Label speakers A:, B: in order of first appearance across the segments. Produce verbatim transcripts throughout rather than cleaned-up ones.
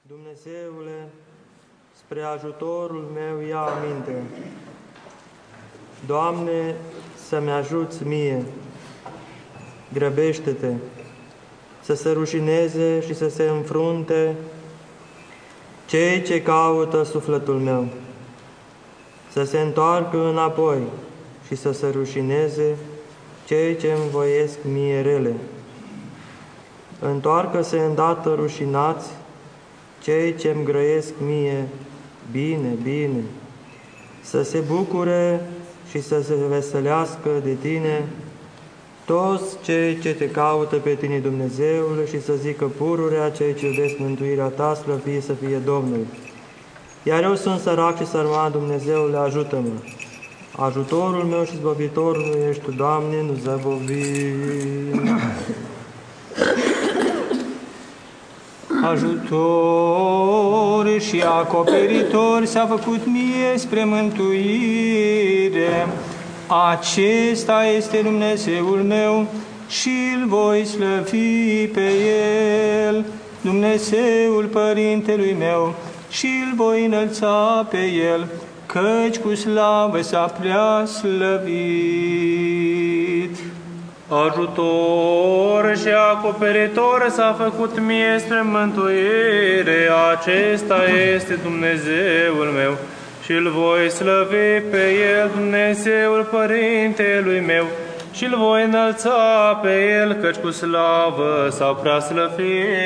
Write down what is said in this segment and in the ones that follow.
A: Dumnezeule, spre ajutorul meu ia aminte. Doamne, să-mi ajuți mie. Grăbește-te să se rușineze și să se înfrunte cei ce caută sufletul meu, să se întoarcă înapoi și să se rușineze cei ce îmi voiesc mie rele. Întoarcă-se îndată rușinați cei ce-mi grăiesc mie bine, bine, să se bucure și să se veselească de Tine toți cei ce Te caută pe Tine, Dumnezeule, și să zică pururea cei ce iubesc mântuirea Ta, slăvit să fie Domnul. Iar eu sunt sărac și sărman, Dumnezeule, ajută-mă. Ajutorul meu și zbăvitorul meu ești Tu, Doamne, nu zăbovi.
B: Ajutor și acoperitor s-a făcut mie spre mântuire. Acesta este Dumnezeul meu și îl voi slăvi pe El, Dumnezeul Părintelui meu, și îl voi înălța pe El, căci cu slavă s-a prea slăvit.
C: Ajutor și acoperitor s-a făcut mie spre mântuire, acesta este Dumnezeul meu și îl voi slăvi pe El, Dumnezeul Părintelui meu, și îl voi înălța pe El, căci cu slavă s-a prea slăvit.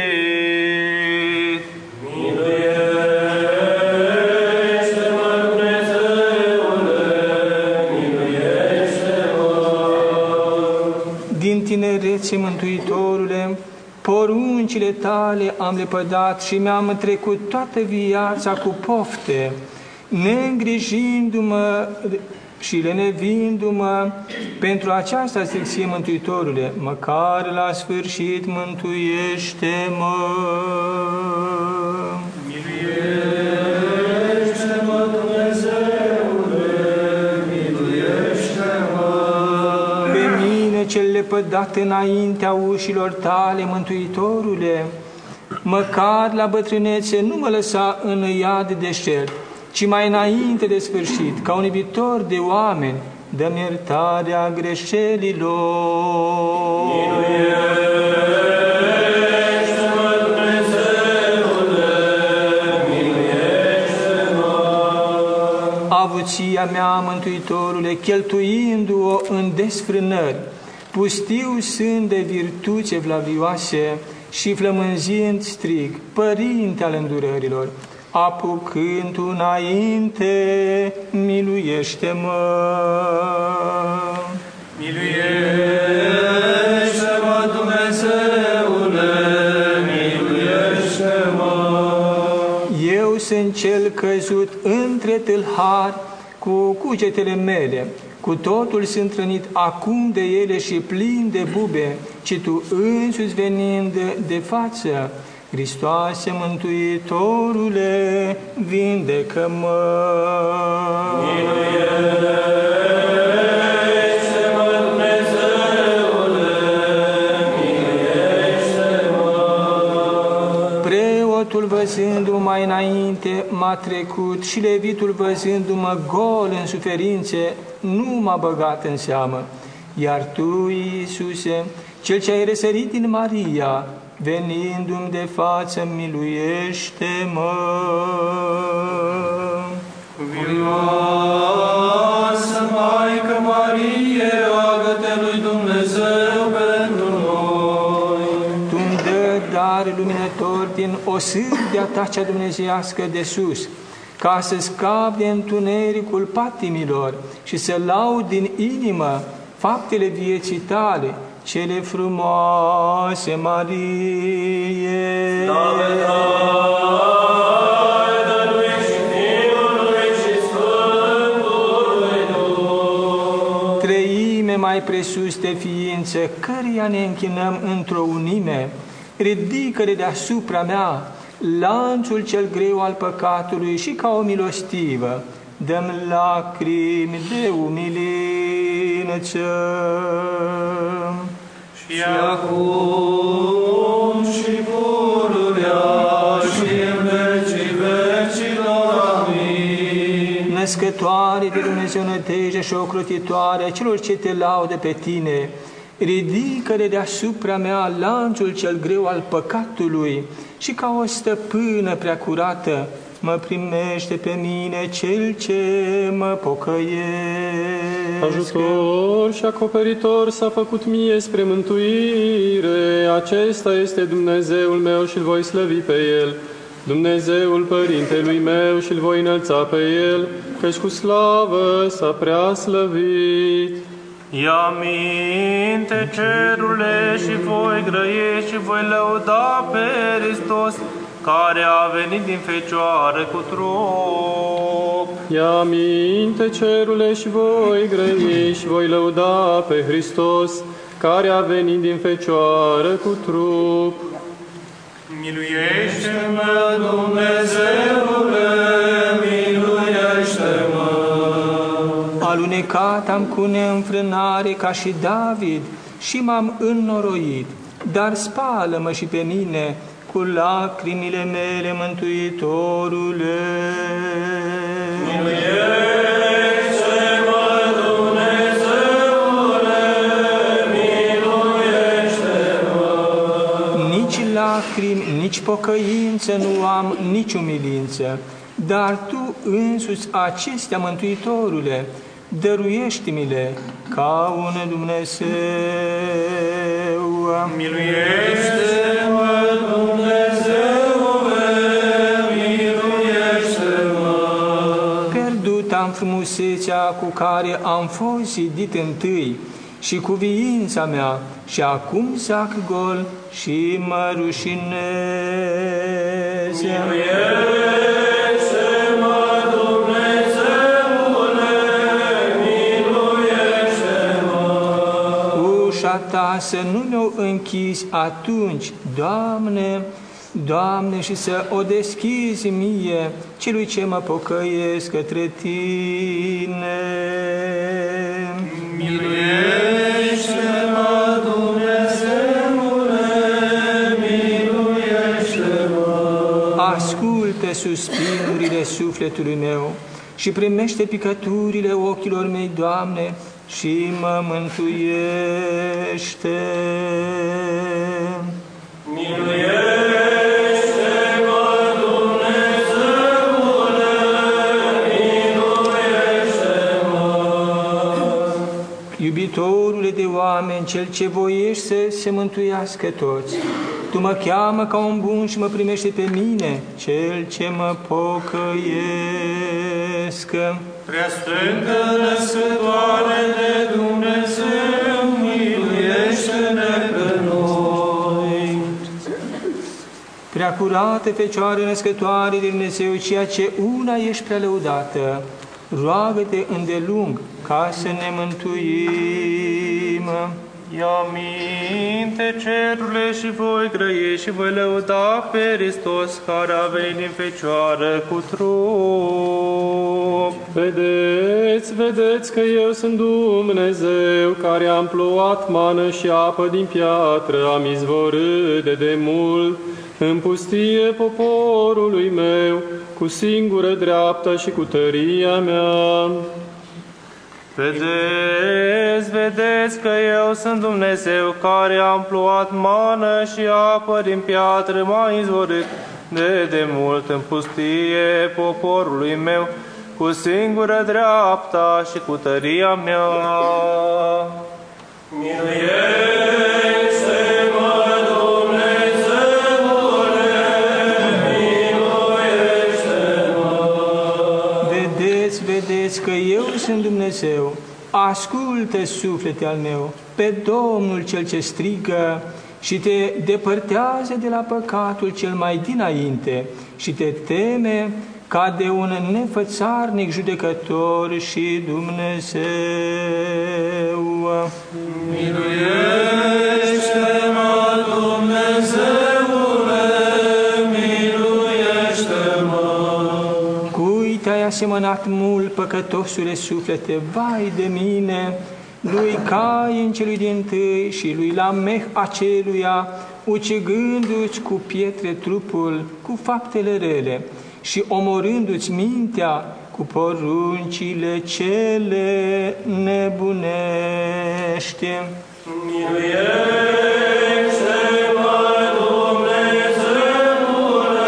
D: Miluiește-mă, Dumnezeule, miluiește-mă!
B: Din tinerețe, Mântuitorule, poruncile Tale am lepădat și mi-am trecut toată viața cu pofte, neîngrijindu-mă și lenevindu-mă. Pentru aceasta zic ție, Mântuitorule, măcar la sfârșit mântuiește-mă.
D: Miluiește-mă, Dumnezeule, miluiește-mă!
B: Pe mine cel lepădat înaintea ușilor Tale, Mântuitorule, măcar la bătrânețe nu mă lăsa în iad deșert, ci mai înainte de sfârșit, ca un iubitor de oameni, dă-mi iertarea greșelilor.
D: Miluiește-mă, Dumnezeule, miluiește-mă!
B: Avuția mea, Mântuitorule, cheltuindu-o în desfrânări, pustiu sunt de virtuți evlavioase și flămânzind strig, Părinte al îndurărilor, apucând înainte, miluiește-mă!
D: Miluiește-mă, Dumnezeule, miluiește-mă!
B: Eu sunt cel căzut între tâlhari cu cugetele mele, cu totul sunt rănit acum de ele și plin de bube, ci Tu însuți venind de față, Hristoase Mântuitorule, vindecă-mă!
D: Miluiește-mă, Dumnezeule, miluiește-mă!
B: Preotul văzându-mă mai înainte m-a trecut și levitul văzându-mă gol în suferințe nu m-a băgat în seamă. Iar Tu, Iisuse, Cel ce ai răsărit din Maria, venindu-mi de față, miluiește-mă!
D: Cuvioasă Maică Marie, roagă-te lui Dumnezeu pentru noi.
B: Tu-mi dă dar luminător din osândea Ta cea dumnezeiască de sus, ca să scap de întunericul patimilor și să laud din inimă faptele vieții Tale, cele frumoase, Marie.
D: Slavă Tatălui și Fiului și Sfântului Duh.
B: Treime mai presus de ființă, căreia ne închinăm într-o unime, ridică-le deasupra mea lanțul cel greu al păcatului și ca o milostivă, dă-mi lacrimi de umilință.
D: Și acum și pururea și în
B: născătoare de Dumnezeu nădejde și ocrotitoare a celor ce te laudă pe tine, ridică-le deasupra mea lanțul cel greu al păcatului și ca o stăpână prea curată mă primește pe mine cel ce mă pocăiesc.
E: Ajutor și acoperitor s-a făcut mie spre mântuire, acesta este Dumnezeul meu și-L voi slăvi pe El, Dumnezeul Părintelui meu și-L voi înălța pe El, căci cu slavă s-a prea slăvit.
C: Ia minte, cerule, și voi grăiești și voi lăuda pe Hristos, care a venit din Fecioară cu trup.
E: Ia minte, cerule, și voi grăi și voi lăuda pe Hristos, care a venit din Fecioară cu trup.
D: Miluiește-mă, Dumnezeule, miluiește-mă!
B: Alunecat am cu neînfrânare ca și David și m-am înnoroit, dar spală-mă și pe mine cu lacrimile mele, Mântuitorule.
D: Miluiește-mă, Dumnezeule, miluiește-mă!
B: Nici lacrimi, nici pocăință nu am, nici umilință, dar Tu însuți acestea, Mântuitorule, dăruiește-mi-le ca un Dumnezeu.
D: Miluiește-mă, Dumnezeule, miluiește-mă!
B: Pierdut am frumusețea cu care am fost zidit întâi și cuviința mea, și acum zac gol și mă rușinez.
D: Miluiește-mă, Dumnezeule, miluiește-mă!
B: Ușa Ta să nu mi-o închizi atunci, Doamne, Doamne, și să o deschizi mie, celui ce mă pocăiesc către Tine.
D: Miluiește-mă, Dumnezeule, miluiește-mă!
B: Ascultă suspinurile sufletului meu și primește picăturile ochilor mei, Doamne, și mă mântuiește.
D: Miluiește-mă, Dumnezeule, miluiește-mă!
B: Iubitorule de oameni, cel ce voiești să se mântuiască toți, Tu mă cheamă ca un bun și mă primește pe mine, cel ce mă pocăiesc.
D: Prea Sfântă Născătoare de Dumnezeu, miluiește-ne pe noi!
B: Prea curată Fecioară Născătoare de Dumnezeu, ceea ce una ești prea lăudată, roagă-te îndelung ca să ne mântuim.
C: Ia minte, cerurile, și voi grăi și voi lăuda pe Hristos, care a venit din Fecioară cu trup.
E: Vedeți, vedeți că eu sunt Dumnezeu, care am plouat mană și apă din piatră, am izvorât de demult în pustie poporului meu, cu singură dreaptă și cu tăria mea.
C: Vedeți, vedeți că eu sunt Dumnezeu, care am plouat mană și apă din piatră, m-a izvorât de demult în pustie poporului meu, cu singură dreapta și cu tăria mea.
D: Miluiește-mă, Dumnezeule, miluiește-mă!
B: Vedeți, vedeți că eu sunt Dumnezeu, ascultă, suflete al meu, pe Domnul cel ce strigă și te depărtează de la păcatul cel mai dinainte și te teme ca de un nefățarnic judecător și Dumnezeu.
D: Miluiește-mă, Dumnezeule, miluiește-mă!
B: Cui te-ai asemănat mult, păcătosule suflete, vai de mine, lui Cain celui dintâi și lui Lameh aceluia, ucigându-ți cu pietre trupul, cu faptele rele și omorându-ți mintea, cu poruncile cele nebunești.
D: Miluiește-mă, Dumnezeule,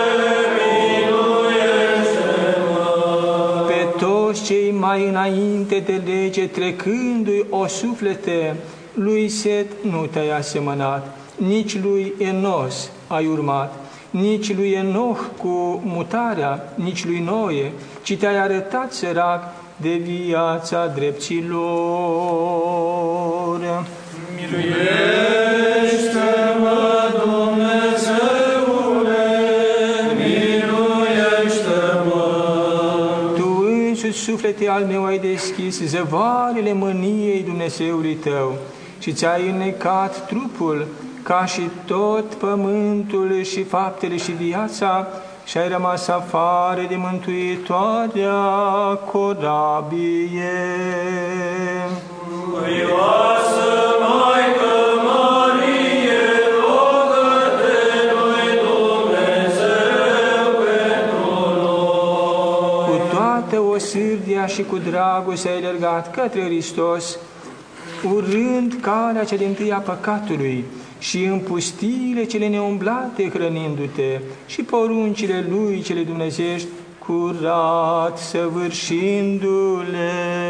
D: miluiește-mă.
B: Pe toți cei mai înainte de lege, trecându-i o suflete, lui Set nu te-ai asemănat, nici lui Enos ai urmat, nici lui Enoch cu mutarea, nici lui Noe, ci te-ai arătat sărac de viața drepților.
D: Miluiește-mă, Dumnezeule, miluiește-mă.
B: Tu însuți, suflete al meu, ai deschis zăvoarele mâniei Dumnezeului tău și ți-ai înnecat trupul ca și tot pământul și faptele și viața, și ai rămas afară de mântuitoarea corabie.
D: Mâioasă Maică Marie, rogă-te lui Dumnezeu pentru noi.
B: Cu toată osârdia și cu dragoste ai alergat către Hristos, urând calea cea din-tâi a păcatului și în pustiile cele neumblate hrănindu-te și poruncile Lui cele dumnezești curat săvârșindu-le.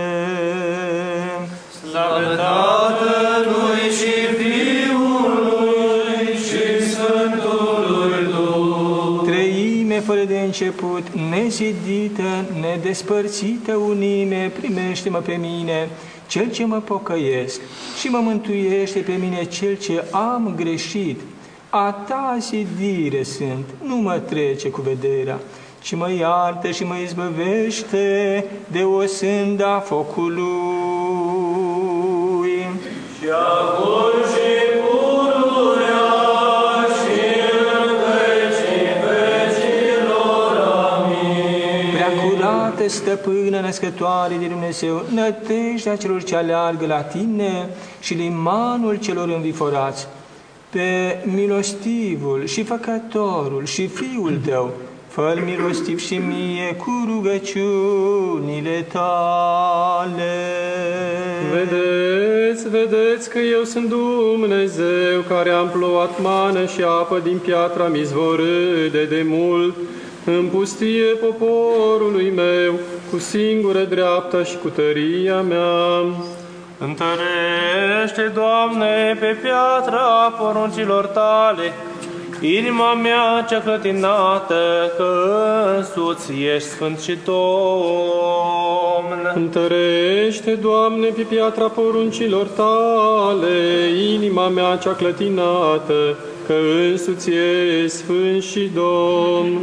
D: Slavă Tatălui și Fiului și Sfântului Duh.
B: Treime fără de început, nezidită, nedespărțită unime, primește-mă pe mine, cel ce mă pocăiesc, și mă mântuiește pe mine cel ce am greșit. A ta zidire sunt, nu mă trece cu vederea, ci mă iartă și mă izbăvește de osânda focului.
D: Și acum și pururea și în vecii vecilor. Amin.
B: Preacurată stăpână născătoare de Dumnezeu, nădejdea celor ce aleargă la tine și limanul celor înviforați, pe milostivul și făcătorul și Fiul tău, fă-l milostiv și mie cu rugăciunile tale.
E: Vedeți, vedeți că eu sunt Dumnezeu, care am plouat mană și apă din piatra mi-zvorâde de mult, în pustie poporului meu, cu singură dreapta și cu tăria mea.
C: Întărește, Doamne, pe piatra poruncilor Tale, inima mea cea clătinată, că însuți ești sfânt și Domn.
E: Întărește, Doamne, pe piatra poruncilor Tale, inima mea cea clătinată, că însuți ești sfânt și Domn.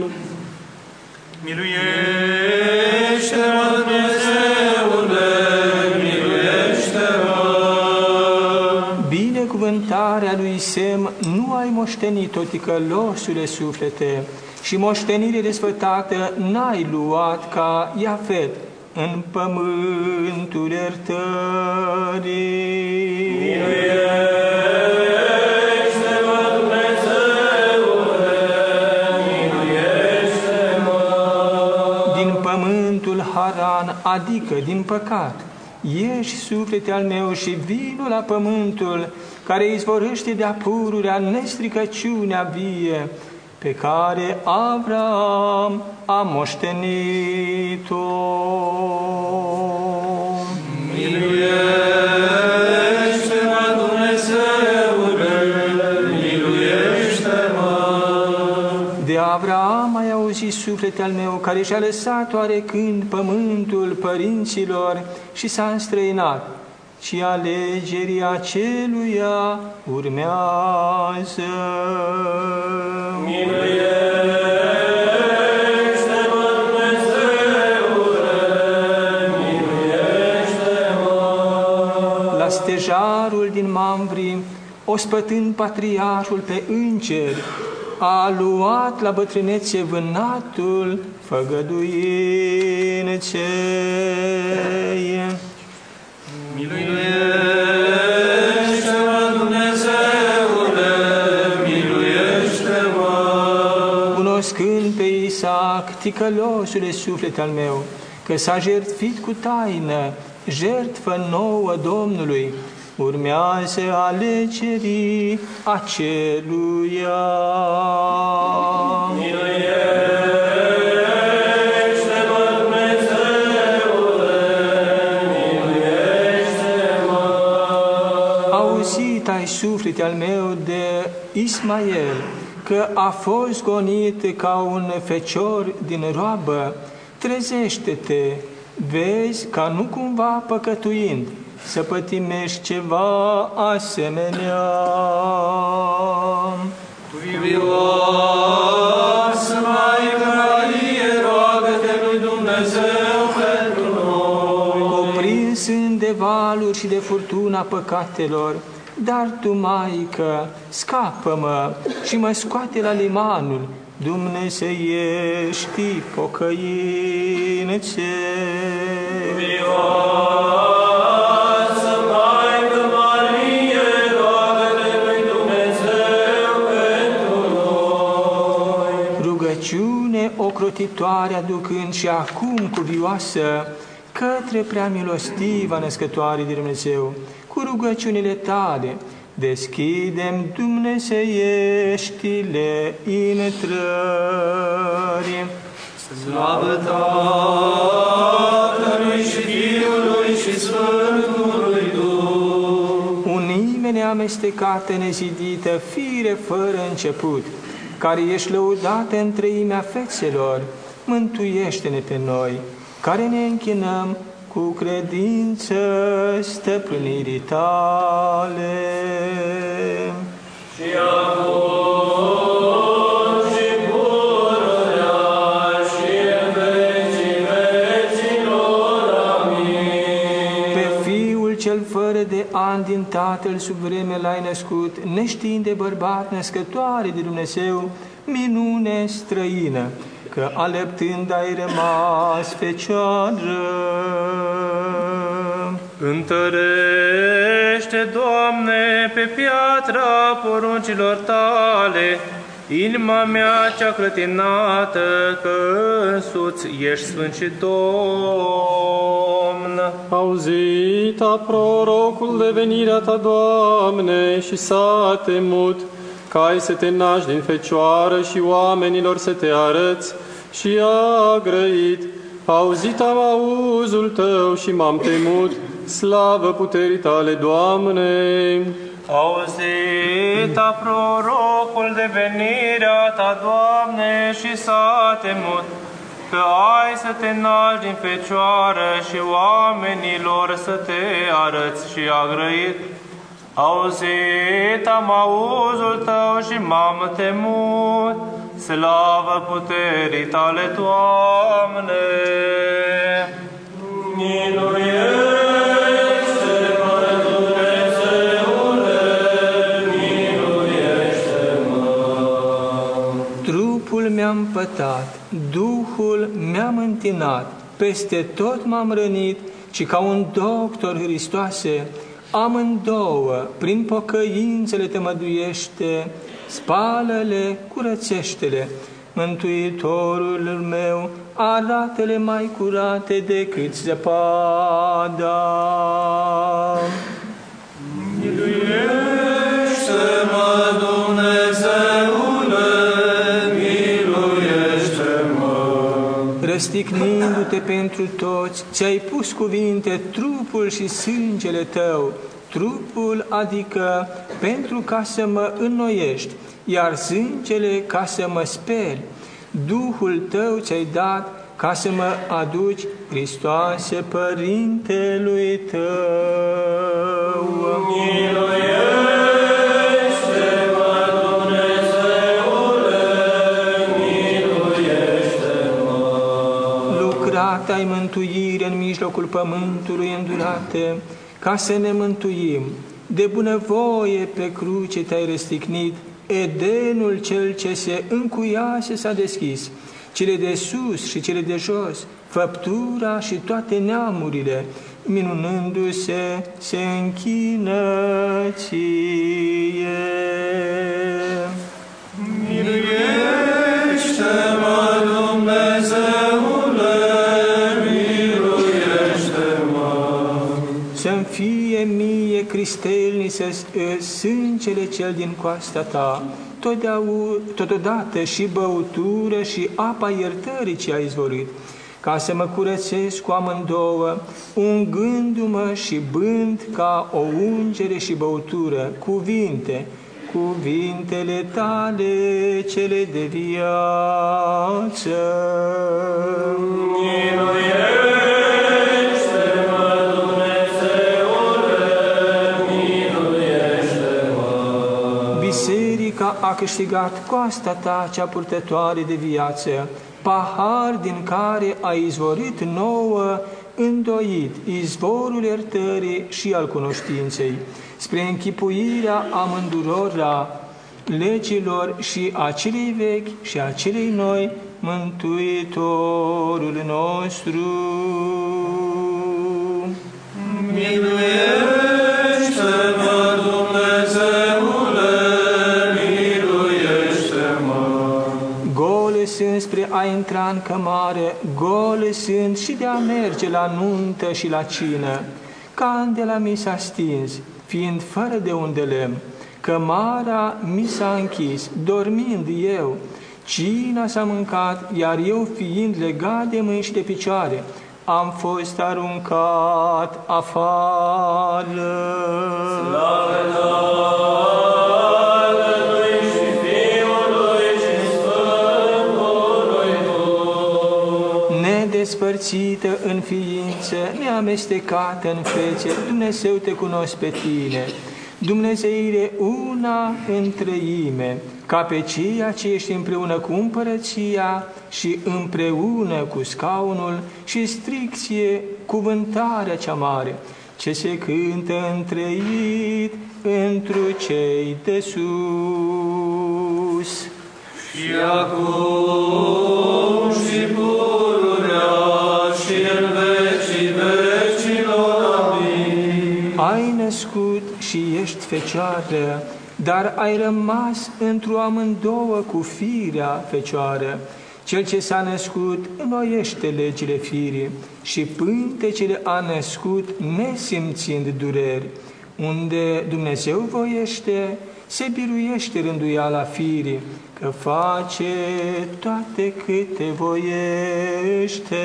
D: Miluiește-mă, Dumnezeule, miluiește-mă.
B: Binecuvântarea lui Sem nu ai moștenit-o, ticălosule suflete, și moștenire desfătată n-ai luat ca Iafet în pământul iertării.
D: Miluiește-mă, Dumnezeule, miluiește-mă.
B: Din pământul Haran, adică din păcat, ieși, suflete al meu, și vino la pământul care izvorăște de-a pururea nestricăciunea vie, pe care Avram a moștenit-o.
D: Miluiește-mă, Dumnezeule, miluiește-mă.
B: De Avram ai auzit, suflete al meu, care și-a lăsat oarecând pământul părinților și s-a înstrăinat, ci alegerii aceluia urmează.
D: Miluiește-mă, Dumnezeule, miluiește-mă.
B: La stejarul din Mamvri, ospătând patriarhul pe îngeri, a luat la bătrânețe vânatul făgăduinței.
D: Miluiește-mă, Dumnezeule, miluiește-mă.
B: Cunoscând pe Isaac Atac, ticălosule suflet al meu, că s-a jertfit cu taină, jertfă nouă Domnului, urmează alegerii aceluia.
D: Miluiește-mă, Dumnezeule, miluiește-mă.
B: Auzit ai suflete al meu de Ismael, că a fost gonit ca un fecior din roabă, trezește-te, vezi ca nu cumva păcătuind să pătimești ceva asemenea.
D: Cuvioasă Maică Marie, roagă-te lui Dumnezeu pentru noi.
B: Cuprins de valuri și de furtuna păcatelor, dar Tu, Maică, scapă-mă și mă scoate la limanul dumnezeieștii pocăințe.
D: Cuvioasă Maică Marie, roagă-te lui Dumnezeu pentru noi.
B: Rugăciune ocrotitoare aducând și acum cuvioasă către prea milostiva născătoare de Dumnezeu, cu rugăciunile Tale, deschidem dumnezeieștile intrări.
D: Slavă Tatălui și Fiului și Sfântului Duh.
B: Unime neamestecată, nezidită, fire fără început, care ești lăudată în treimea fețelor, mântuiește-ne pe noi, care ne închinăm cu credință stăpânirii Tale.
D: Și acum și pururea și în vecii vecilor. Amin.
B: Pe Fiul cel fără de ani din Tatăl sub vreme l-ai născut, neștiind de bărbat, născătoare de Dumnezeu, minune străină, că alăptând ai rămas fecioară.
C: Întărește, Doamne, pe piatra poruncilor Tale, inima mea cea clătinată, că însuți ești sfânt și Domn.
E: Auzita prorocul de venirea Ta, Doamne, și s-a temut, ca ai să te naști din fecioară și oamenilor să te arăți, și a grăit. Auzit am auzul Tău și m-am temut, slavă puterii Tale, Doamne.
C: Auzita prorocul de venirea Ta, Doamne, și s-a temut, că ai să te naști din fecioară și oamenilor să te arăți, și a grăit. Auzit am auzul Tău și m-am temut, slavă puterii Tale, Doamne.
D: Miluiește-mă, Dumnezeule, miluiește-mă.
B: Trupul mi-am pătat, Duhul mi-am întinat, peste tot m-am rănit, ci ca un doctor, Hristoase, amândouă, prin pocăințele Te măduiește, spală-le, curățește-le. Mântuitorul meu, arată-le mai curate decât zăpada.
D: Miluiește-mă, Dumnezeule, miluiește-mă.
B: Răstignindu-te pentru toți, ți-ai pus cuvinte trupul și sângele Tău, trupul adică pentru ca să mă înnoiești, iar sângele ca să mă speli. Duhul Tău ți-ai dat ca să mă aduci, Hristoase, Părintelui Tău.
D: Miluiește-mă, Dumnezeule, miluiește-mă.
B: Lucrat ai mântuire în mijlocul pământului îndurate, ca să ne mântuim. De bunăvoie pe cruce Te-ai răstignit, Edenul cel ce se încuiase s-a deschis, cele de sus și cele de jos, făptura și toate neamurile, minunându-se, se închină Ție.
D: Miluiește-mă, Dumnezeule,
B: să sângele cel din coasta ta, totodată și băutură și apa iertării ce a izvorit, ca să mă curățesc cu amândouă, ungându-mă și bând ca o ungere și băutură, cuvinte, cuvintele tale cele de viață. Biserica a câștigat coasta ta cea purtătoare de viață, pahar din care a izvorit nouă, îndoit, izvorul iertării și al cunoștinței, spre închipuirea amândurora legilor și a celei vechi și a celei noi, Mântuitorul nostru.
D: Miluiește-mă, Dumnezeule, miluiește-mă.
B: Gole sunt spre a intra în cămară, gole sunt și de a merge la nuntă și la cină. Candela mi s-a stins, fiind fără de unde lemn, cămara mi s-a închis, dormind eu, cina s-a mâncat, iar eu fiind legat de mâini și de picioare, am fost aruncat afară.
D: Slavă Tatălui și Fiului și Sfântului Duh.
B: Nedespărțită în ființă, neamestecată în fețe, Dumnezeu te cunosc pe tine, Dumnezeire una în treime, ca pe ceea ce ești împreună cu împărăția și împreună cu scaunul și stricție cuvântarea cea mare, ce se cântă întreit întru cei de sus.
D: Și acum și pururea și în vecii vecilor. Amin.
B: Ai născut și ești fecioară, dar ai rămas într-o amândouă cu firea fecioară. Cel ce s-a născut înnoiește legile firii și pântecele a născut nesimțind dureri. Unde Dumnezeu voiește, se biruiește rânduiala firii, că face toate câte voiește.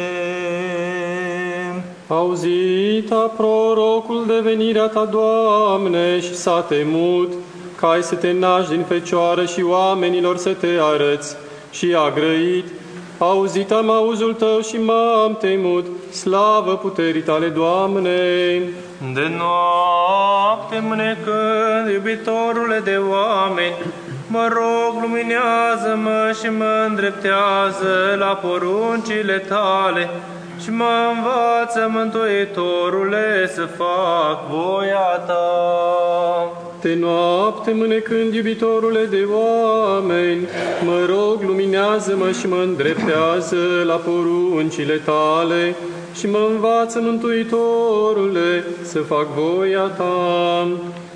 E: Auzit a prorocul de venirea ta, Doamne, și s-a temut ca ai să te naști din fecioară și oamenilor să te arăți, și a grăit. Auzit am auzul tău și m-am temut, slavă puterii tale, Doamne.
C: De noapte mânecând, iubitorule de oameni, mă rog, luminează-mă și mă îndreptează la poruncile tale și mă învață, Mântuitorule, să fac voia ta.
E: De noapte mânecând, iubitorule de oameni, mă rog, luminează-mă și mă îndreptează la poruncile tale și mă învață, Mântuitorule, să fac voia ta.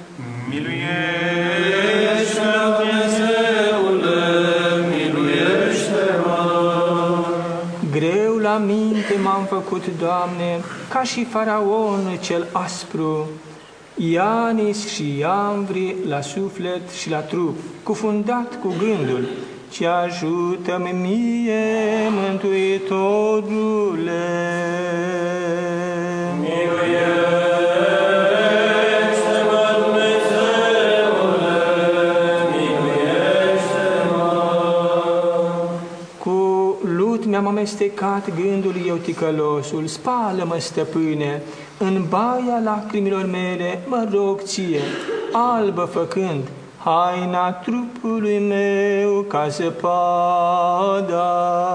C: Miluiește-mă,
D: Dumnezeule, miluiește-mă.
B: Greu la minte m-am făcut, Doamne, ca și faraon cel aspru, Ianis și Iamvri la suflet și la trup, cufundat cu gândul, ci ajută-mi mie, Mântuitorule.
D: Miluiește-mă, Dumnezeule, miluiește-mă.
B: Cu lut mi-am amestecat gândul eu ticălosul, spală-mă, stăpâne, în baia lacrimilor mele mă rog ție, albă făcând haina trupului meu ca zăpada.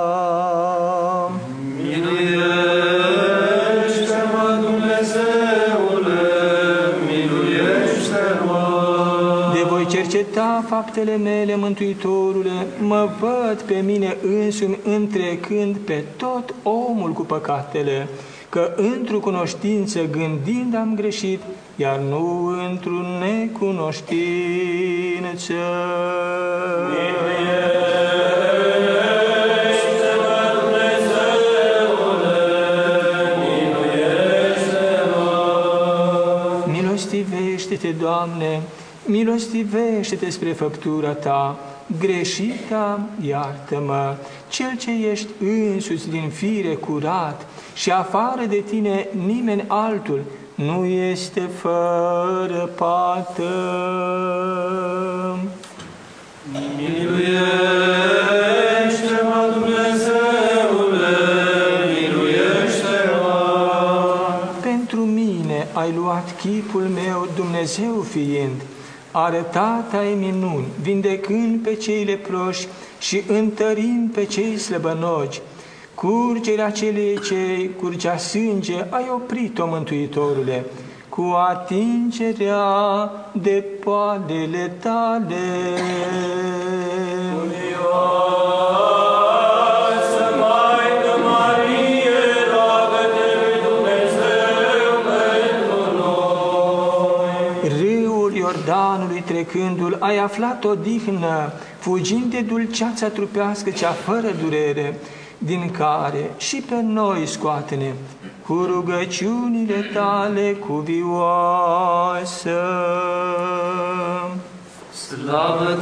D: Miluiește-mă, Dumnezeule, miluiește-mă.
B: De voi cerceta faptele mele, Mântuitorule, mă văd pe mine însumi întrecând pe tot omul cu păcatele, că într-o cunoștință gândind am greșit, iar nu într-o necunoștință.
D: Miluiește-mă, Dumnezeule, miluiește-mă.
B: Milostivește-te Miluiește, Doamne, milostivește-te spre făptura Ta, greșita iartă-mă, Cel ce ești însuți din fire curat și afară de Tine nimeni altul nu este fără pată.
D: Miluiește-mă, Dumnezeule, miluiește-mă!
B: Pentru mine ai luat chipul meu, Dumnezeu fiind, arătat ai minuni, vindecând pe cei leproși și întărind pe cei slăbănoci. Curgerea celei ce curgea sânge ai oprit-o, Mântuitorule, cu atingerea de poalele Tale.
D: Unioasă, Maică Marie, roagă-te lui Dumnezeu pentru noi.
B: Râul Iordanului trecându-l, ai aflat odihnă, fugind de dulceața trupească cea fără durere, din care și pe noi scoate-ne cu rugăciunile Tale cuvioasă.
D: Slavă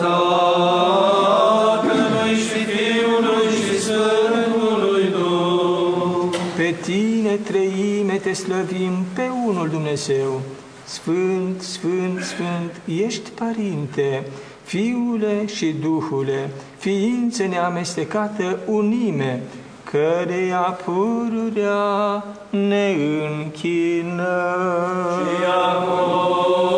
D: Tatălui și Fiului și Sfântului Duh!
B: Pe Tine, Treime, Te slăvim, pe unul Dumnezeu. Sfânt, Sfânt, Sfânt, ești Părinte, Fiule și Duhule, ființă neamestecată, unime, căreia pururea ne închină.
D: Și acum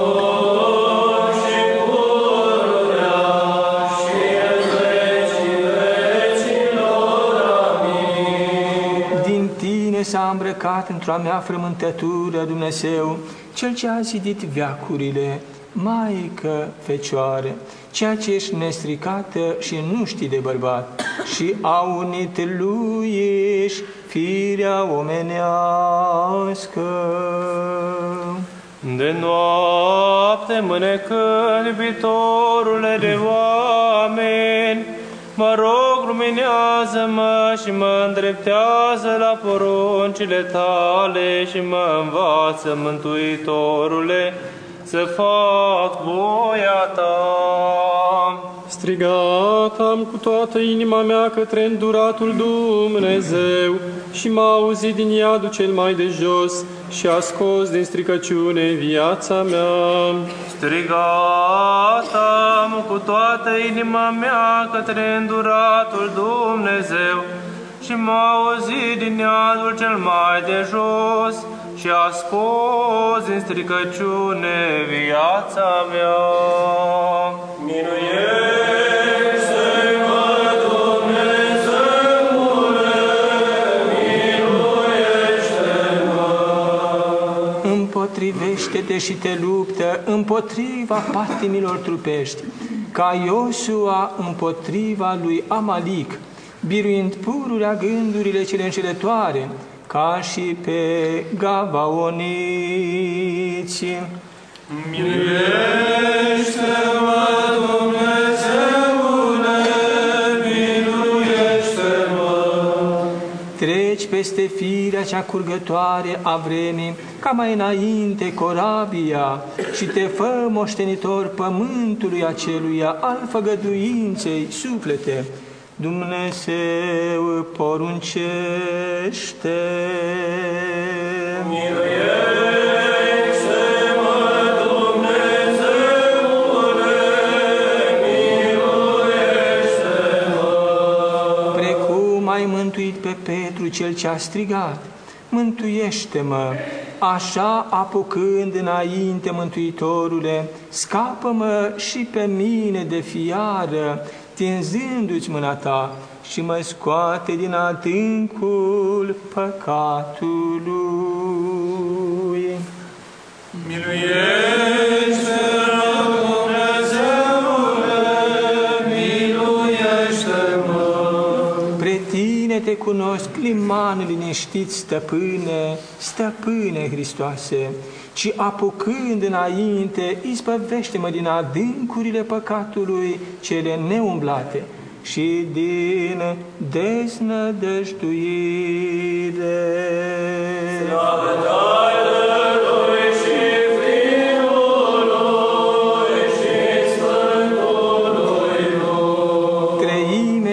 D: și pururea și în vecii vecilor. Amin.
B: Din Tine s-a îmbrăcat într-o mea frământătură, Dumnezeu, Cel ce a zidit veacurile, Maică Fecioară, ceea ce ești nestricată și nu știi de bărbat, și a unit lui ești firea omenească.
C: De noapte mânecând, iubitorule de oameni, mă rog, luminează-mă și mă îndreptează la poruncile Tale și mă învață, Mântuitorule, să fac voia Ta.
E: Strigat am cu toată inima mea către înduratul Dumnezeu și m-a auzit din iadul cel mai de jos și a scos din stricăciune viața mea.
C: Strigat am cu toată inima mea către înduratul Dumnezeu și m-a auzit din iadul cel mai de jos și a scos din stricăciune viața mea.
D: Miluiește-mă, Dumnezeule, miluiește-mă!
B: Împotrivește-te și te luptă împotriva patimilor trupești, ca Iosua împotriva lui Amalic, biruind pururea gândurile cele înșelătoare, ca și pe gavaoniți.
D: Miluiește-mă, Dumnezeule, miluiește-mă!
B: Treci peste firea cea curgătoare a vremii, ca mai înainte corabia, și te fă moștenitor pământului aceluia al făgăduinței suflete. Dumnezeu poruncește.
D: Miluiește-mă, Dumnezeule, miluiește-mă!
B: Precum ai mântuit pe Petru cel ce a strigat, mântuiește-mă, așa apucând înainte, Mântuitorule, scapă-mă și pe mine de fiară, tinzându-ți mâna Ta și mă scoate din adâncul păcatului.
D: Miluiește-mă, Dumnezeule, miluiește-mă!
B: Pre Tine te cunosc, liman liniștit, stăpâne, stăpâne Hristoase, ci apucând înainte, izbăvește-mă din adâncurile păcatului cele neumblate și din deznădăjduire.
D: Slavă Tatălui și Fiului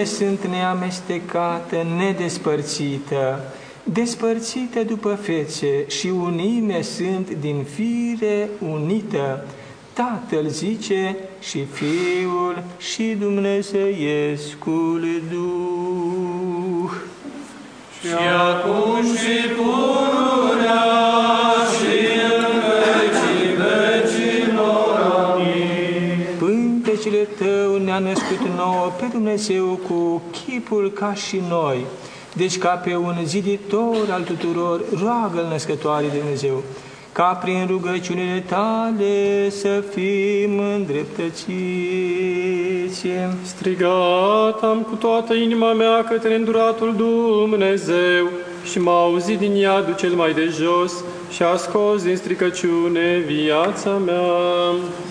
B: unime sunt neamestecată, nedespărțită, despărțită după fețe și unime sunt din fire unită. Tatăl zice și Fiul și Dumnezeiescul Duh.
D: Și acum și pururea și în vecii vecilor. Amin.
B: Pântecele Tău ne-a născut nouă pe Dumnezeu cu chipul ca și noi. Deci ca pe un ziditor al tuturor, roagă-L Născătoare de Dumnezeu, ca prin rugăciunile Tale să fim îndreptățiți.
E: Strigat am cu toată inima mea către înduratul Dumnezeu și m-a auzit din iadul cel mai de jos și a scos din stricăciune viața mea.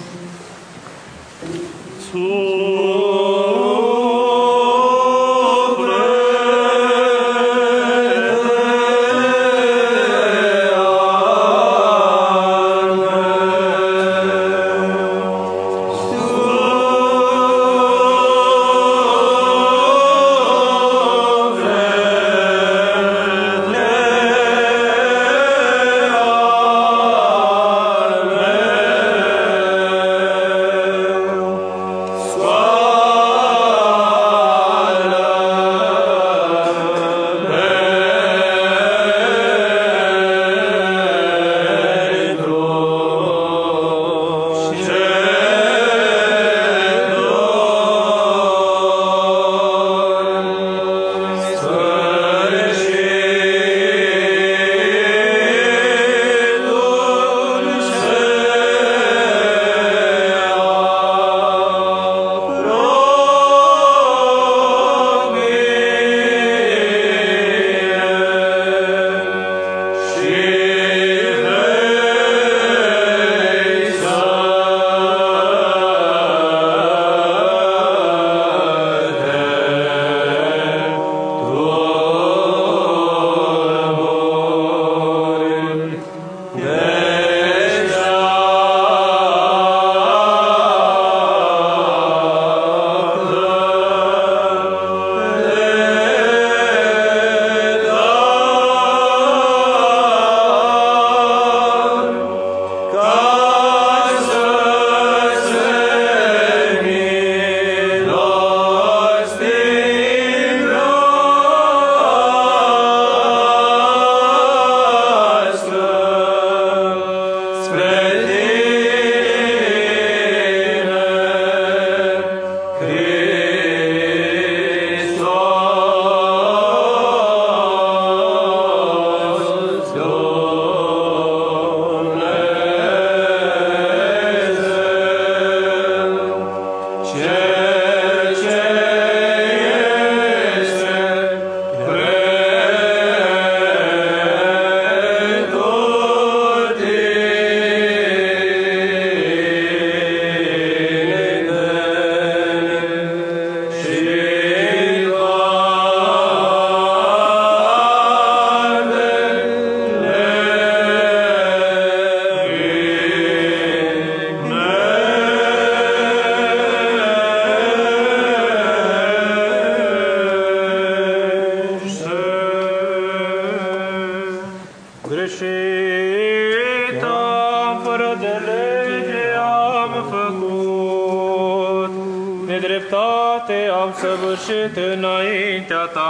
C: nedreptate am săvârșit înaintea ta.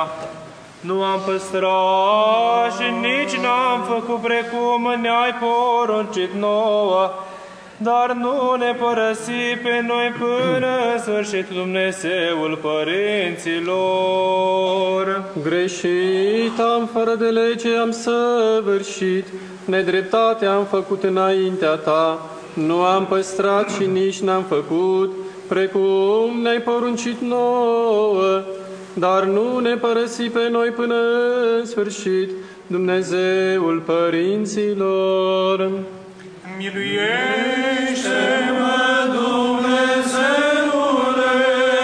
C: Nu am păstrat și nici n-am făcut precum ne-ai poruncit nouă, dar nu ne părăsi pe noi până în sfârșit, Dumnezeul părinților.
E: Greșit am, fără de lege am săvârșit, nedreptate am făcut înaintea ta, nu am păstrat și nici n-am făcut, precum ne-ai poruncit nouă, dar nu ne părăsi pe noi până în sfârșit, Dumnezeul părinților.
D: Miluiește-mă, Dumnezeule,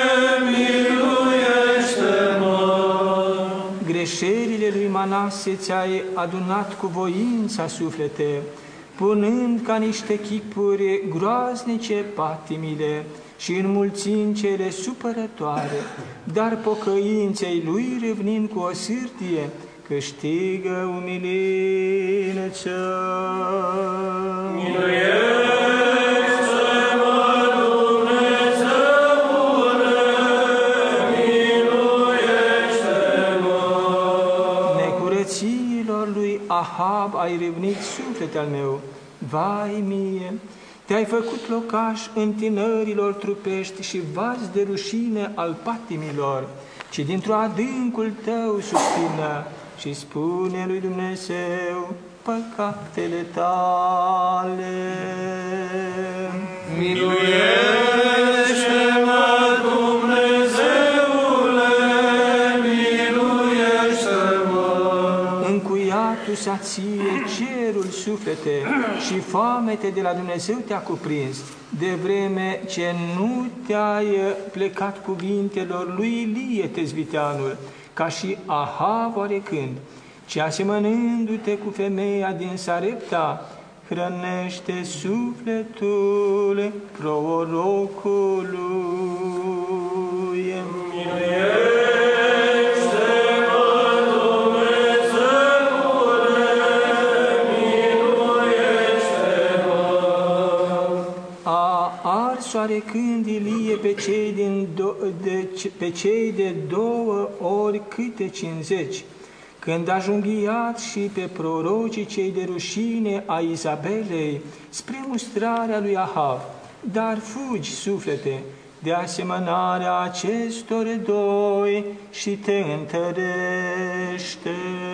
D: miluiește-mă!
B: Greșelile lui Manase ți-ai adunat cu voința, suflete, punând ca niște chipuri groaznice patimile, și înmulțind cele supărătoare, dar pocăinței lui râvnind cu o sârtie, câștigă umilință. Ahab, ai râvnit suflet al meu, vai mie, te-ai făcut locaș întinărilor trupești și vas de rușine al patimilor, ci dintr-o adâncul tău suspină și spune lui Dumnezeu păcatele tale.
D: Miluiește-mă, Dumnezeule, miluiește-mă!
B: Încuiatul sație cerul suflete și foamete de la Dumnezeu te-a cuprins, de vreme ce nu te-ai plecat cuvintelor lui Ilie tezviteanul, ca și Ahab oarecând, ci asemănându-te cu femeia din Sarepta, hrănește sufletul prorocului. Oarecând Ilie pe cei, din do- de, pe cei de două ori câte cincizeci, când a junghiat și pe prorocii cei de rușine a Izabelei, spre mustrarea lui Ahab, dar fugi, suflete, de asemănarea acestor doi și te întărește.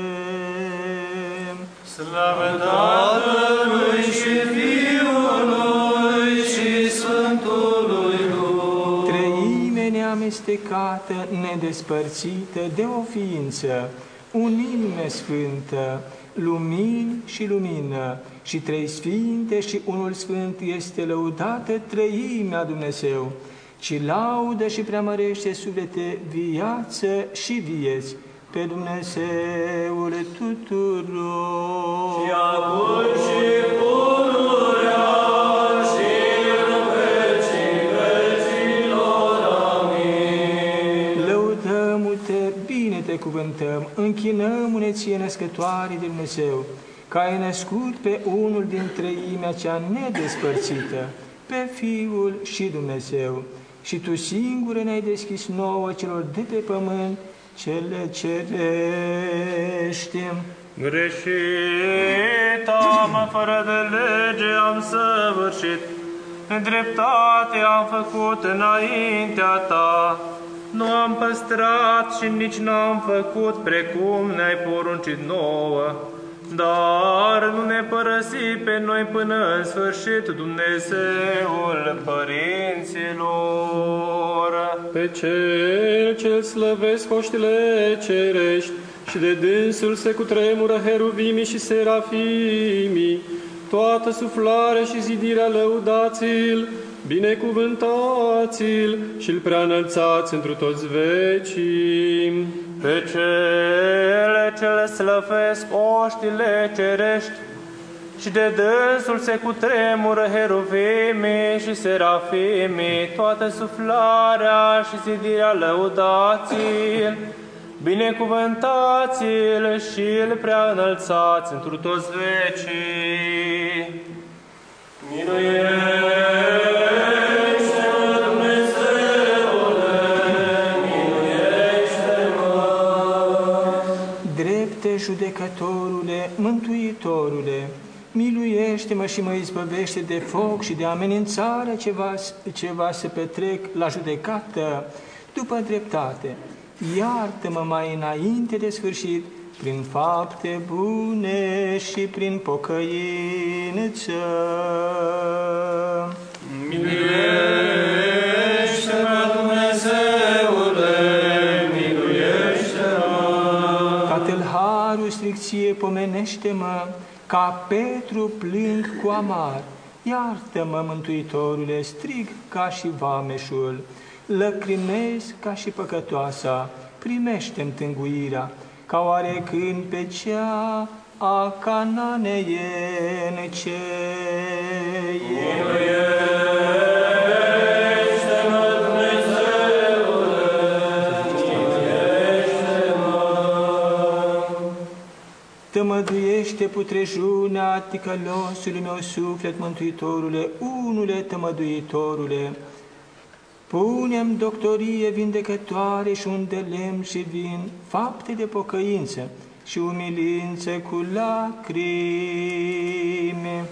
D: Slavă Tatălui și Fiului și Sfântului Duh!
B: Treime neamestecată, nedespărțită de o ființă, unime sfântă, lumini și lumină, și trei sfinte și unul sfânt este lăudată treimea Dumnezeu, ci laudă și preamărește suflete, viață și vieți pe Dumnezeul tuturor.
D: Și acum și pururea și în vecii vecilor. Amin.
B: Lăudăm-te, bine te cuvântăm, închinăm-ne ție, născătoare de Dumnezeu, că ai născut pe unul din treimea cea nedespărțită, pe Fiul și Dumnezeu, și Tu singură ne-ai deschis nouă celor de pe pământ cele cerești.
C: Greșit am, fără de lege am săvârșit, nedreptate am făcut înaintea Ta. Nu am păstrat și nici n-am făcut precum ne-ai poruncit nouă, dar nu ne părăsi pe noi până în sfârșit, Dumnezeul părinților.
E: Pe cel ce-l slăvesc oștile cerești și de dânsul se cutremură heruvimii și serafimii, toată suflarea și zidirea lăudați-l, binecuvântați-l și-l preanălțați întru toți vecii.
C: Pe cele ce le slăvesc oștile cerești și de dânsul se cutremură heruvimii și serafimii, toată suflarea și zidirea lăudați-l, binecuvântați-l și-l preanălțați întru toți vecii.
D: Miluiește-mă, Dumnezeule, miluiește-mă!
B: Drepte judecătorule, mântuitorule, miluiește-mă și mă izbăvește de foc și de amenințarea ce va, ce va să petrec la judecată după dreptate. Iartă-mă mai înainte de sfârșit, prin fapte bune și prin pocăință.
D: Miluiește-mă, Dumnezeule, miluiește-mă!
B: Ca tâlharul stricție pomenește-mă, ca Petru plâng cu amar. Iartă-mă, Mântuitorule, strig ca și vameșul, lăcrimez ca și păcătoasa, primește-mi tânguirea, ca oarecând pe cea a cananeiencei.
D: Miluiește-mă,
B: tămăduiește putrejunea ticălosului meu suflet, Mântuitorule, unule tămăduitorule. Pune-mi doctorie vindecătoare și un de lemn și vin, fapte de pocăință și umilință cu lacrimi.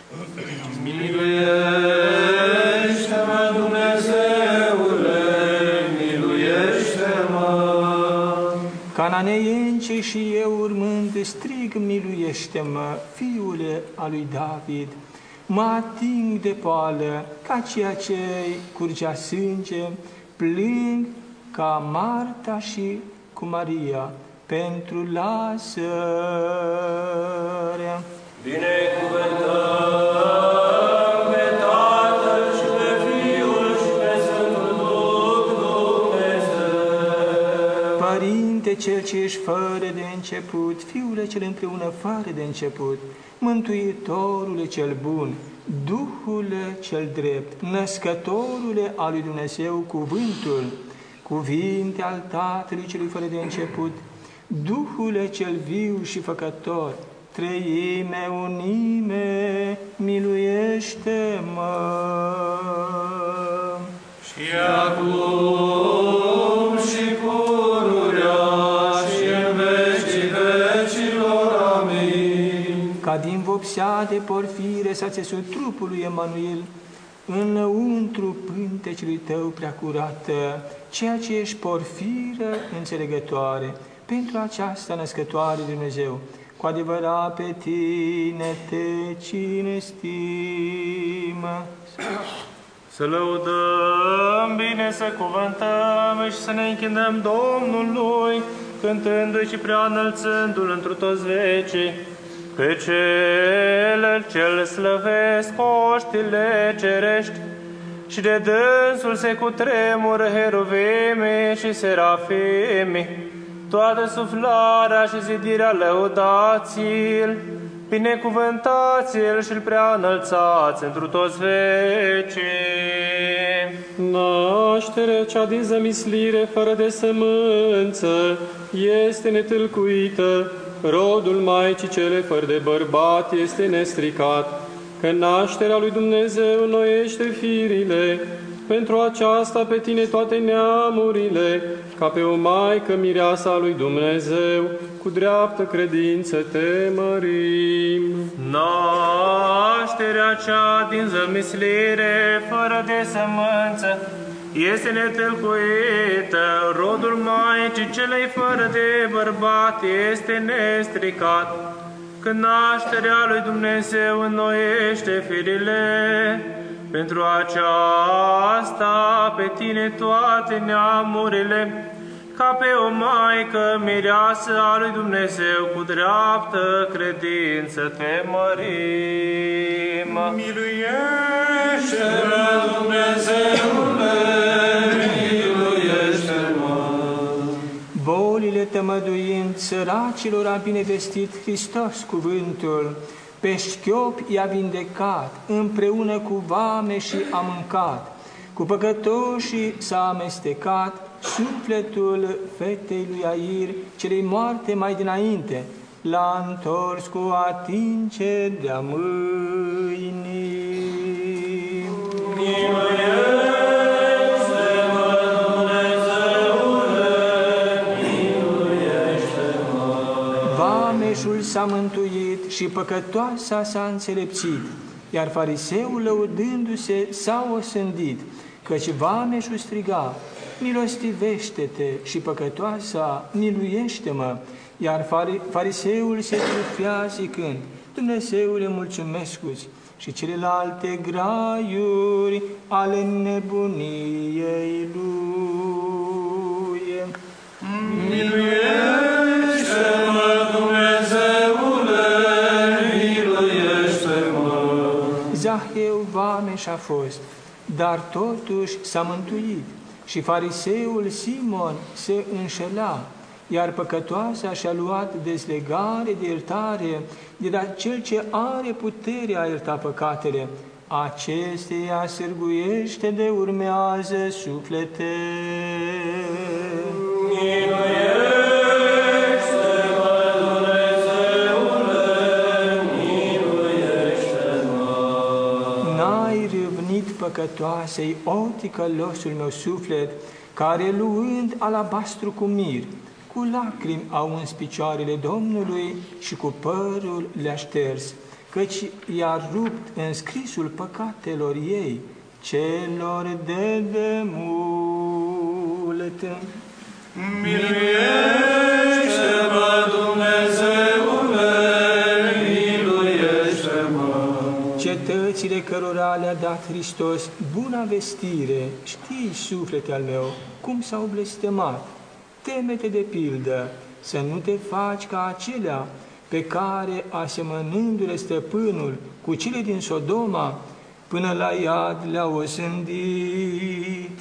D: Miluiește-mă, Dumnezeule, miluiește-mă!
B: Cananeience și eu urmând strig, miluiește-mă, Fiule al lui David. Mă ating de poală ca ceea ce curgea sânge, plâng ca Marta și cu Maria pentru Lazar.
D: Binecuvântăm pe Tatăl și pe Fiul și pe Sfântul Duh Dumnezeu.
B: Părinte Cel ce ești fără de început, Fiule cel împreună fără de început, Mântuitorule cel bun, Duhule cel drept, Născătorule al lui Dumnezeu, Cuvântul, cuvinte al Tatălui celui fără de început, Duhule cel viu și făcător, Treime unime, miluiește-mă!
D: Și acum și pururea și în vecii vecilor. Amin.
B: Ca din vopsea de porfire s-a țesut trupul lui Emanuel, înăuntru pântecelui tău preacurată, ceea ce ești porfiră înțelegătoare, pentru aceasta născătoare de Dumnezeu, cu adevărat pe tine te cinestim.
C: Să lăudăm bine, să cuvântăm și să ne închinăm Domnului, cântându-i și prea înălțându-L întru toți vecii, pe Cel ce-L slăvesc oștile cerești, și de dânsul se cutremură heruvimii și serafimii, toată suflarea și zidirea lăudați-L, binecuvântați-L și-L prea înălțați întru toți vecii.
E: Nașterea cea din zămislire fără de sămânță este netâlcuită, rodul Maicii cele fără de bărbat este nestricat, că nașterea lui Dumnezeu înnoiește firile. Pentru aceasta pe tine toate neamurile, ca pe o maică mireasa lui Dumnezeu, cu dreaptă credință te mărim.
C: Nașterea cea din zămislire fără de sămânță este netâlcuită, rodul Maicii celei fără de bărbat este nestricat, când nașterea lui Dumnezeu înnoiește firile. Pentru aceasta pe tine toate neamurile, ca pe o maică mireasă a lui Dumnezeu, cu dreaptă credință te mărim.
D: Miluiește-mă, Dumnezeule, miluiește-mă!
B: Bolile tămăduind, săracilor a binevestit Hristos cuvântul, pe șchiopi i-a vindecat, împreună cu vame și a mâncat, cu păcătoșii s-a amestecat, sufletul fetei lui Air, celei moarte mai dinainte, l-a întors cu atingerea mâinii.
D: Miluiește-mă, Dumnezeule, miluiește-mă!
B: Vameșul s-a mântuit și păcătoasa s-a înțelepțit, iar fariseul, lăudându-se, s-a osândit, căci vameșul striga, milostivește-te, și păcătoasa, miluiește-mă, iar fariseul se trufea zicând, Dumnezeule, mulțumesc-ți, și celelalte graiuri ale nebuniei lui.
D: Miluiește-mă, Dumnezeule, miluiește-mă!
B: Zaheu vameș a fost, dar totuși s-a mântuit, și fariseul Simon se înșela, iar păcătoasa și-a luat dezlegare de iertare de la Cel ce are puterea a ierta păcatele. Acesteia sârguiește de urmează suflete.
D: Miluiește-mă, Dumnezeule,
B: păcătoasei, o ticălosul meu suflet, care luând alabastru cu mir, cu lacrimi a uns picioarele Domnului și cu părul le-a șters, căci i-a rupt în scrisul păcatelor ei, celor de demult.
D: Miluiește-mă, Dumnezeule, miluiește-mă!
B: Cetățile cărora le-a dat Hristos buna vestire, știi, suflete al meu, cum s-au blestemat. Teme-te de pildă, să nu te faci ca acelea pe care, asemănându-le stăpânul cu cele din Sodoma, până la iad le-au osândit.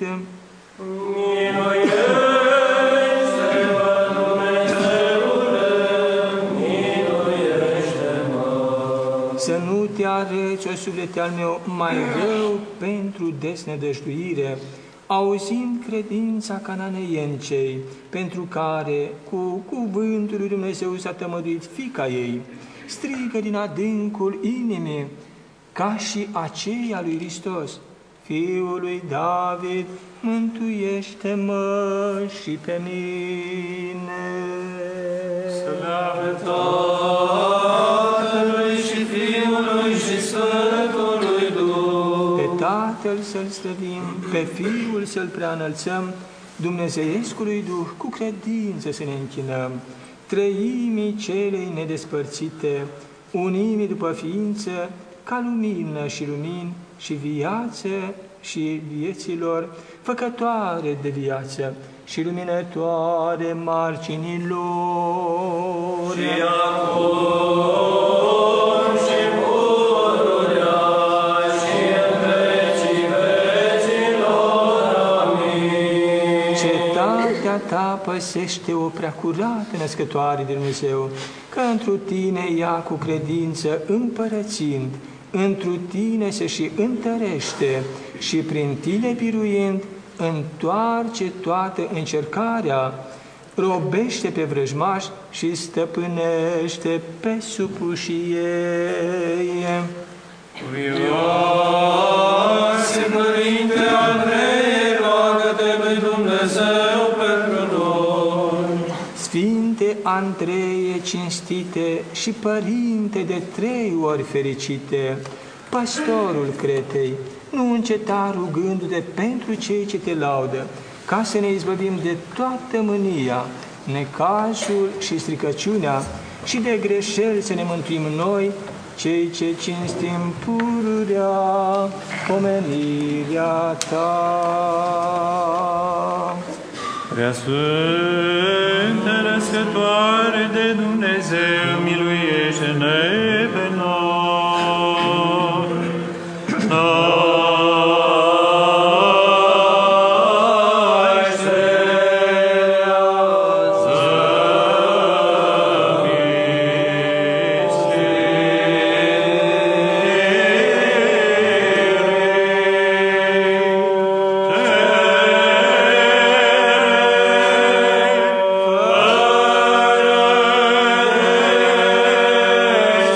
D: Miluiește-mă, Dumnezeule, miluiește-mă!
B: Să nu te arăți, o suflete al meu, mai rău pentru desnădăjduire, auzind credința cananeincei, pentru care cu cuvântul lui Dumnezeu s-a tămăduit fiica ei, strigă din adâncul inimii, ca și aceea lui Hristos, Fiul lui David, mântuiește-mă și pe mine.
D: Slavă Tatălui și Fiului și Sfântului Duh!
B: Pe Tatăl să-L slăvim, pe Fiul să-L preanălțăm, Dumnezeiescului Duh, cu credință să ne închinăm, trăimii celei nedespărțite, unimii după ființă, ca lumină și lumini și viață și vieților, făcătoare de viață și luminătoare marginilor.
D: Și acum și pururea și în vecii vecilor. Amin.
B: Cetatea ta păsește o preacurată născătoare de Dumnezeu, că întru tine ea cu credință împărățind, întru tine se și întărește și prin tine biruind, întoarce toată încercarea, robește pe vrăjmași și stăpânește pe supușii ei.
D: Cuvioase, Părinte Andrei, roagă-te lui Dumnezeu pentru noi.
B: Sfinte Andreie cinstite și Părinte de trei ori fericite, Păstorul Cretei, nu înceta rugându-te pentru cei ce te laudă, ca să ne izbăvim de toată mânia, necazul și stricăciunea și de greșeli să ne mântuim noi, cei ce cinstim pururea pomenirea ta.
C: Preasfântă Născătoare de Dumnezeu, miluiește-ne pe noi.
D: Fără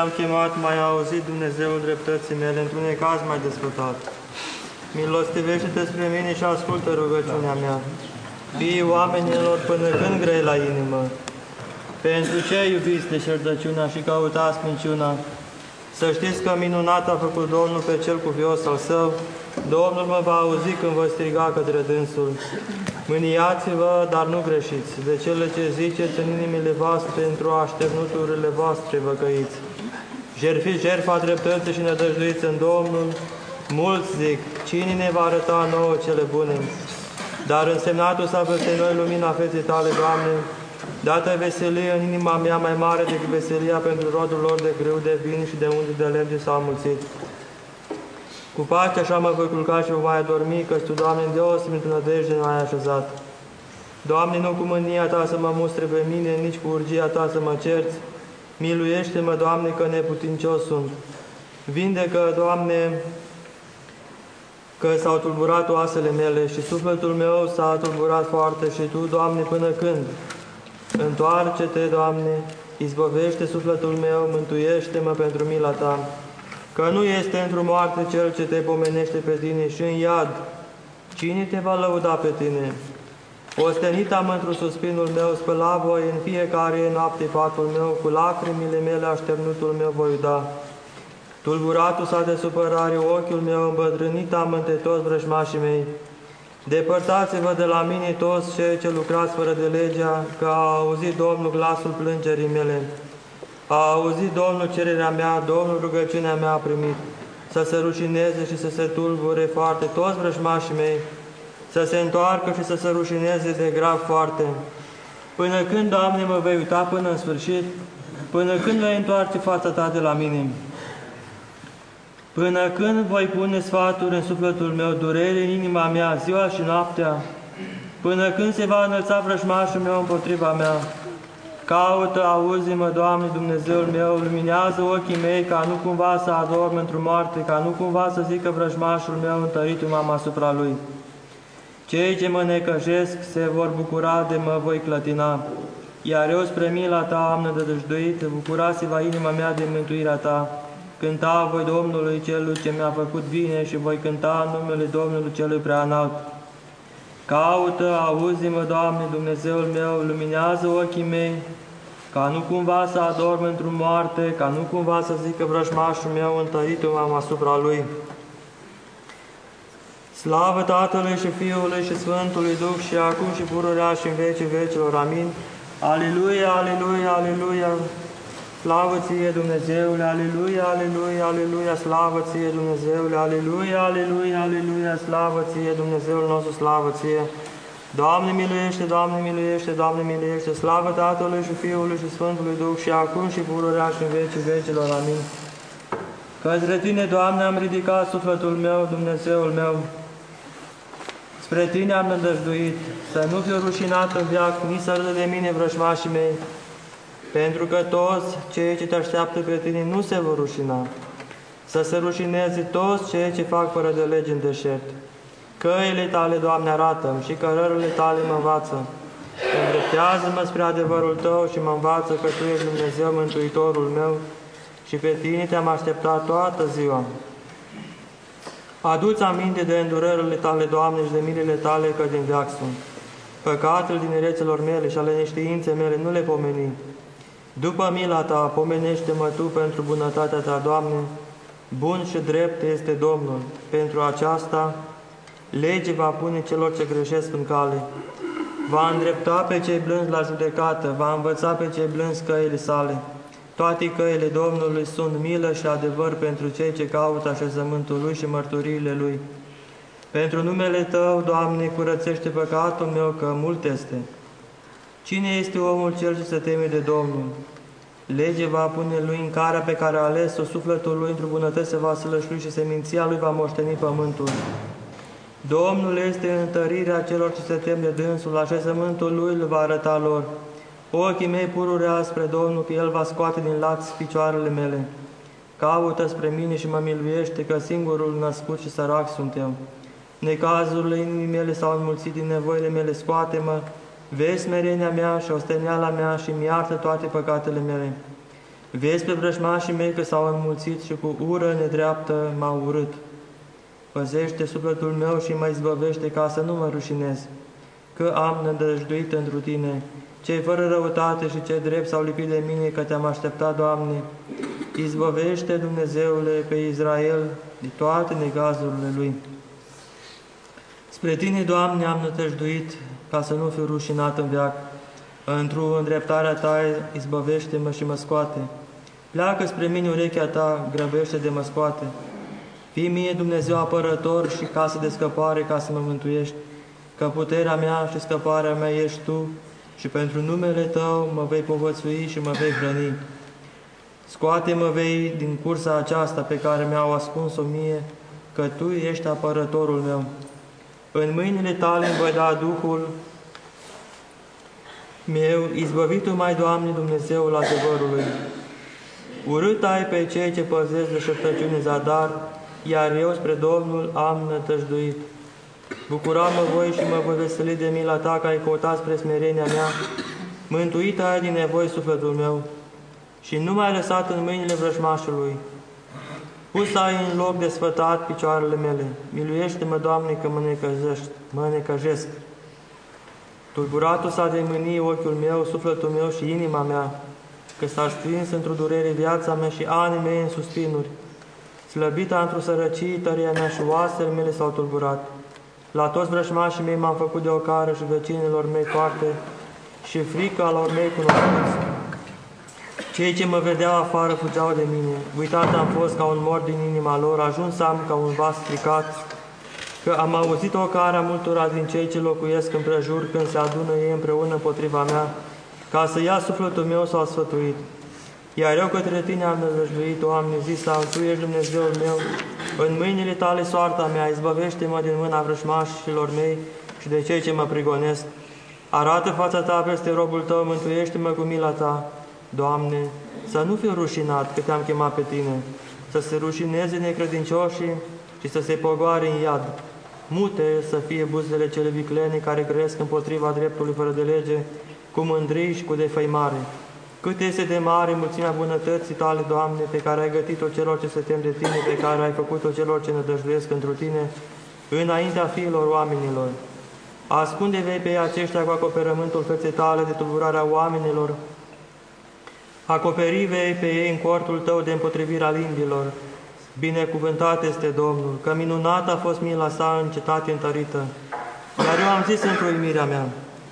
A: te-am chemat, m-ai auzit, Dumnezeul dreptății mele, într-un necaz m-ai desfătat. Milostivește-te spre mine și ascultă rugăciunea mea. Fiii oamenilor, până când grei la inimă? Pentru ce iubiți deșertăciunea și căutați minciuna? Să știți că minunat a făcut Domnul pe cel cuvios al său. Domnul mă va auzi când voi striga către dânsul. Mâniați-vă, dar nu greșiți. De cele ce ziceți în inimile voastre, într-o așternuturile voastre văcăiți. Jertfiți jertfa dreptății și nădăjduiți în Domnul. Mulți zic, cine ne va arăta nouă cele bune? Dar însemnatul s-a peste noi lumina feței tale, Doamne, dată veselie în inima mea mai mare decât veselia pentru rodul lor de grâu, de vin și de unde de lemn s-au mulțit. Cu pace așa mă voi culca și vă mai adormi, căci Tu, Doamne, în deosebit nădejde m-ai așezat. Doamne, nu cu mânia Ta să mă mustre pe mine, nici cu urgia Ta să mă cerți. Miluiește-mă, Doamne, că neputincios sunt. Vindecă, Doamne, că s-au tulburat oasele mele și sufletul meu s-a tulburat foarte și Tu, Doamne, până când? Întoarce-te, Doamne, izbăvește sufletul meu, mântuiește-mă pentru mila Ta, că nu este într-o moarte cel ce Te pomenește pe Tine și în iad. Cine Te va lăuda pe Tine? Ostenit am într-un suspinul meu, spăla voi în fiecare noapte patul meu, cu lacrimile mele așternutul meu voi da. Tulburatul s-a de supărare ochiul meu, îmbătrânit am între toți vrăjmașii mei. Depărtați-vă de la mine toți cei ce lucrați fără de legea, că a auzit Domnul glasul plângerii mele. A auzit Domnul cererea mea, Domnul rugăciunea mea a primit. Să se rușineze și să se tulbure foarte toți vrăjmașii mei, să se întoarcă și să se rușineze de grav foarte. Până când, Doamne, mă vei uita până în sfârșit? Până când vei întoarce fața Ta de la mine? Până când voi pune sfaturi în sufletul meu, durere în inima mea, ziua și noaptea? Până când se va înălța vrăjmașul meu împotriva mea? Caută, auzi-mă, Doamne, Dumnezeul meu, luminează ochii mei, ca nu cumva să adorm într-o moarte, ca nu cumva să zică vrăjmașul meu, întăritul m-am asupra lui. Cei ce mă necăjesc se vor bucura de mă voi clătina, iar eu spre mila Ta am nădăjduit, bucurase-va inima mea de mântuirea Ta. Cânta voi Domnului Celui ce mi-a făcut bine și voi cânta în numele Domnului Celui Preanalt. Caută, auzi-mă, Doamne, Dumnezeul meu, luminează ochii mei, ca nu cumva să adorm într-o moarte, ca nu cumva să zică vrăjmașul meu, întăritul m-am asupra lui. Slavă Tatălui și Fiului și Sfântului Duh și acum și pururea și în vecii vecilor. Amin. Aleluia, aleluia, aleluia. Slavă Ție, Dumnezeule, aleluia, aleluia, aleluia, slavă Ție, Dumnezeule, aleluia, aleluia, aleluia, slavă Ție, Dumnezeul nostru, slavă Ție. Doamne miluiește, Doamne miluiește, Doamne miluiește, slavă Tatălui și Fiului și Sfântului Duh și acum și pururea și în vecii vecilor. Amin. Către Tine, Doamne, am ridicat sufletul meu, Dumnezeul meu. Spre Tine am nădăjduit, să nu fiu rușinat în veac, nici să râdă de mine vrăjmașii mei, pentru că toți cei ce Te așteaptă pe Tine nu se vor rușina, să se rușineze toți cei ce fac fără de lege în deșert. Căile Tale, Doamne, arată-mi și cărările Tale mă învață. Îndreptează-mă spre adevărul Tău și mă învață că Tu ești Dumnezeu Mântuitorul meu și pe Tine Te-am așteptat toată ziua. Adu-ți aminte de îndurările Tale, Doamne, și de milele Tale, că din veac sunt. Păcatele tinereților mele și ale neștiinței mele nu le pomeni. După mila Ta, pomenește-mă Tu pentru bunătatea Ta, Doamne. Bun și drept este Domnul. Pentru aceasta, lege va pune celor ce greșesc în cale. Va îndrepta pe cei blânzi la judecată, va învăța pe cei blânzi căile Sale. Toate căile Domnului sunt milă și adevăr pentru cei ce caută așezământul Lui și mărturiile Lui. Pentru numele Tău, Doamne, curățește păcatul meu, că mult este. Cine este omul cel ce se teme de Domnul? Lege va pune lui în cara pe care a ales-o, sufletul lui într-o bunătate se va sălășlui și seminția lui va moșteni pământul. Domnul este întărirea celor ce se tem de dânsul, așezământul lui îl va arăta lor. Ochii mei pururea spre Domnul, că El va scoate din laț picioarele mele. Caută spre mine și mă miluiește, că singurul născut și sărac sunt eu. Necazurile inimii mele s-au înmulțit, din nevoile mele scoate-mă. Vezi smerenia mea și osteneala mea și mi iartă toate păcatele mele. Vezi pe vrăjmașii mei că s-au înmulțit și cu ură nedreaptă m-au urât. Păzește sufletul meu și mă izbăvește ca să nu mă rușinez, că am nădăjduit întru Tine. Cei fără răutate și cei drept s-au lipit de mine, că Te-am așteptat, Doamne. Izbăvește, Dumnezeule, pe Israel de toate negazurile lui. Spre Tine, Doamne, am nădăjduit ca să nu fiu rușinat în veac. Într-o îndreptarea Ta izbăvește-mă și mă scoate. Pleacă spre mine urechea Ta, grăbește de mă scoate. Fii mie Dumnezeu apărător și casă de scăpare ca să mă mântuiești, că puterea mea și scăparea mea ești Tu și pentru numele Tău mă vei povățui și mă vei hrăni. Scoate-mă vei din cursa aceasta pe care mi-au ascuns-o mie, că Tu ești apărătorul meu. În mâinile Tale îmi voi da Duhul meu, izbăvit-o mai, Doamne, Dumnezeul adevărului. Urât ai pe cei ce păzesc de șeptăciune zadar, iar eu spre Domnul am nătăjduit. Bucura-mă voi și mă voi veseli de mila Ta, că ai căutat spre smerenia mea. Mântuit ai din nevoi sufletul meu și nu m-ai lăsat în mâinile vrăjmașului. Pus ai în loc de sfătat picioarele mele. Miluiește-mă, Doamne, că mă necăjești, mă necăjesc. Tulburatul s-a de mânie ochiul meu, sufletul meu și inima mea, că s-a strins într-o durere viața mea și anii mei în suspinuri. Slăbita într-o sărăcie, tăria mea și oasele mele s-au tulburat. La toți vrăjmașii mei m-am făcut de ocară și vecinilor mei foarte și frica lor mei cunoscuți. Cei ce mă vedeau afară fugeau de mine. Uitat am fost ca un mor din inima lor, ajuns am ca un vas stricat, că am auzit ocara multora din cei ce locuiesc împrejur când se adună ei împreună împotriva mea, ca să ia sufletul meu s-au sfătuit. Iar eu către Tine am nădăjduit, Doamne, zis am, Tu ești Dumnezeul meu, în mâinile Tale soarta mea, izbăvește-mă din mâna vrăjmașilor mei și de cei ce mă prigonesc. Arată fața Ta peste robul Tău, mântuiește-mă cu mila Ta. Doamne, să nu fiu rușinat că Te-am chemat pe Tine, să se rușineze necredincioșii și să se pogoare în iad. Mute să fie buzele cele viclene care cresc împotriva dreptului fără de lege, cu mândrii și cu defăimare. Cât este de mare mulțimea bunătății Tale, Doamne, pe care ai gătit-o celor ce se tem de Tine, pe care ai făcut-o celor ce nădăjduiesc întru Tine, înaintea fiilor oamenilor. Ascunde vei pe aceștia cu acoperământul feței Tale de tulburarea oamenilor, acoperi vei pe ei în cortul Tău de împotrivirea limbilor. Binecuvântat este Domnul, că minunată a fost mila Sa în cetate întărită. Iar eu am zis într-o uimirea mea,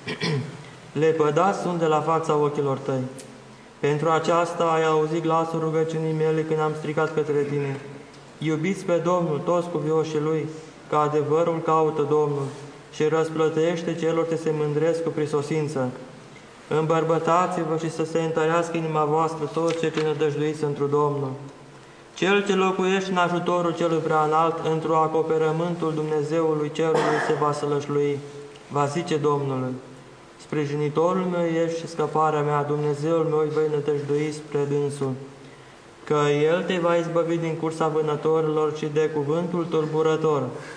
A: lepădați sunt de la fața ochilor Tăi. Pentru aceasta ai auzit glasul rugăciunii mele când am strigat către Tine. Iubiți pe Domnul, toți cuvioșii Lui, că adevărul caută Domnul și răsplătește celor ce se mândresc cu prisosință. Îmbărbătați-vă și să se întărească inima voastră toți cei ce nădăjduiți întru Domnul. Cel ce locuiește în ajutorul celui preanalt, într-o acoperământul Dumnezeului Cerului se va sălășlui, va zice Domnului. Sprijinitorul meu ești și scăparea mea, Dumnezeul meu îi vei nădăjdui spre dânsul, că El te va izbăvi din cursa vânătorilor și de cuvântul tulburător.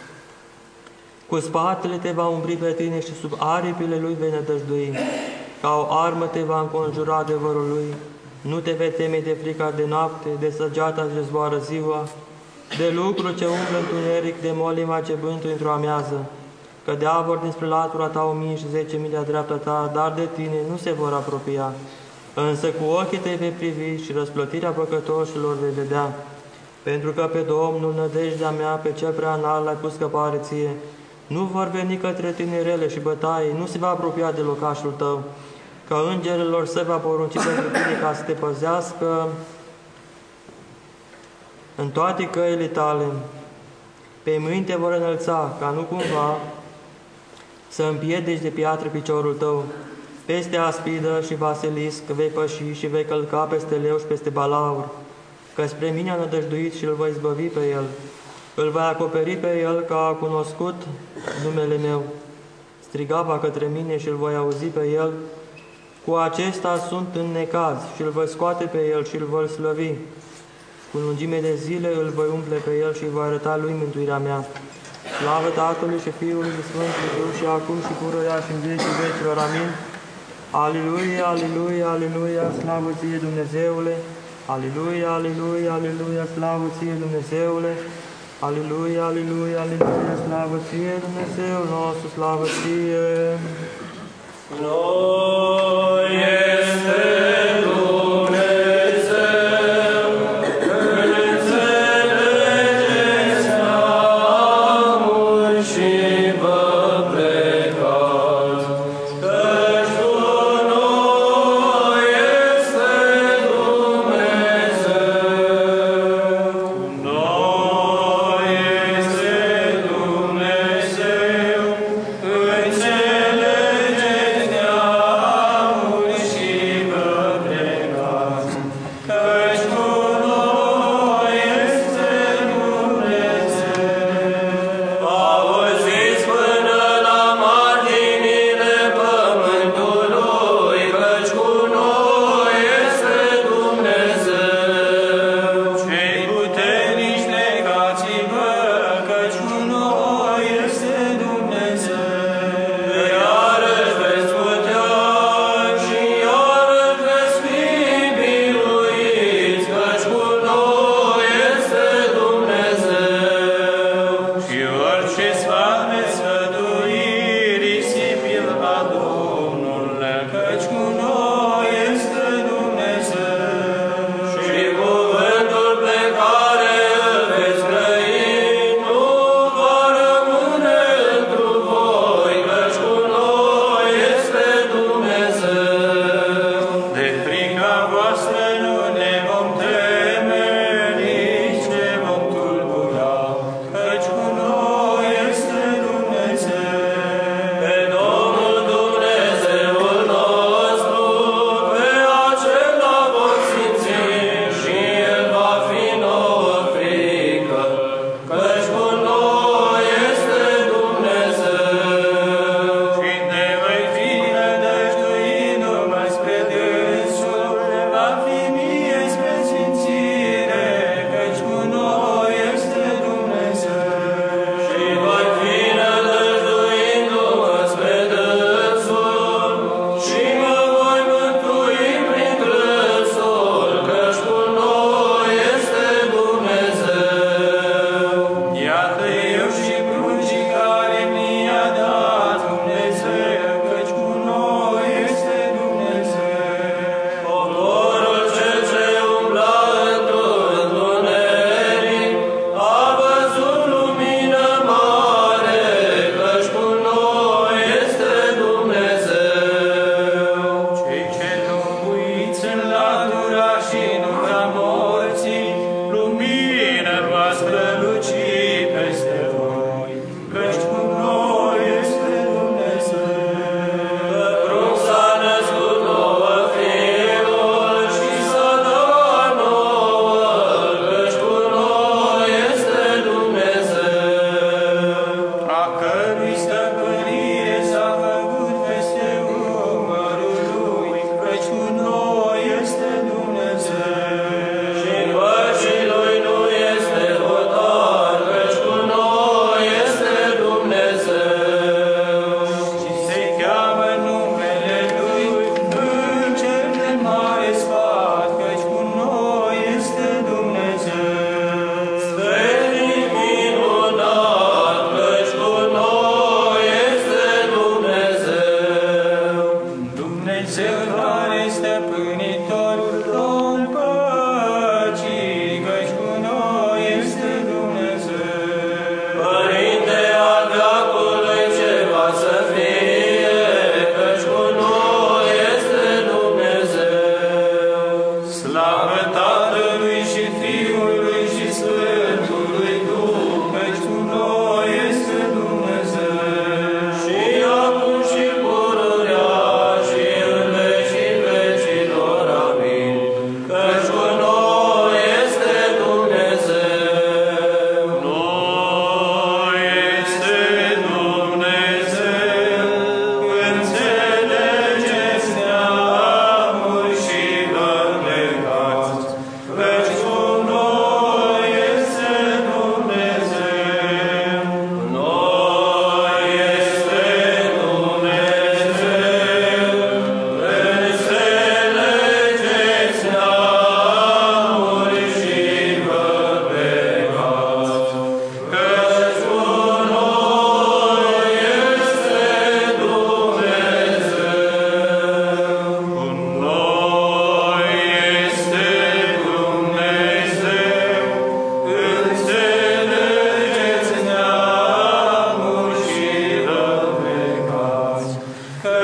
A: Cu spatele te va umbri pe tine și sub aripile Lui vei nădăjdui. Ca o armă te va înconjura adevărul Lui, nu te vei teme de frica de noapte, de săgeata ce zboară ziua, de lucru ce umblă întuneric, de molima ce bântuie într-o amiază, că de avor dinspre latura ta o mie și zece mii de-a dreapta ta, dar de tine nu se vor apropia. Însă cu ochii te vei privi și răsplătirea păcătoșilor vei vedea, pentru că pe Domnul, nădejdea mea, pe cel prea înalt l-ai pus scăpare ție. Nu vor veni către tine rele și bătaie, nu se va apropia de locașul tău, că îngerilor se va porunci pentru tine ca să te păzească în toate căile tale. Pe mâini te vor înălța, ca nu cumva să împiedici de piatră piciorul tău. Peste aspidă și vasilisc vei păși și vei călca peste leu și peste balaur, că spre mine a nădăjduit și îl voi izbăvi pe el. Îl voi acoperi pe el că a cunoscut numele meu. Strigava către mine și îl voi auzi pe el. Cu acesta sunt în necaz și îl voi scoate pe el și îl voi slăvi. Cu lungime de zile îl voi umple pe el și îi voi arăta lui mântuirea mea. Slavă Tatălui și Fiului și Sfântului Duh și acum și pururea și în vecii vecilor. Amin. Aliluia, aliluia, aliluia, slavă ție, Dumnezeule, Aleluia, aleluia, aleluia, slavă ție, Dumnezeule! Aleluia, aleluia, aleluia, slavă ție, Dumnezeu nostru, slavă ție!
D: Noi este Dumnezeu, înțelegeți neamuri și vă plecați, căci cu noi este Dumnezeu. Noi este Dumnezeu, înțelegeți neamuri și vă plecați, căci cu noi este Dumnezeu. Auziți până la marginile pământului, căci cu noi este Dumnezeu. Cei puternici necați-vă, căci cu noi este Dumnezeu. Iarăși veți putea și iarăși veți fi biruiți, căci cu noi este Dumnezeu. Și orice sfat veți sfătui, risipi-l la Domnul, căci cu noi este Dumnezeu. Și cuvântul pe care îl veți grăi nu va rămâne întru voi, căci cu noi este Dumnezeu. De frica voastră nu ne vom teme, nici ne vom tulbura, căci cu noi este Dumnezeu. Pe Domnul Dumnezeul nostru, pe acela vom simți și El va fi nouă frică, căci cu noi este Dumnezeu. Și ne vei fi nădăjduindu-mă spre Dânsul, va fi mie spre simțire, căci cu noi este Dumnezeu. Și voi fi nădăjduindu-mă spre Dânsul, și mă voi mântui prin Dânsul, căci cu noi este Dumnezeu. Iată eu și pruncii care mi-a dat Dumnezeu, căci cu noi este Dumnezeu. Poporul cel ce umbla într-un întuneric a văzut lumină mare, căci cu noi este Dumnezeu. Cei ce locuiți în latura și în umbra morții, lumină va străluci peste voi, căci cu noi este Dumnezeu. Că prunc s-a născut nouă Fiul și s-a dat nouă, căci cu noi este Dumnezeu. A cărui stăpânire s-a făcut peste umărul lui, căci cu noi este Dumnezeu. Și păcii lui nu este hotar, căci cu noi este Dumnezeu. Și se cheamă numele lui în cel de mare sfat, căci cu noi este Dumnezeu. Sfetnic minunat, căci cu noi este Dumnezeu. Dumnezeu care stăpânitorul om păcii, căci cu noi este Dumnezeu. Părinte al veacului ce va să fie, căci cu noi este Dumnezeu. Slavă Tatălui și Fiului și Sfântului Duh, căci cu noi este Dumnezeu. Și acum și pururea și în veci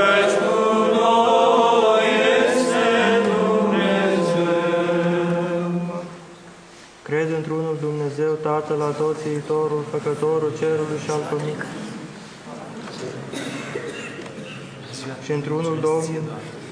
D: căci cu noi este Dumnezeu.
A: Cred într-unul Dumnezeu, Tatăl Atotțiitorul, Făcătorul cerului și al pământului, și într-unul Domnul,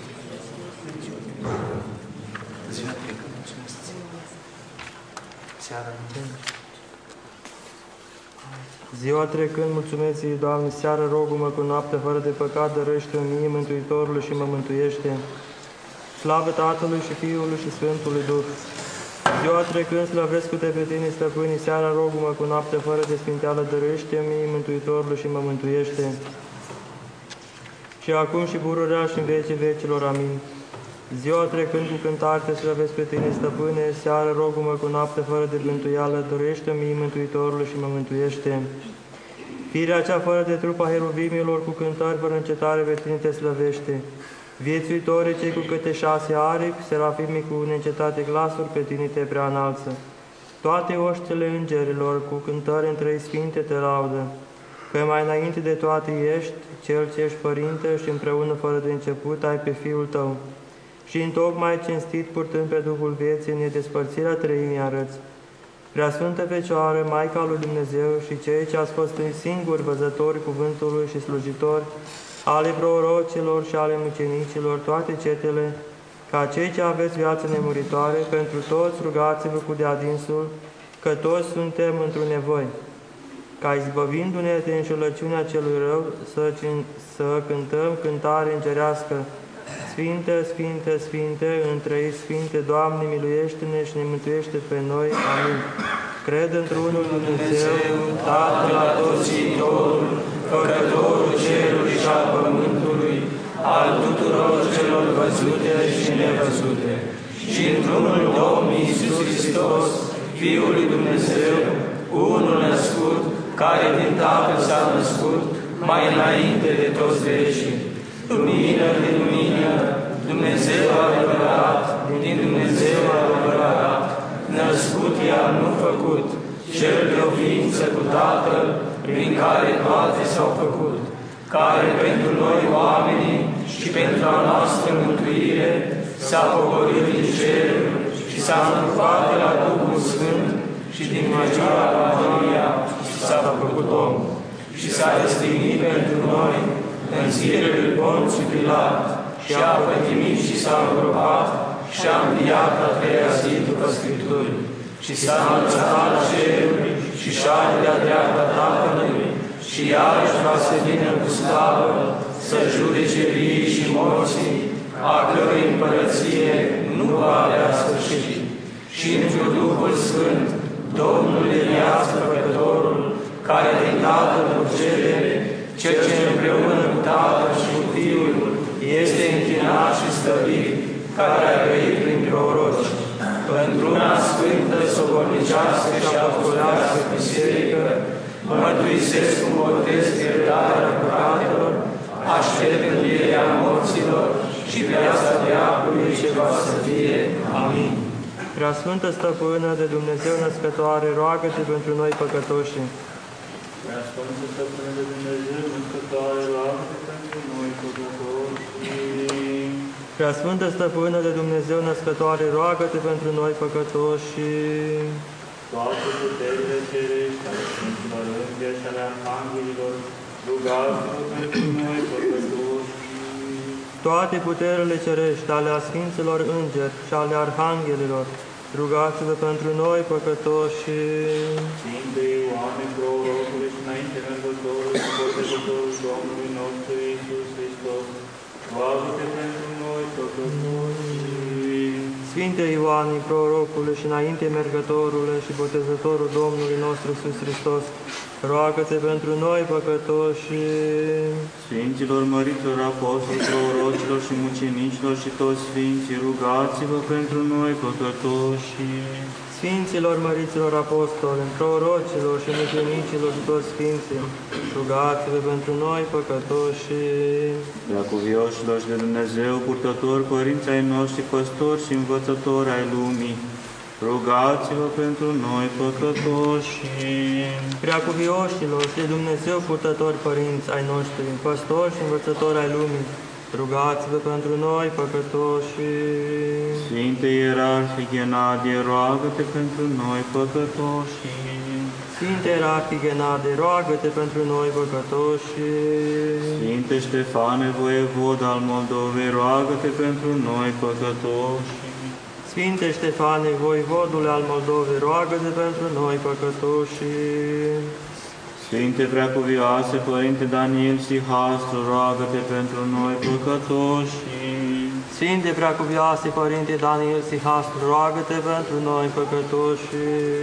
A: ziua trecând, mulțumesc ție, Doamne, seară rogul-mă cu noapte fără de păcat, dărește-o mie Mântuitorului și mă mântuiește. Slavă Tatălui și Fiului și Sfântului Duh. Ziua trecând, slăvesc cu te pe tine, stăpânii, seara rogul-mă cu noapte fără de sfinteală, dărește-o mie Mântuitorului și mă mântuiește. Și acum și pururea și în vecii vecilor. Amin. Ziua trecând cu cântare te slăvesc pe tine, stăpâne, seară rogul-mă cu noapte fără de bântuială, dorește-o mie Mântuitorului și mă mântuiește. Firea cea fără de trup a heruvimilor, cu cântări fără încetare pe tine te slăvește. Viețuitorii cei cu câte șase aripi, serafimii cu neîncetate glasuri, pe tine te prea înalță. Toate oștile îngerilor, cu cântări între ei sfinte te laudă. Că mai înainte de toate ești, Cel ce ești Părinte și împreună fără de început ai pe Fiul Tău. Și întocmai cinstit, purtând pe Duhul vieții, în despărțirea treimii arăți. Preasfântă Fecioară, Maica lui Dumnezeu și cei ce ați fost singuri văzători cuvântului și slujitori, ale prorocilor și ale mucenicilor, toate cetele, ca cei ce aveți viață nemuritoare, pentru toți rugați-vă cu de-adinsul, că toți suntem într-o nevoi, ca izbăvindu-ne de înșelăciunea celui rău, să, să cântăm cântare îngerească, Sfinte, Sfinte, Sfinte, întrei Sfinte, Doamne, miluiește-ne și ne mântuiește pe noi. Amin. Cred într-unul Dumnezeu, Tatăl Atotțiitorul, Făcătorul cerului și al pământului, al tuturor celor văzute și nevăzute, și într-unul Domn Iisus Hristos, Fiul lui Dumnezeu, unul născut, care din Tatăl s-a născut, mai înainte de toți veșii, lumină din lumină, Dumnezeu adevărat, din Dumnezeu adevărat, născut ea nu făcut, cel de o ființă cu Tatăl, prin care toate s-au făcut, care pentru noi oamenii și pentru a noastră mântuire s-a pogorât din cer și s-a întrupat de la Duhul Sfânt și din Maria la Maria și s-a făcut om și s-a răstignit pentru noi în zilele lui Ponțiu Pilat și a pătimit și s-a îngropat și a înviat a treia zi după Scripturi și s-a înălțat la ceruri și șade de-a dreapta Tatălui și iarăși va să vină cu slavă să judece vii și morții, a cărui împărăție nu va avea sfârșit. Și într-un Duhul Sfânt, Domnul de viață Făcătorul, care din Tatăl procede, cel ce împreună cu Tatăl și cu Fiul este închinat și stăvit, care a trăit prin proroci, într-una sfântă, sobornicească și apostolească biserică, mărturisesc cu botez iertarea păcatelor, aștept învierea morților și viața veacului ce va să fie. Amin. Preasfântă Stăpână de Dumnezeu Născătoare, roagă-te pentru noi păcătoși.
C: Preasfântă Stăpână de Dumnezeu Născătoare, roagă-te pentru noi păcătoși.
A: Preasfântă Stăpână de Dumnezeu Născătoare, roagă-te pentru noi păcătoși.
C: Toate puterile cerești ale Sfinților Îngeri și ale Arhanghelilor, rugați-vă pentru noi păcătoși.
A: Toate puterile cerești ale Sfinților Îngeri și ale Arhanghelilor, rugați-vă pentru noi păcătoși.
C: Sfinte Ioane, prorocule și înainte mergătorul și botezătorul Domnului nostru Iisus Hristos, roagă-te pentru noi păcătoși.
A: Sfinte Ioane, prorocule și înainte mergătorule și botezătorul Domnului nostru Iisus Hristos, roagă-te pentru noi păcătoși.
C: Sfinților, măriților, apostoli, prorocilor și mucenicilor și toți sfinții, rugați-vă pentru noi păcătoși.
A: Sfinților, măriților, apostoli, prorocilor și mucenicilor și toți sfinții, rugați-vă pentru noi păcătoși.
C: Preacuvioșilor și de Dumnezeu, purtători, părinți ai noștri, păstori și învățători ai lumii,
F: Rugați-vă pentru noi păcătoși.
A: Preacuvioșilor și de Dumnezeu purtători părinți ai noștri, păstori și învățători ai lumii, rugați-vă pentru noi păcătoși.
F: Sfinte Ierarhie Ghenadie, roagă-te pentru noi păcătoși.
A: Sfinte Ierarhie Ghenadie, roagă-te pentru noi păcătoși.
F: Sfinte Ștefane, voievod al Moldovei, roagă-te pentru noi păcătoși.
A: Sfinte Ștefane, voivodule al Moldovei, roagă-te pentru noi păcătoși.
F: Sfinte Preacuvioase, Părinte Daniel Sihastru, roagă-te pentru noi păcătoși.
A: Sfinte Preacuvioase, Părinte Daniel Sihastru, roagă-te pentru noi păcătoși.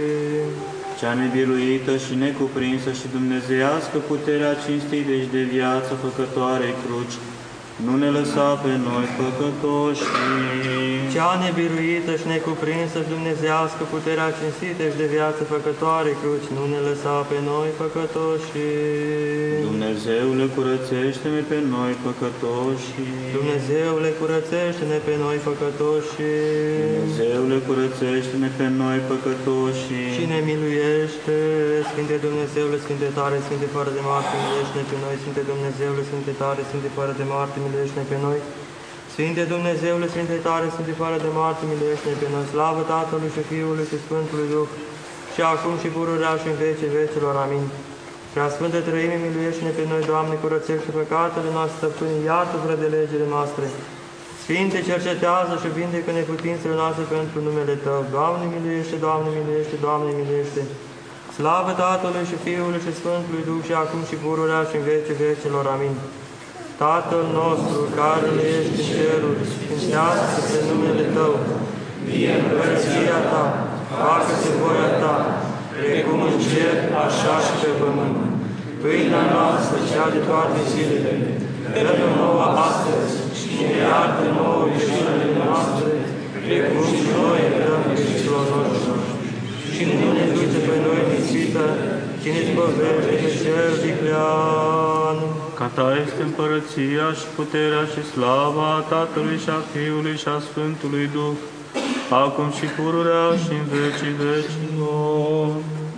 F: Cea nebiruită și necuprinsă și dumnezeiască puterea cinstită și de viață făcătoarei cruci, nu ne lăsa pe noi păcătoși.
A: Cea nebiruită și necuprinsă și dumnezeiască puterea cinstită și de viață făcătoare cruci, nu ne lăsa pe noi păcătoși.
F: Dumnezeule, curățește-ne pe noi păcătoși.
A: Dumnezeule, curățește-ne pe noi păcătoși.
F: Dumnezeule, curățește-ne pe noi păcătoși.
A: Și ne miluiește, Sfinte Dumnezeule, Sfinte tare, Sfinte fără de moarte, miluiește-ne pe noi. Sfinte Dumnezeule, Sfinte tare, Sfinte fără de moarte, miluiește-ne pe noi. Sfinte Dumnezeule, Sfinte tare, Sfinte fără de moarte, miluiește-ne pe noi. Slavă Tatălui și Fiului și Sfântului Duh, și acum și pururea și în vecii vecilor. Amin. Prea Sfântă Trăime, miluiește-ne pe noi, Doamne, curățește păcatele noastre, stăpâni, iartă fără de legile noastre. Sfinte, cercetează și vindecă neputințele noastre pentru numele Tău. Doamne, miluiește, Doamne, miluiește, Doamne, miluiește. Slavă Tatălui și Fiului și Sfântului Duh, și acum și pururea și în vecii vecilor. Amin. Tatăl nostru, care ești în ceruri, sfințească-se numele Tău, vie împărăția Ta, facă-se voia Ta, precum în cer, așa și pe pământ. Pâinea noastră, cea de toate zilele, dă-ne nouă astăzi și ne iartă nouă greșelile noastre, precum și noi iertăm greșelilor noștri. Și nu ne duce pe noi în ispită, ci ne zbăvește de cel viclean.
F: Ca Ta este împărăția și puterea și slava Tatălui și a Fiului și a Sfântului Duh, acum și pururea și în vecii vecilor.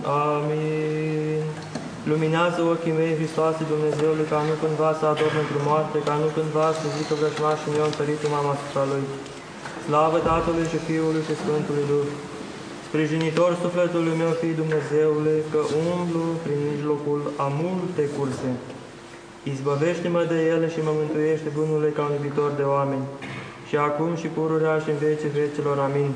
A: Amin. Luminează ochii mei, Hristoase Dumnezeului, ca nu cândva să ador pentru moarte, ca nu cândva să zică vrăjmașul meu întăritul m-am asupra Lui. Slavă Tatălui și Fiului și Sfântului Duh. Sprijinitor sufletului meu, fii Dumnezeule, că umblu prin mijlocul a multe curse. Izbăvește-mă de ele și mă mântuiește, bunule, ca un iubitor de oameni, și acum și pururea și în vecii vecilor. Amin.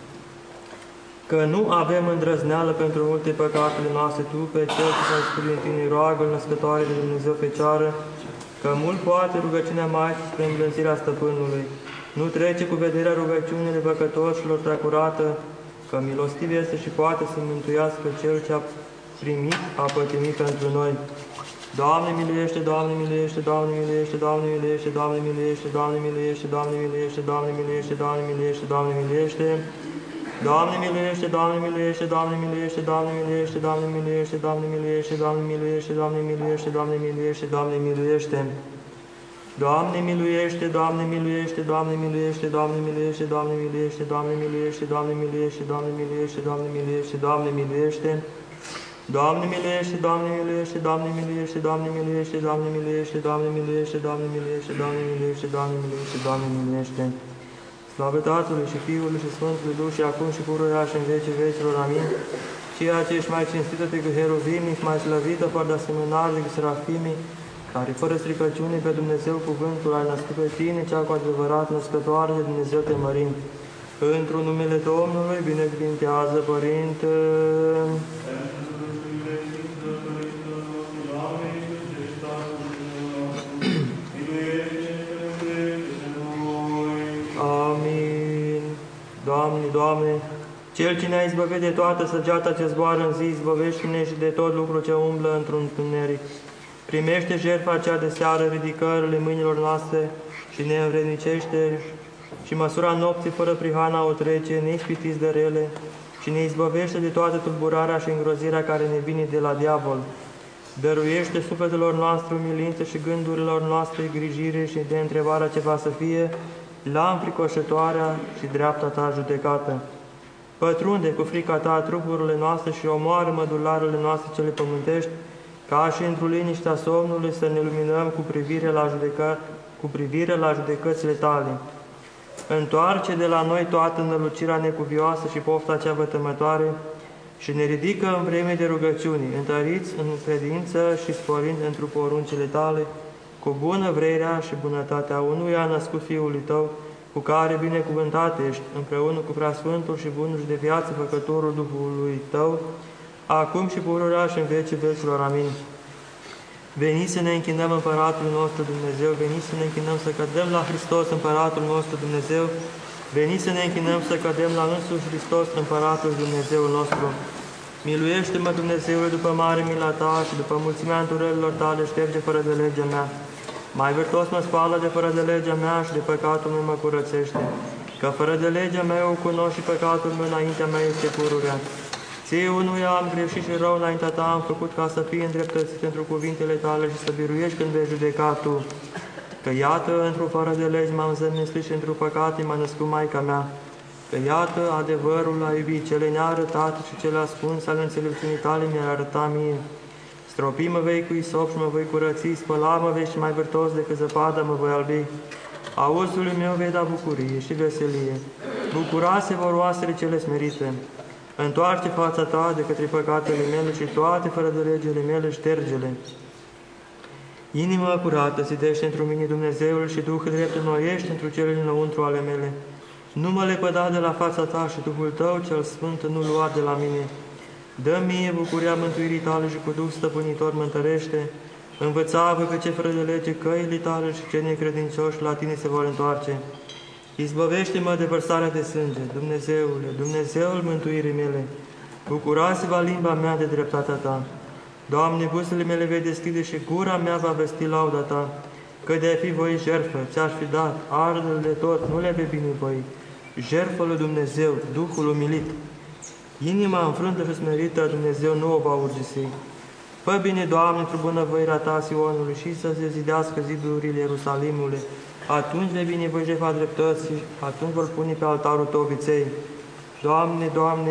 A: Că nu avem îndrăzneală pentru multe păcatele noastre, Tu, pe Cel ce s-a spus în Tine, roagă-L născătoare de Dumnezeu Fecioară, că mult poate rugăciunea Maicii spre îmblânzirea Stăpânului. Nu trece cu vederea rugăciunile păcătoșilor preacurată, că milostiv este și poate să mântuiască Cel ce a primit, a pătimit pentru noi. Doamne miluiește, Doamne miluiește, Doamne miluiește, Doamne miluiește, Doamne miluiește, Doamne miluiește, Doamne miluiește, Doamne miluiește, Doamne miluiește, Doamne miluiește. Doamne miluiește, Doamne miluiește, Doamne miluiește, Doamne miluiește, Doamne miluiește, Doamne miluiește, Doamne miluiește, Doamne miluiește, Doamne miluiește, Doamne miluiește. Doamne miluiește, Doamne miluiește, Doamne miluiește, Doamne miluiește, Doamne miluiește, Doamne miluiește, Doamne miluiește, Doamne miluiește, Doamne miluiește, Doamne miluiește. Doamne miluiește, Doamne miluiește, Doamne miluiește, Doamne miluiește, Doamne miluiește, Doamne miluiește, Doamne miluiește, Doamne miluiește, Doamne miluiește, Doamne miluiește. Slavă Tatălui și Fiului și Sfântului Duh, și acum și pururea și în vecii vecilor. Amin. Ceea ce ești mai cinstită decât heruvimii și mai slăvită fără de asemănare decât serafimii, care fără stricăciune pe Dumnezeu cuvântul ai născut pe Tine, cea cu adevărat născătoare de Dumnezeu te mărim. Într-un numele Domnului, binecuvintează, Părinte. Amin. Doamne, Doamne, Cel ce ne-a izbăvit de toată săgeata ce zboară în zi, izbăvește-ne și de tot lucru ce umblă într-un întuneric. Primește jertfa cea de seară, ridicările mâinilor noastre și ne învrednicește, și măsura nopții fără prihana o trece, neispitiți de rele, și ne izbăvește de toată tulburarea și îngrozirea care ne vine de la diavol. Dăruiește sufletelor noastre umilință și gândurilor noastre grijire și de întrebarea ce va să fie, la înfricoșătoarea și dreapta Ta judecată. Pătrunde cu frica ta trupurile noastre și omoară mădularele noastre cele pământești, ca și într-o liniștea somnului să ne luminăm cu privire la, judecă, cu privire la judecățile tale. Întoarce de la noi toată nălucirea necuvioasă și pofta cea vătămătoare și ne ridică în vreme de rugăciuni, întăriți în credință și sporind într-o poruncile tale, cu bună vrerea și bunătatea unuia născut Fiului tău, cu care binecuvântat ești, împreună cu Preasfântul și Bunul și de viață Făcătorul Duhului tău, acum și pururea și în vecii vecilor. Amin. Veniți să ne închinăm Împăratul nostru Dumnezeu, veniți să ne închinăm să cădem la Hristos, Împăratul nostru Dumnezeu, veniți să ne închinăm să cădem la însuși Hristos, Împăratul Dumnezeul nostru. Miluiește-mă, Dumnezeule, după mare mila ta și după mulțimea înturărilor tale, șterge fără de legea mea. Mai vârtos mă spală de fără de legea mea și de păcatul meu mă curățește. Că fără de legea mea o cunosc și păcatul meu înaintea mea este pururea. Ție unuia am greșit și rău înaintea ta am făcut ca să fii îndreptățit pentru cuvintele tale și să biruiești când vei judeca tu. Că iată, într-o fără de legi m-am zămislit și într-o păcate m-a născut Maica mea. Că iată, adevărul a iubit, cele nearătate și cele ascunse ale înțelepciunii tale mi-ar arăta mie. Stropi mă vei cu isop și mă voi curăți, spăla mă vei și mai vârtos decât zăpada mă voi albi. Auzului meu vei da bucurie și veselie. Bucura se vor oasele cele smerite. Întoarce fața ta de către păcatele mele și toate fără de legile mele ștergele. Inima curată zidește într-un mine Dumnezeul și Duhul drept înnoiește într-un cele dinăuntru ale mele. Nu mă lepăda de la fața ta și Duhul tău cel sfânt nu lua de la mine. Dă mie bucuria mântuirii tale și cu Duh stăpânitor mă întărește. Învăța-vă pe ce fără de lege căile tale și cei necredincioși la tine se vor întoarce. Izbăvește-mă de vărsarea de sânge, Dumnezeule, Dumnezeul mântuirii mele. Bucura-se-va limba mea de dreptatea ta. Doamne, buzele mele vei deschide și gura mea va vesti lauda ta. Că de-ai fi voi jertfă, ți-aș fi dat, ardele de tot, nu le vei binevoi. Jertfă lui Dumnezeu, Duhul umilit. Inima înfrântă și smerită, Dumnezeu nu o va urgisi. Fă bine, Doamne, într-o bunăvoirea ta Sionului și să se zidească zidurile Ierusalimului. Atunci vei binevoi jefa dreptății, atunci vor pune pe altarul tău viței. Doamne, Doamne,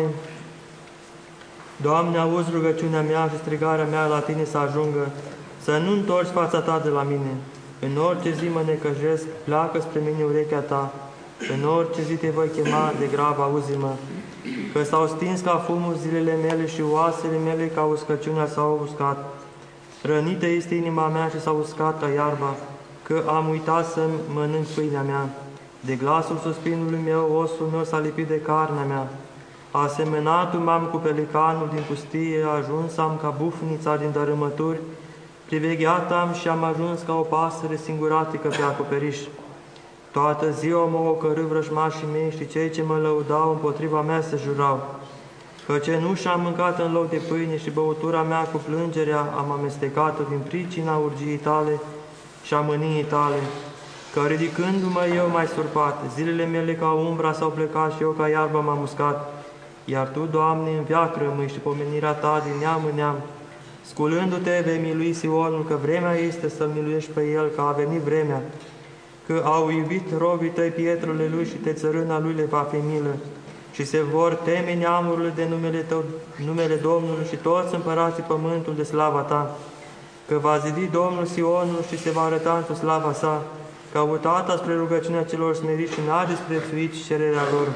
A: Doamne, auzi rugăciunea mea și strigarea mea la Tine să ajungă, să nu întorci fața Ta de la mine. În orice zi mă necăjesc, pleacă spre mine urechea Ta. În orice zi Te voi chema, de grav auzi-mă. Că s-au stins ca fumul zilele mele și oasele mele ca uscăciunea s-au uscat. Rănită este inima mea și s-a uscat ca iarba, că am uitat să-mi mănânc pâinea mea. De glasul suspinului meu, osul meu s-a lipit de carnea mea. Asemănatul m-am cu pelicanul din pustie, ajuns am ca bufnița din dărâmături, privegheat am și am ajuns ca o pasăre singuratică pe acoperiș. Toată ziua mă ocărâ vrăjmașii mei și cei ce mă lăudau împotriva mea se jurau, că cenușa am mâncat în loc de pâine și băutura mea cu plângerea am amestecat-o din pricina urgiei tale și a mâniei tale, că ridicându-mă eu mai surpat, zilele mele ca umbra s-au plecat și eu ca iarba m-am uscat, iar Tu, Doamne, în veac rămâi și pomenirea Ta din neam în neam. Sculându-Te, vei milui Sionul, că vremea este să-L miluiești pe el, că a venit vremea, că au iubit robii Tăi pietrele Lui și de țărâna Lui le va fi milă, și se vor teme neamurile de numele Tău, numele Domnului și toți împărații pământul de slava Ta, că va zidi Domnul Sionul și se va arăta într-o slava Sa, căutata spre rugăciunea celor smeriți și n-a disprețuit cererea lor.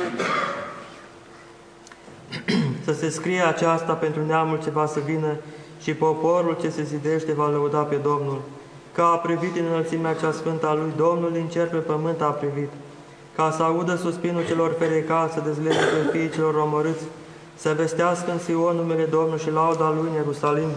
A: Să se scrie aceasta pentru neamul ce va să vină și poporul ce se zidește va lăuda pe Domnul. Că a privit din înălțimea cea sfântă a Lui, Domnul din cer pe pământ a privit, ca să audă suspinul celor ferecați, să dezlege pe fiii celor omorâți, să vestească în Sion numele Domnului și lauda Lui în Ierusalim.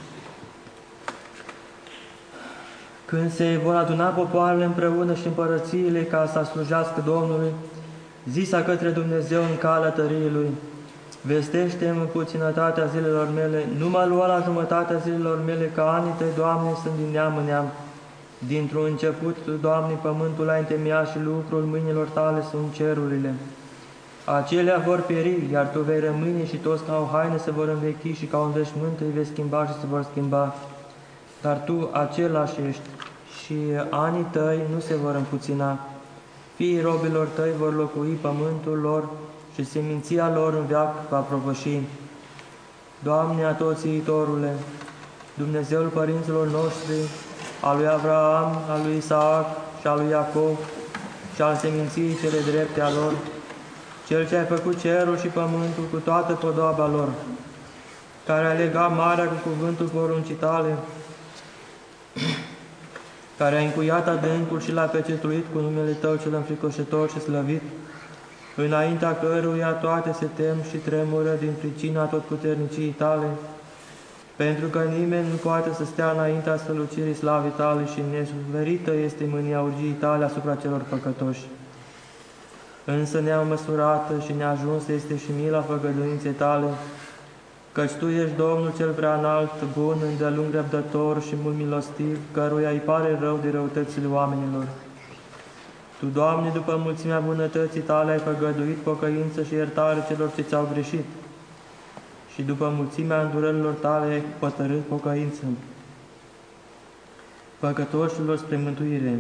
A: Când se vor aduna popoarele împreună și împărățiile ca să slujească Domnului, zisa către Dumnezeu în calea tăriei Lui, vestește-mi puținătatea zilelor mele, nu mă lua la jumătatea zilelor mele, că anii Tăi, Doamne, sunt din neam în neam. Dintr-un început, Doamne, pământul ai întemeiat și lucrul mâinilor Tale sunt cerurile. Acelea vor pieri, iar Tu vei rămâne și toți ca o haină se vor învechi și ca un veșmânt îi vei schimba și se vor schimba. Dar Tu același ești și anii Tăi nu se vor împuțina. Fiii robilor Tăi vor locui pământul lor și și seminția lor în veac va propăși. Doamne, Atoțiitorule, Dumnezeul părinților noștri, al lui Avraam, al lui Isaac și al lui Iacov și al seminției cele drepte a lor, Cel ce ai făcut cerul și pământul cu toată podoaba lor, care a legat marea cu cuvântul poruncii tale, care a încuiat adâncul și l-a pecetuit cu numele Tău cel înfricoșător și slăvit, înaintea căruia toate se tem și tremură din pricina totputerniciei Tale, pentru că nimeni nu poate să stea înaintea strălucirii slavii Tale și nesuferită este mânia urgiei Tale asupra celor păcătoși. Însă neamăsurată și neajunsă este și mila făgăduinței Tale, căci Tu ești Domnul cel prea înalt, bun, îndelung răbdător și mult milostiv, căruia îi pare rău de răutățile oamenilor. Tu, Doamne, după mulțimea bunătății Tale, ai făgăduit pocăință și iertare celor ce ți-au greșit, și după mulțimea îndurărilor Tale ai hotărât pocăință păcătoșilor spre mântuire.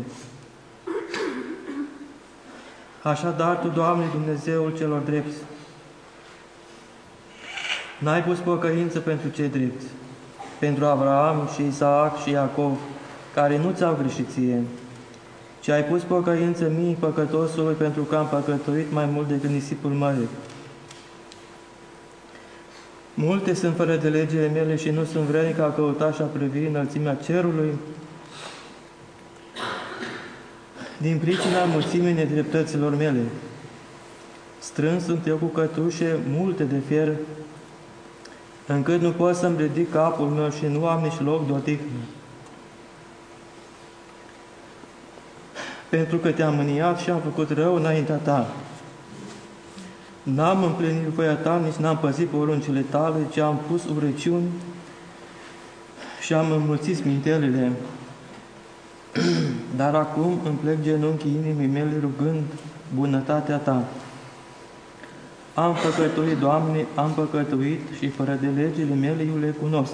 A: Așadar, Tu, Doamne, Dumnezeul celor drepți, n-ai pus pocăință pentru cei drepți, pentru Avraam și Isaac și Iacov, care nu ți-au greșit ție, ci ai pus pocăință mie păcătosului, pentru că am păcătuit mai mult decât nisipul mării. Multe sunt fără de legile mele și nu sunt vrednic a căuta și a privi înălțimea cerului, din pricina mulțimii nedreptăților mele. Strâns sunt eu cu cătușe multe de fier, încât nu pot să-mi ridic capul meu și nu am nici loc de odihnă. Pentru că te-am mâniat și am făcut rău înaintea Ta. N-am împlinit voia Ta, nici n-am păzit poruncile Tale, ci am pus urăciuni și am înmulțit smintelile. Dar acum îmi plec genunchii inimii mele rugând bunătatea Ta. Am păcătuit, Doamne, am păcătuit și fără de legile mele eu le cunosc.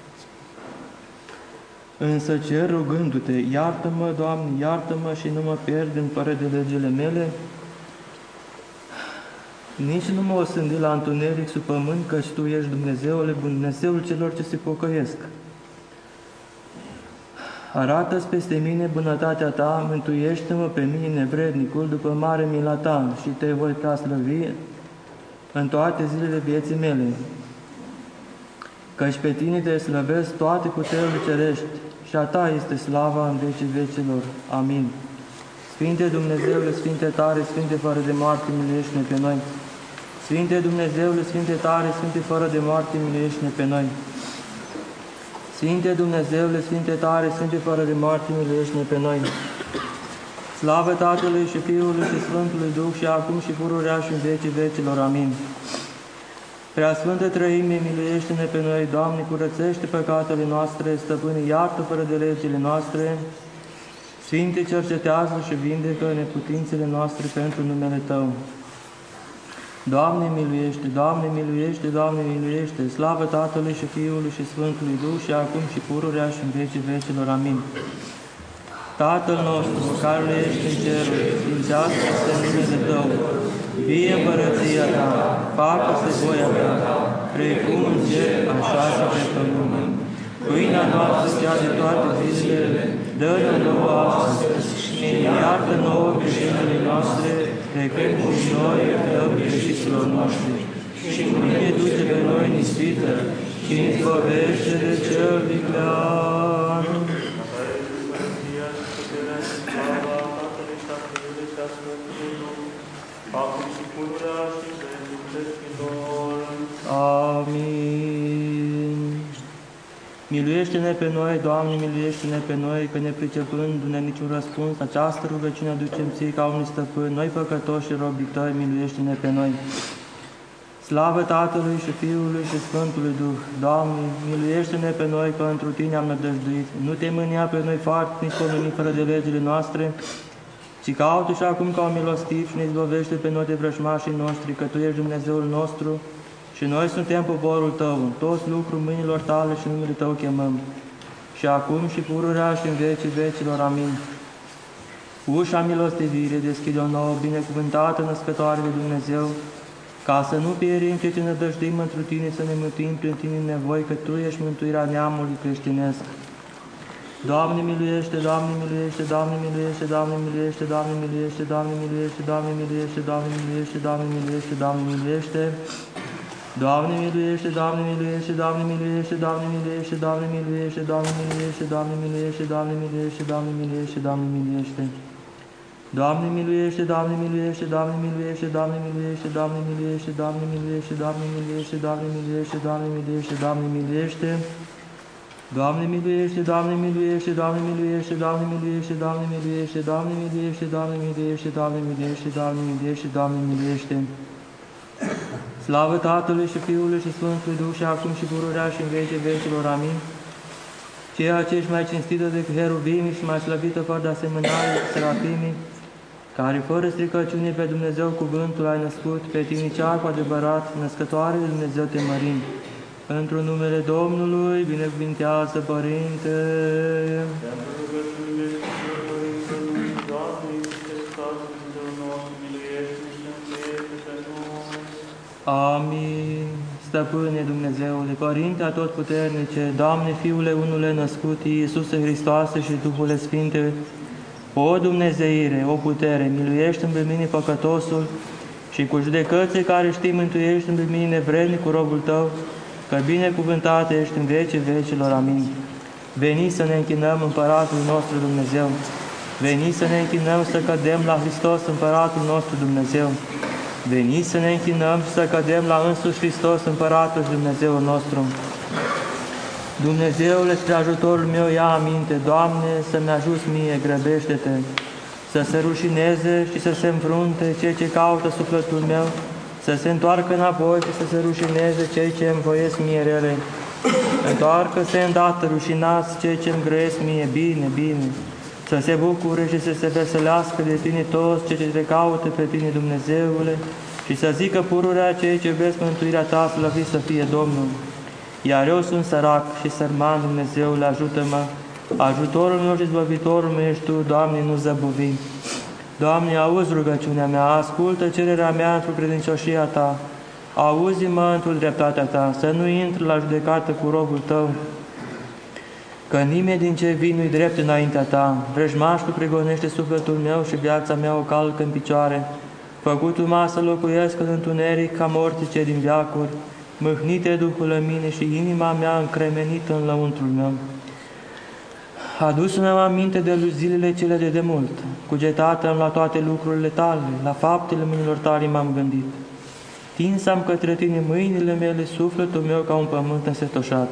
A: Însă cer rugându-Te, iartă-mă, Doamne, iartă-mă și nu mă pierd în fără de legile mele, nici nu mă osândi la întuneric sub pământ, căci Tu ești Dumnezeule, Dumnezeul celor ce se pocăiesc. Arată-ți peste mine bunătatea Ta, mântuiește-mă pe mine, nevrednicul, după mare mila Ta, și Te voi preaslăvi în toate zilele vieții mele. Căci pe Tine Te slăvesc toate puterile cerești, și a Ta este slava în vecii vecilor. Amin. Sfinte Dumnezeule, Sfinte tare, Sfinte fără de moarte, miluiește-ne pe noi. Sfinte Dumnezeule, Sfinte tare, Sfinte fără de moarte, miluiește-ne pe noi. Sfinte Dumnezeule, Sfinte tare, Sfinte fără de moarte, miluiește-ne pe noi. Slavă Tatălui și Fiului și Sfântului Duh și acum și pururea și în vecii vecilor. Amin. Preasfântă Trăime, miluiește-ne pe noi, Doamne, curățește păcatele noastre, Stăpâne, iartă fără de legile noastre, Sfinte, cercetează și vindecă neputințele noastre pentru numele Tău. Doamne, miluiește, Doamne, miluiește, Doamne, miluiește, slavă Tatălui și Fiului și Sfântului Duh și acum și pururea și în vecii vecilor. Amin. Tatăl nostru, care ești în ceruri, sfințească-se numele Tău, vie împărăția Ta, facă-se voia Ta, precum în cer, așa și pe pământ. Pâinea noastră cea de toate zilele, dă-ne nouă astăzi și iartă nouă greșelile noastre, precum și noi iertăm greșiților noștri. Și nu ne duce pe noi în ispită, ci ne izbăvește de cel viclean. Amin. Miluiește-ne pe noi, Doamne, miluiește-ne pe noi, că nepricepându-ne niciun răspuns, această rugăciune aducem Ție ca unui stăpân, noi păcătoși și robii Tăi, miluiește-ne pe noi. Slavă Tatălui și Fiului și Sfântului Duh! Doamne, miluiește-ne pe noi, că întru Tine am nădăjduit. Nu Te mânia pe noi foarte, nici pomeni fără de legile noastre, ci caută și acum ca un milostiv și ne izbăvește pe noi de vrăjmașii noștri, că Tu ești Dumnezeul nostru și noi suntem poporul Tău, în toți lucrul mâinilor Tale și numele Tău chemăm. Și acum și pururea și în vecii vecilor. Amin. Ușa milostivirii deschide o nouă, binecuvântată născătoare de Dumnezeu, ca să nu pierim ce ce nădăjduim întru Tine, să ne mântuim prin Tine în nevoi, că Tu ești mântuirea neamului creștinesc. Doamne miluiește, Doamne miluiește, Doamne miluiește, Doamne miluiește, Doamne miluiește, Doamne miluiește, Doamne miluiește, Doamne miluiește, Doamne miluiește, Doamne miluiește. Doamne miluiește, Doamne miluiește, Doamne miluiește, Doamne miluiește, Doamne miluiește, Doamne miluiește, Doamne miluiește, Doamne miluiește, Doamne miluiește, Doamne miluiește. Doamne miluiește, Doamne miluiește, Doamne miluiește, Doamne miluiește, Doamne miluiește, Doamne miluiește, Doamne miluiește, Doamne miluiește, Doamne miluiește, Doamne miluiește. Doamne miluiește, Doamne miluiește, Doamne miluiește, Doamne miluiește, Doamne miluiește, Doamne miluiește, Doamne miluiește, Doamne miluiește, Doamne miluiește, Doamne miluiește. Slavă Tatălui și Fiului și Sfântului Duh și acum și pururea și în vecii vecilor. Amin. Ceea ce ești mai cinstită decât heruvimii și mai slăvită fără de asemănare cu serafimii, care fără stricăciune pe Dumnezeu cuvântul ai născut, pe Tine cea cu adevărat, născătoare de Dumnezeu te mărim. Într-un numele Domnului, binecuvintează Părinte. Amin. Stăpâne Dumnezeule, Părinte Atotputernice, Doamne, Fiule unule născut, Iisuse Hristoase și Duhule Sfinte, o Dumnezeire, o putere, miluiește-mi pe mine păcătosul și cu judecății care știi mântuiește-mi pe mine nevrednic cu robul Tău, că binecuvântat ești în vecii vecilor. Amin. Veni să ne închinăm Împăratul nostru Dumnezeu, veni să ne închinăm să cădem la Hristos Împăratul nostru Dumnezeu, veni să ne închinăm și să cădem la însuși Hristos Împăratul și Dumnezeul nostru. Dumnezeule, spre ajutorul meu ia aminte, Doamne, să-mi ajuți mie, grăbește-te, să se rușineze și să se înfrunte cei ce caută sufletul meu, să se întoarcă înapoi și să se rușineze cei ce îmi voiesc mie rele. Întoarcă-se îndată rușinați cei ce îmi grăiesc mie bine, bine, să se bucure și să se veselească de Tine toți cei ce te caută pe Tine, Dumnezeule, și să zică pururea cei ce vezi mântuirea Ta, slăvit să fie Domnul. Iar eu sunt sărac și sărman, Dumnezeule, ajută-mă, ajutorul meu și zbăvitorul meu ești Tu, Doamne, nu zăbovi. Doamne, auzi rugăciunea mea, ascultă cererea mea într-o credincioșia Ta, auzi-mă într-o dreptatea Ta, să nu intru la judecată cu robul Tău, că nimeni din ce vin nu-i drept înaintea Ta. Vrăjmașul prigonește sufletul meu și viața mea o calcă în picioare. Făcut-o să locuiesc în întuneric ca morții cei din veacuri, mâhnite Duhul în mine și inima mea încremenită în lăuntrul meu. Adus-mi aminte de zilele cele de demult, cugetat-am la toate lucrurile Tale, la faptele mâinilor Tale m-am gândit. Tins-am către Tine mâinile mele, sufletul meu ca un pământ însetoșat.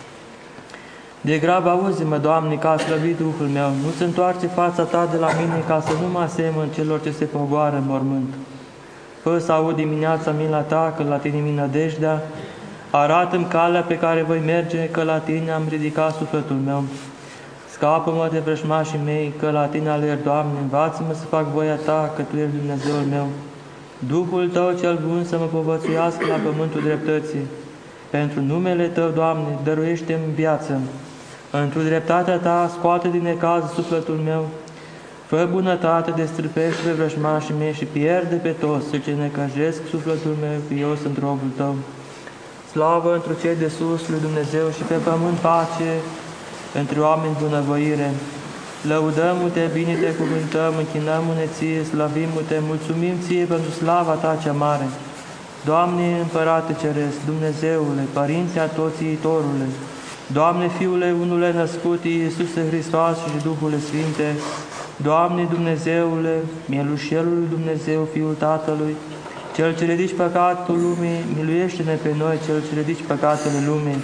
A: De grab auzi-mă, Doamne, că a slăvit Duhul meu, nu-ți întoarce fața Ta de la mine ca să nu mă asemăn celor ce se pogoară în mormânt. Fă să aud dimineața mila Ta, că la Tine mi nădejdea, arată-mi calea pe care voi merge, că la Tine am ridicat sufletul meu. Scapă-mă de vrăjmașii mei, că la Tine alerg, Doamne, învață-mă să fac voia Ta, că Tu ești Dumnezeul meu. Duhul Tău cel bun să mă povățuiască la pământul dreptății. Pentru numele Tău, Doamne, dăruiește-mi viață. Într-o dreptatea Ta scoate din necaz sufletul meu. Fă bunătate, destrâpește pe vrăjmașii mei și pierde pe toți cei ce necăjesc sufletul meu, că eu sunt robul Tău. Slavă întru cei de sus lui Dumnezeu și pe pământ pace între oameni bunăvoire. Lăudăm-te, bine te cuvântăm, închinăm-ne Ție, slăvim-te, mulțumim Ție pentru slava Ta cea mare. Doamne, Împărate Ceresc, Dumnezeule, Părinte Atoțiitorule, Doamne, Fiule unule născut, Iisuse Hristos și Duhule Sfinte, Doamne Dumnezeule, Mielușelul lui Dumnezeu, Fiul Tatălui, Cel ce ridici păcatul lumii, miluiește-ne pe noi, Cel ce ridici păcatele lumii.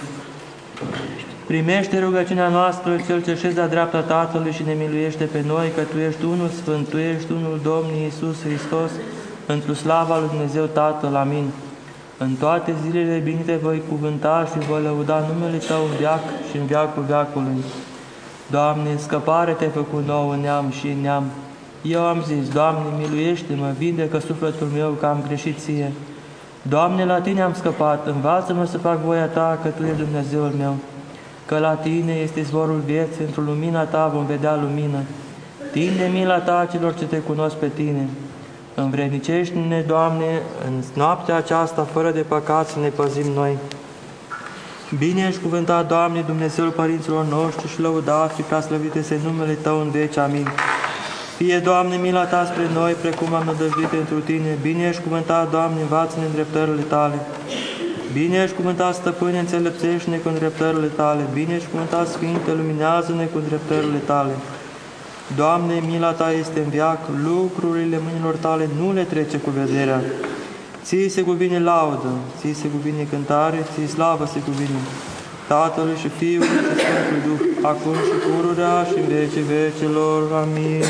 A: Primește rugăciunea noastră, Cel ce șezi la dreapta Tatălui și ne miluiește pe noi, că Tu ești unul Sfânt, Tu ești unul Domn Iisus Hristos, într-o slava lui Dumnezeu Tatăl. Amin. În toate zilele bine Te voi cuvânta și voi lăuda numele Tău în veac și în veacul veacului. Doamne, scăpare Te-ai făcut nouă în neam și în neam. Eu am zis, Doamne, miluiește-mă, vindecă sufletul meu, că am greșit Ție. Doamne, la Tine am scăpat, învață-mă să fac voia Ta, că Tu ești Dumnezeul meu. Că la Tine este izvorul vieții, într-o lumina Ta vom vedea lumină. Tinde mila Ta celor ce Te cunosc pe Tine. Învrednicește-ne, Doamne, în noaptea aceasta, fără de păcat, să ne păzim noi. Bine ești cuvântat, Doamne, Dumnezeul părinților noștri și lăudat și preaslăvit este numele Tău în veci. Amin. Fie, Doamne, mila Ta spre noi, precum am nădăjduit pentru Tine. Bine ești cuvântat, Doamne, învață-ne îndreptările Tale. Bine ești cuvântat, Stăpâne, înțelepțește-ne cu îndreptările Tale. Bine ești cuvântat, Sfinte, luminează-ne cu îndreptările Tale. Doamne, mila Ta este în veac, lucrurile mâinilor Tale nu le trece cu vederea. Ție se cuvine laudă, ție se cuvine cântare, ție slavă se cuvine Tatălui și Fiului și Sfântului Duh, acum și pururea și în vecii vecilor. Amin.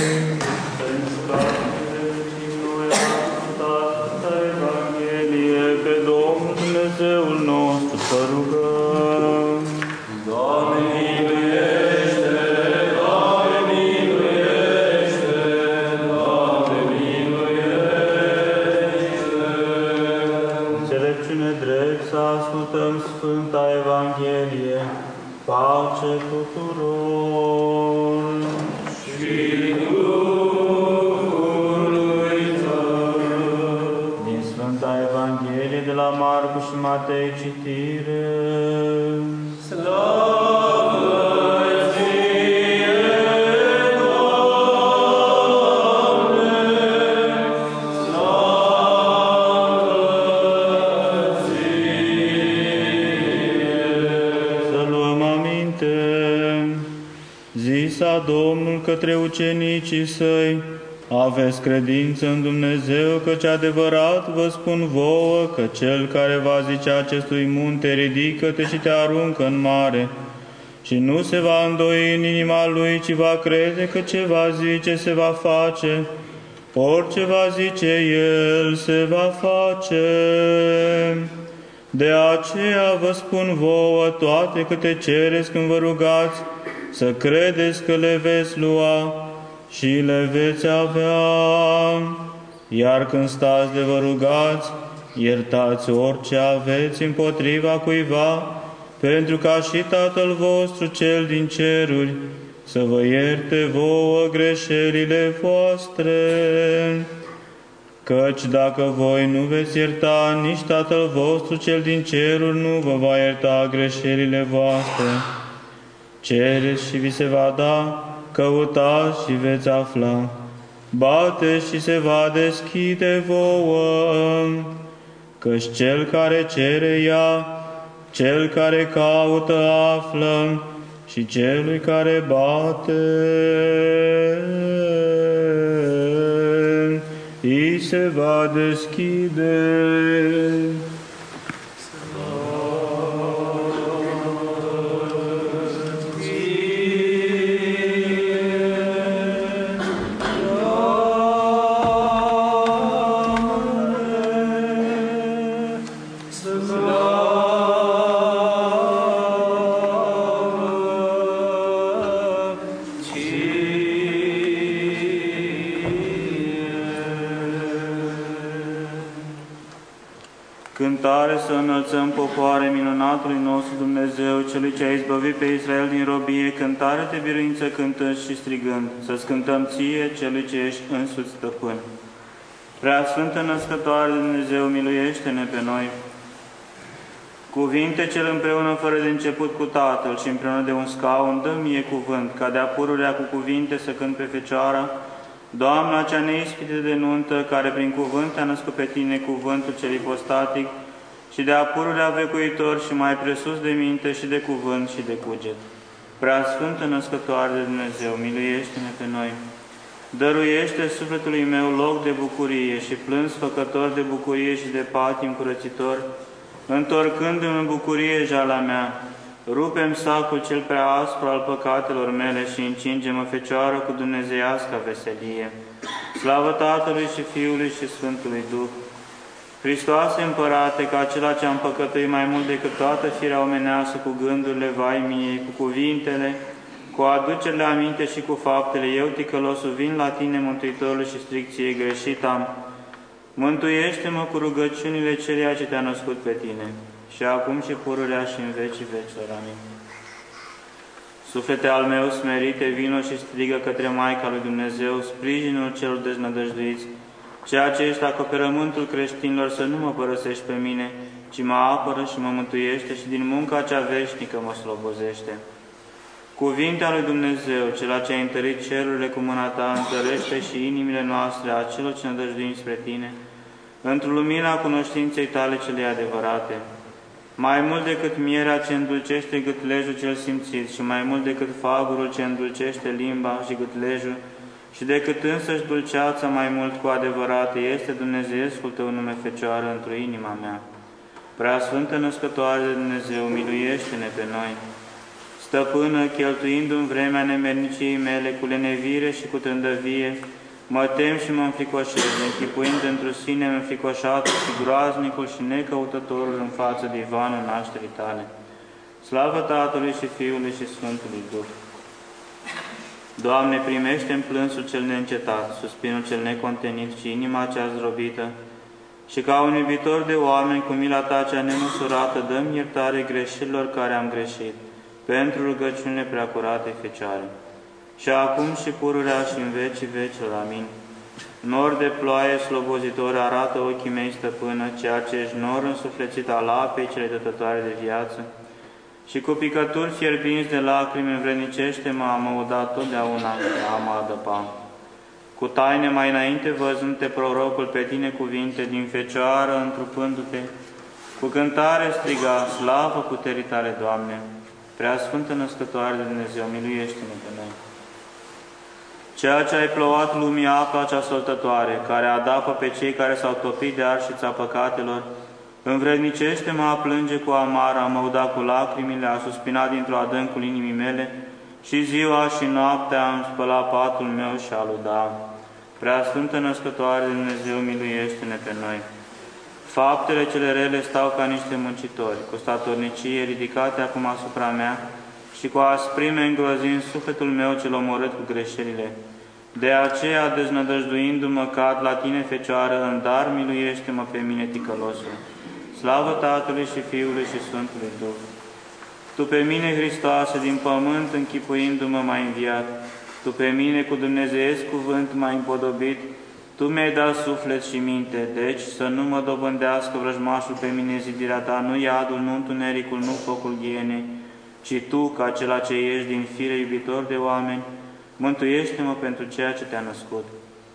F: Pe Domnul Dumnezeul nostru să rugăm. Doamne, miluiește! Doamne, miluiește! Doamne, miluiește! Înțelepciune drept să ascultăm Sfânta Evanghelie, pace tuturor! Și Duhului Tău! Din Sfânta Evanghelie de la Marcu și Matei citire. Slavă Ție, Doamne! Slavă Ție! Să luăm aminte. Zisa Domnul către ucenicii Săi: aveți credință în Dumnezeu, căci adevărat vă spun vouă că cel care va zice acestui munte, ridică-te și te aruncă în mare, și nu se va îndoi în inima lui, ci va crede că ce va zice se va face. Orice va zice el se va face. De aceea vă spun vouă toate câte cereți când vă rugați, să credeți că le veți lua și le veți avea. Iar când stați de vă rugați, iertați orice aveți împotriva cuiva, pentru ca și Tatăl vostru cel din ceruri să vă ierte vouă greșelile voastre. Căci dacă voi nu veți ierta, nici Tatăl vostru cel din ceruri nu vă va ierta greșelile voastre. Cereți și vi se va da, căutați și veți afla, bateți și se va deschide vouă. Căci cel care cere ia, cel care caută află, și celui care bate îi se va deschide. Cântare să înălțăm, popoare, minunatului nostru Dumnezeu, Celui ce a izbăvit pe Israel din robie, cântare de biruință cântând și strigând, să-ți cântăm Ție, Celui ce ești însuți stăpân. Prea Sfântă Născătoare de Dumnezeu, miluiește-ne pe noi. Cuvinte cel împreună fără de început cu Tatăl și împreună de un scaun, dă mie cuvânt, ca de-a pururea cu cuvinte să cânt pe Fecioara, Doamna cea neispită de nuntă, care prin cuvânt a născut pe Tine cuvântul cel ipostatic și de-a pururea vecuitor și mai presus de minte și de cuvânt și de cuget. Prea Sfântă Născătoare de Dumnezeu, miluiește-ne pe noi! Dăruiește sufletului meu loc de bucurie și plâns făcător de bucurie și de patim curățitor, întorcându-mi în bucurie jala mea, rupe-mi sacul cel prea aspru al păcatelor mele și încinge-mă, Fecioară, cu dumnezeiasca veselie. Slavă Tatălui și Fiului și Sfântului Duh! Hristoase, Împărate, ca acela ce am păcătuit mai mult decât toată firea omenească cu gândurile vai miei, cu cuvintele, cu aducerile aminte și cu faptele, eu, ticălosul, vin la Tine, Mântuitorul, și stric Ție, greșit am. Mântuiește-mă cu rugăciunile celia ce Te-a născut pe Tine, și acum și pururea și în vecii vecilor. Amin. Suflete al meu smerite, vino și strigă către Maica lui Dumnezeu, sprijinul celor deznădăjduiți. ceea ce ești acoperământul creștinilor, să nu mă părăsești pe mine, ci mă apără și mă mântuiește și din munca cea veșnică mă slobozește. Cuvintea lui Dumnezeu, Cel ce a întărit cerurile cu mâna Ta, întărește și inimile noastre a celor ce nădăjduim spre Tine, într-o lumina cunoștinței Tale cele adevărate. Mai mult decât mierea ce îndulcește gâtlejul cel simțit și mai mult decât fagurul ce îndulcește limba și gâtlejul și decât însăși dulceața mai mult cu adevărate este Dumnezeescul Tău nume Fecioară într-o inima mea. Preasfântă Născătoare de Dumnezeu, miluiește-ne pe noi! Stăpână, cheltuindu-mi vremea nemerniciei mele cu lenevire și cu trândăvie, mă tem și mă înfricoșez, închipuind într-o sine înfricoșatul și groaznicul și necăutătorul în față de ivanul nașterii Tale. Slavă Tatălui și Fiului și Sfântului Duh! Doamne, primește-mi plânsul cel neîncetat, suspinul cel necontenit și inima cea zdrobită, și ca un iubitor de oameni, cu mila Ta cea nemăsurată, dă-mi iertare greșelilor care am greșit, pentru rugăciunile preacurate Fecioare. Și acum și pururea și în vecii vecilor. Amin. Nor de ploaie slobozitor arată ochii mei, Stăpână, ceea ce ești nor însuflețit al apei cele dătătoare de viață, și cu picături fierbinți de lacrimi învrednicește-mă a mă uda totdeauna și a mă adăpa. Cu taine mai înainte văzând-te prorocul pe Tine cuvinte din Fecioară întrupându-te, cu cântare striga, slavă puterii Tale, Doamne! Preasfântă Născătoare de Dumnezeu, miluiește-ne pe noi! Ceea ce ai plouat lumii apa cea săltătoare, care adapă pe cei care s-au topit de arșița păcatelor, învrednicește-mă a plânge cu amar, a mă uda cu lacrimile, a suspina dintr-o adâncul inimii mele, și ziua și noaptea am spălat patul meu și a luda. Preasfântă Născătoare de Dumnezeu, miluiește-ne pe noi! Faptele cele rele stau ca niște muncitori, cu statornicie ridicate acum asupra mea și cu asprime îngrozind sufletul meu cel omorât cu greșelile. De aceea, deznădăjduindu-mă, cad la Tine, Fecioară, în dar miluiește-mă pe mine, ticălosul. Slavă Tatălui și Fiului și Sfântului Duh! Tu pe mine, Hristoase, din pământ închipuindu-mă m-ai înviat, Tu pe mine cu dumnezeiesc cuvânt m-ai împodobit, Tu mi-ai dat suflet și minte, deci să nu mă dobândească vrăjmașul pe mine zidirea Ta, nu iadul, nu întunericul, nu focul ghienei, ci Tu, ca acela ce ești din fire iubitor de oameni, mântuiește-mă pentru ceea ce Te-a născut.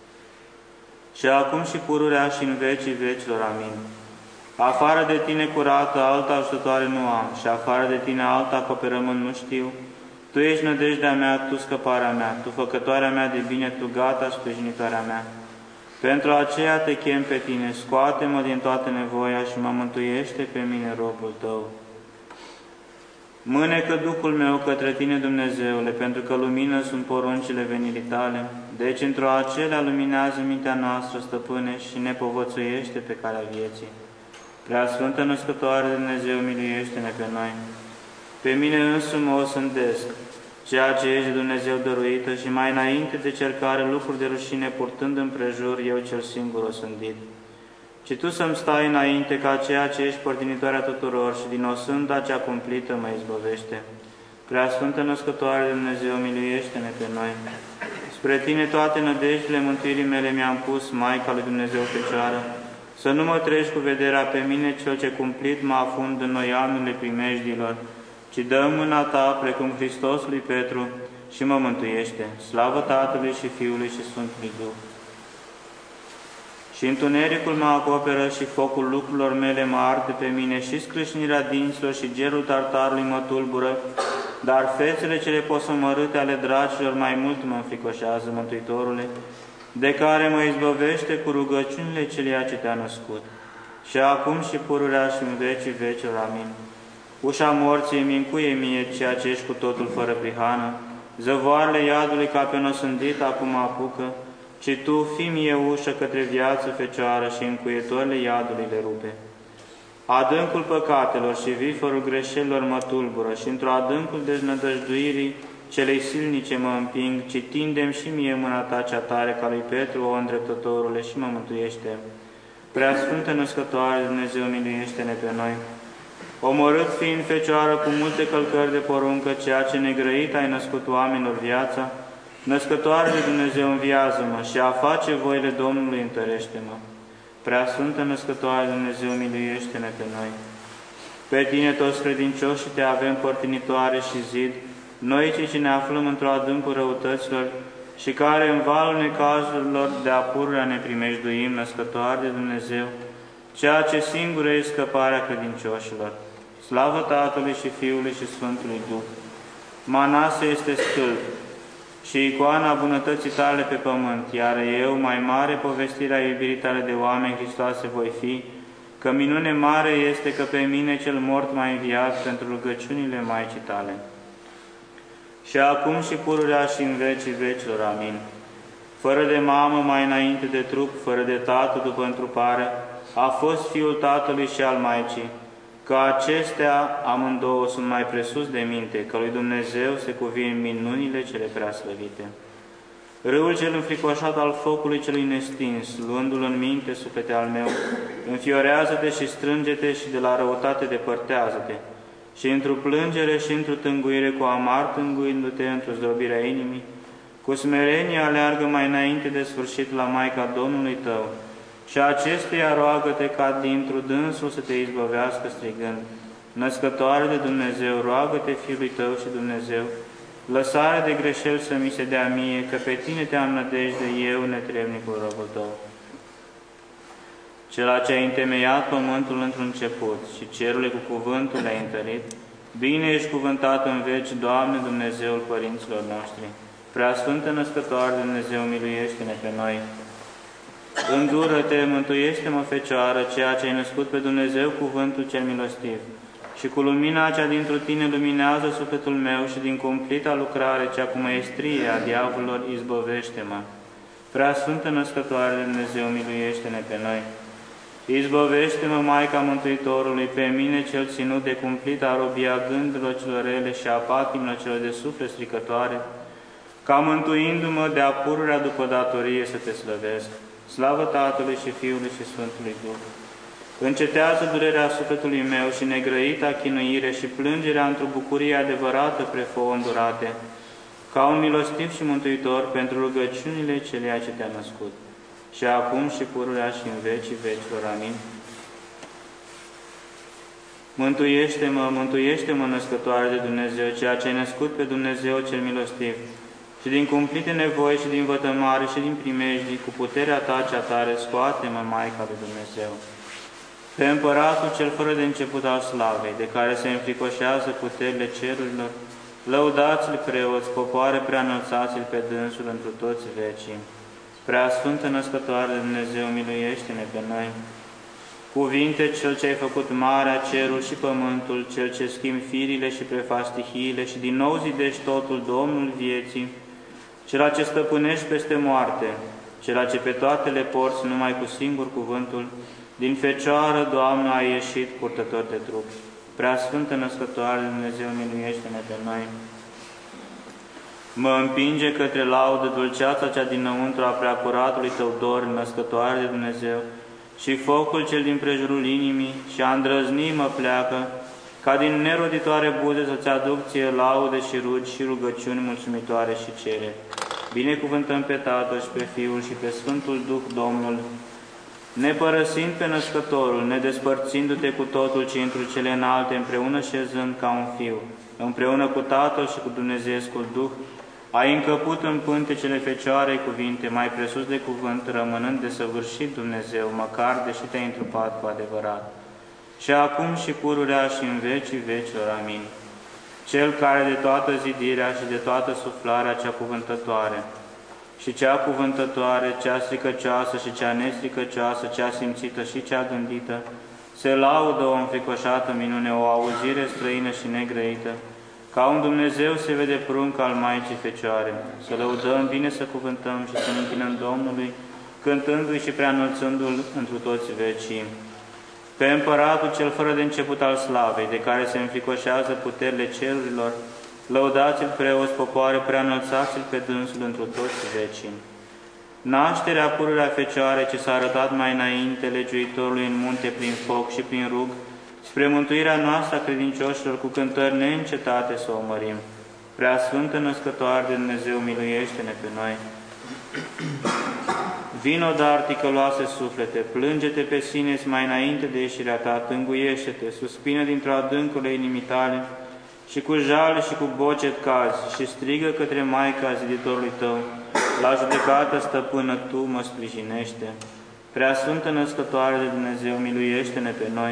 F: Și acum și pururea și în vecii vecilor. Amin. Afară de Tine curată, alta ajutătoare nu am, și afară de Tine alta acoperământ nu știu. Tu ești nădejdea mea, Tu scăparea mea, Tu făcătoarea mea de bine, Tu gata sprijinitoarea mea. Pentru aceea Te chem pe Tine, scoate-mă din toată nevoia și mă mântuiește pe mine, robul Tău. Mânecă Duhul meu către Tine, Dumnezeule, pentru că lumină sunt poruncile venirii Tale. Deci, într-o acelea luminează mintea noastră, Stăpâne, și ne povățuiește pe calea vieții. Preasfântă Născătoare de Dumnezeu, miluiește-ne pe noi. Pe mine însumi o sândesc, ceea ce ești de Dumnezeu dăruită, și mai înainte de cercare lucruri de rușine, purtând împrejur, eu cel singur o sândit. Ci Tu să-mi stai înainte ca ceea ce ești părtinitoarea tuturor și din osânda cea cumplită mă izbăvește. Preasfântă Născătoare de Dumnezeu, miluiește-ne pe noi. Spre Tine toate nădejdile mântuirii mele mi-am pus, Maica lui Dumnezeu Fecioară, să nu mă treci cu vederea pe mine, cel ce cumplit mă afund în noianurile primejdilor, ci dă mâna Ta, precum Hristos lui Petru, și mă mântuiește. Slavă Tatălui și Fiului și Sfântului Duh! Și întunericul mă acoperă și focul lucrurilor mele mă arde pe mine, și scrâșnirea dinților și gerul tartarului mă tulbură, dar fețele cele posomărâte ale dracilor mai mult mă înfricoșează, Mântuitorule, de care mă izbăvește cu rugăciunile celia ce Te-a născut. Și acum și pururea și în vecii vecilor. Amin. Ușa morții îmi încuie mie, ceea ce ești cu totul fără prihană, zăvoarele iadului ca pe nosândit acum apucă, ci Tu fii mie ușă către viață, Fecioară, și încuietorile iadului le rupe. Adâncul păcatelor și vifărul greșelilor mă tulbură, și într-o adâncul deznădăjduirii celei silnice mă împing, ci tindem și mie mâna Ta cea tare ca lui Petru, o îndreptătorule, și mă mântuiește. Preasfântă Născătoare de Dumnezeu, miluiește-ne pe noi. Omorât fiind, Fecioară, cu multe călcări de poruncă, ceea ce negrăit ai născut oamenilor viața, Născătoare de Dumnezeu, înviază-mă și a face voile Domnului, întărește-mă. Preasfântă Născătoare de Dumnezeu, miluiește-ne pe noi. Pe Tine toți credincioșii Te avem părtinitoare și zid, noi cei ce ne aflăm într-o adâncul răutăților și care în valul necazurilor de apururea ne primejduim, Născătoare de Dumnezeu, ceea ce singură e scăparea credincioșilor. Slavă Tatălui și Fiului și Sfântului Duh! Manase este stâlp și icoana bunătății Tale pe pământ, iar eu, mai mare povestirea iubirii Tale de oameni, Hristoase, voi fi, că minune mare este că pe mine cel mort m-a înviat pentru rugăciunile Maicii Tale. Și acum și pururea și în vecii vecilor. Amin. Fără de mamă mai înainte de trup, fără de tată după întrupare, a fost Fiul Tatălui și al Maicii, că acestea amândouă sunt mai presus de minte, că lui Dumnezeu se cuvin minunile cele preaslăvite. Râul cel înfricoșat al focului celui nestins, luându-l în minte suflete al meu, înfiorează-te și strânge-te și de la răutate depărtează-te, și într-o plângere și într-o tânguire cu amar tânguindu-te într-o zdrobirea inimii, cu smerenie aleargă mai înainte de sfârșit la Maica Domnului tău, și acesteia roagă-te ca dintr-o dânsul să te izbăvească strigând, Născătoare de Dumnezeu, roagă-te Fiului tău și Dumnezeu, lăsare de greșeli să mi se dea mie, că pe Tine te-am nădejde eu, netrebnicul robul tău. Cela ce a întemeiat pământul într-un început și cerurile cu cuvântul le-a întărit, bine ești cuvântat în veci, Doamne, Dumnezeul părinților noștri. Preasfântă Născătoare de Dumnezeu, miluiește-ne pe noi. Îndură-te, mântuiește-mă, Fecioară, ceea ce ai născut pe Dumnezeu, cuvântul cel milostiv, și cu lumina cea dintr-o Tine luminează sufletul meu și din cumplita lucrare cea cu măestrie a diavolilor izbăvește-mă. Preasfântă Născătoare de Dumnezeu, miluiește-ne pe noi. Izbăvește-mă, Maica Mântuitorului, pe mine cel ținut de cumplita robia gândurilor celor rele și a patimilor celor de suflet stricătoare, ca mântuindu-mă de apururea după datorie să Te slăvesc. Slavă Tatălui și Fiului și Sfântului Duh! Încetează durerea sufletului meu și negrăita chinuire și plângerea într-o bucurie adevărată prefouă îndurate, ca un milostiv și mântuitor pentru rugăciunile celea ce Te-a născut, și acum și pururea și în vecii vecilor. Amin. Mântuiește-mă, mântuiește-mă, Născătoare de Dumnezeu, ceea ce ai născut pe Dumnezeu cel milostiv, și din cumplite nevoi și din vătămare și din primejdii, cu puterea Ta cea tare, scoate-mă, Maica lui Dumnezeu. Pe Împăratul cel fără de început al slavei, de care se înfricoșează puterile cerurilor, lăudați-L preoți, popoare prea înălțați-L pe dânsul întru toți vecii. Preasfântă Născătoare de Dumnezeu, miluiește-ne pe noi. Cuvinte, Cel ce ai făcut marea, cerul și pământul, Cel ce schimbi firile și prefaci stihiile și din nou zidești totul, Domnul vieții, Cela ce stăpânești peste moarte, Cela ce pe toate le porți numai cu singur cuvântul, din Fecioară, Doamnă, ai ieșit purtător de trup. Preasfântă Născătoare de Dumnezeu, miluiește-ne pe noi. Mă împinge către laudă dulceața cea dinăuntru a preacuratului Tău dor, Născătoare de Dumnezeu, și focul cel din prejurul inimii și a îndrăzni mă pleacă, ca din neroditoare buze să-ți aduc Ție laude și rugi și rugăciuni mulțumitoare și cere. Binecuvântăm pe Tatăl și pe Fiul și pe Sfântul Duh Domnul, nepărăsind pe Născătorul, nedespărțindu-te cu totul, ci întru cele înalte, împreună șezând ca un Fiu, împreună cu Tatăl și cu Dumnezeescul Duh, ai încăput în pântecele Fecioarei cuvinte, mai presus de cuvânt, rămânând desăvârșit Dumnezeu, măcar deși Te-ai întrupat cu adevărat. Și acum și pururea și în vecii vecilor. Amin. Cel care de toată zidirea și de toată suflarea cea cuvântătoare, și cea cuvântătoare, cea stricăcioasă și cea nestricăcioasă, cea simțită și cea gândită, se laudă o înfricoșată minune, o auzire străină și negrăită, ca un Dumnezeu se vede prunc al Maicii Fecioare. Să lăudăm, bine să cuvântăm și să ne închinăm Domnului, cântându-i și preanălțându-L întru toți vecii. Pe Împăratul cel fără de început al slavei, de care se înfricoșează puterile cerurilor, lăudați-L preoți, popoare, preanălțați-L pe dânsul întru toți vecii. Nașterea pururea Fecioare ce s-a arătat mai înainte legiuitorului în munte prin foc și prin rug, spre mântuirea noastră a credincioșilor, cu cântări neîncetate să o mărim. Preasfântă Născătoare de Dumnezeu, miluiește-ne pe noi. Vino, dar, ticăloase suflete, plânge-te pe sine mai înainte de ieșirea ta, tânguiește-te, suspină dintr-o adâncurile inimii tale și cu jale și cu bocet cazi și strigă către Maica ziditorului tău, la judecată stăpână tu mă sprijinește. Preasfântă Născătoare de Dumnezeu, miluiește-ne pe noi.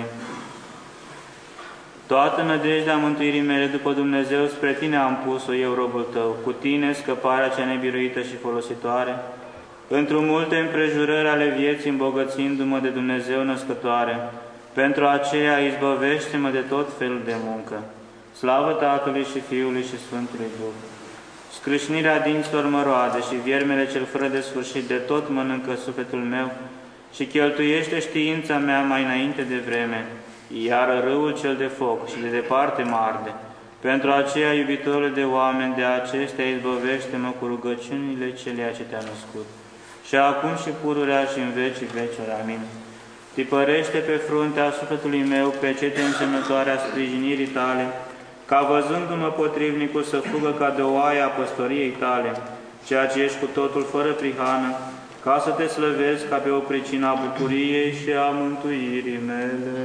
F: Toată nădejdea mântuirii mele după Dumnezeu spre tine am pus-o eu, robul tău, cu tine scăparea cea nebiruită și folositoare, într-o multe împrejurări ale vieții îmbogățindu-mă de Dumnezeu Născătoare, pentru aceea izbăvește-mă de tot felul de muncă. Slavă Tatălui și Fiului și Sfântului Duh! Scrâșnirea dinților mă roade și viermele cel fără de sfârșit de tot mănâncă sufletul meu și cheltuiește știința mea mai înainte de vreme, iar râul cel de foc și de departe mă arde. Pentru aceea, iubitorul de oameni, de acestea izbăvește-mă cu rugăciunile celea ce te-a născut. Și acum și pururea și în vecii vecilor. Amin. Tipărește pe fruntea sufletului meu pecete însemnătoare a sprijinirii tale, ca văzându-mă potrivnicul să fugă ca de o oaie a păstoriei tale, ceea ce ești cu totul fără prihană, ca să te slăvesc ca pe o pricină a bucuriei și a mântuirii mele.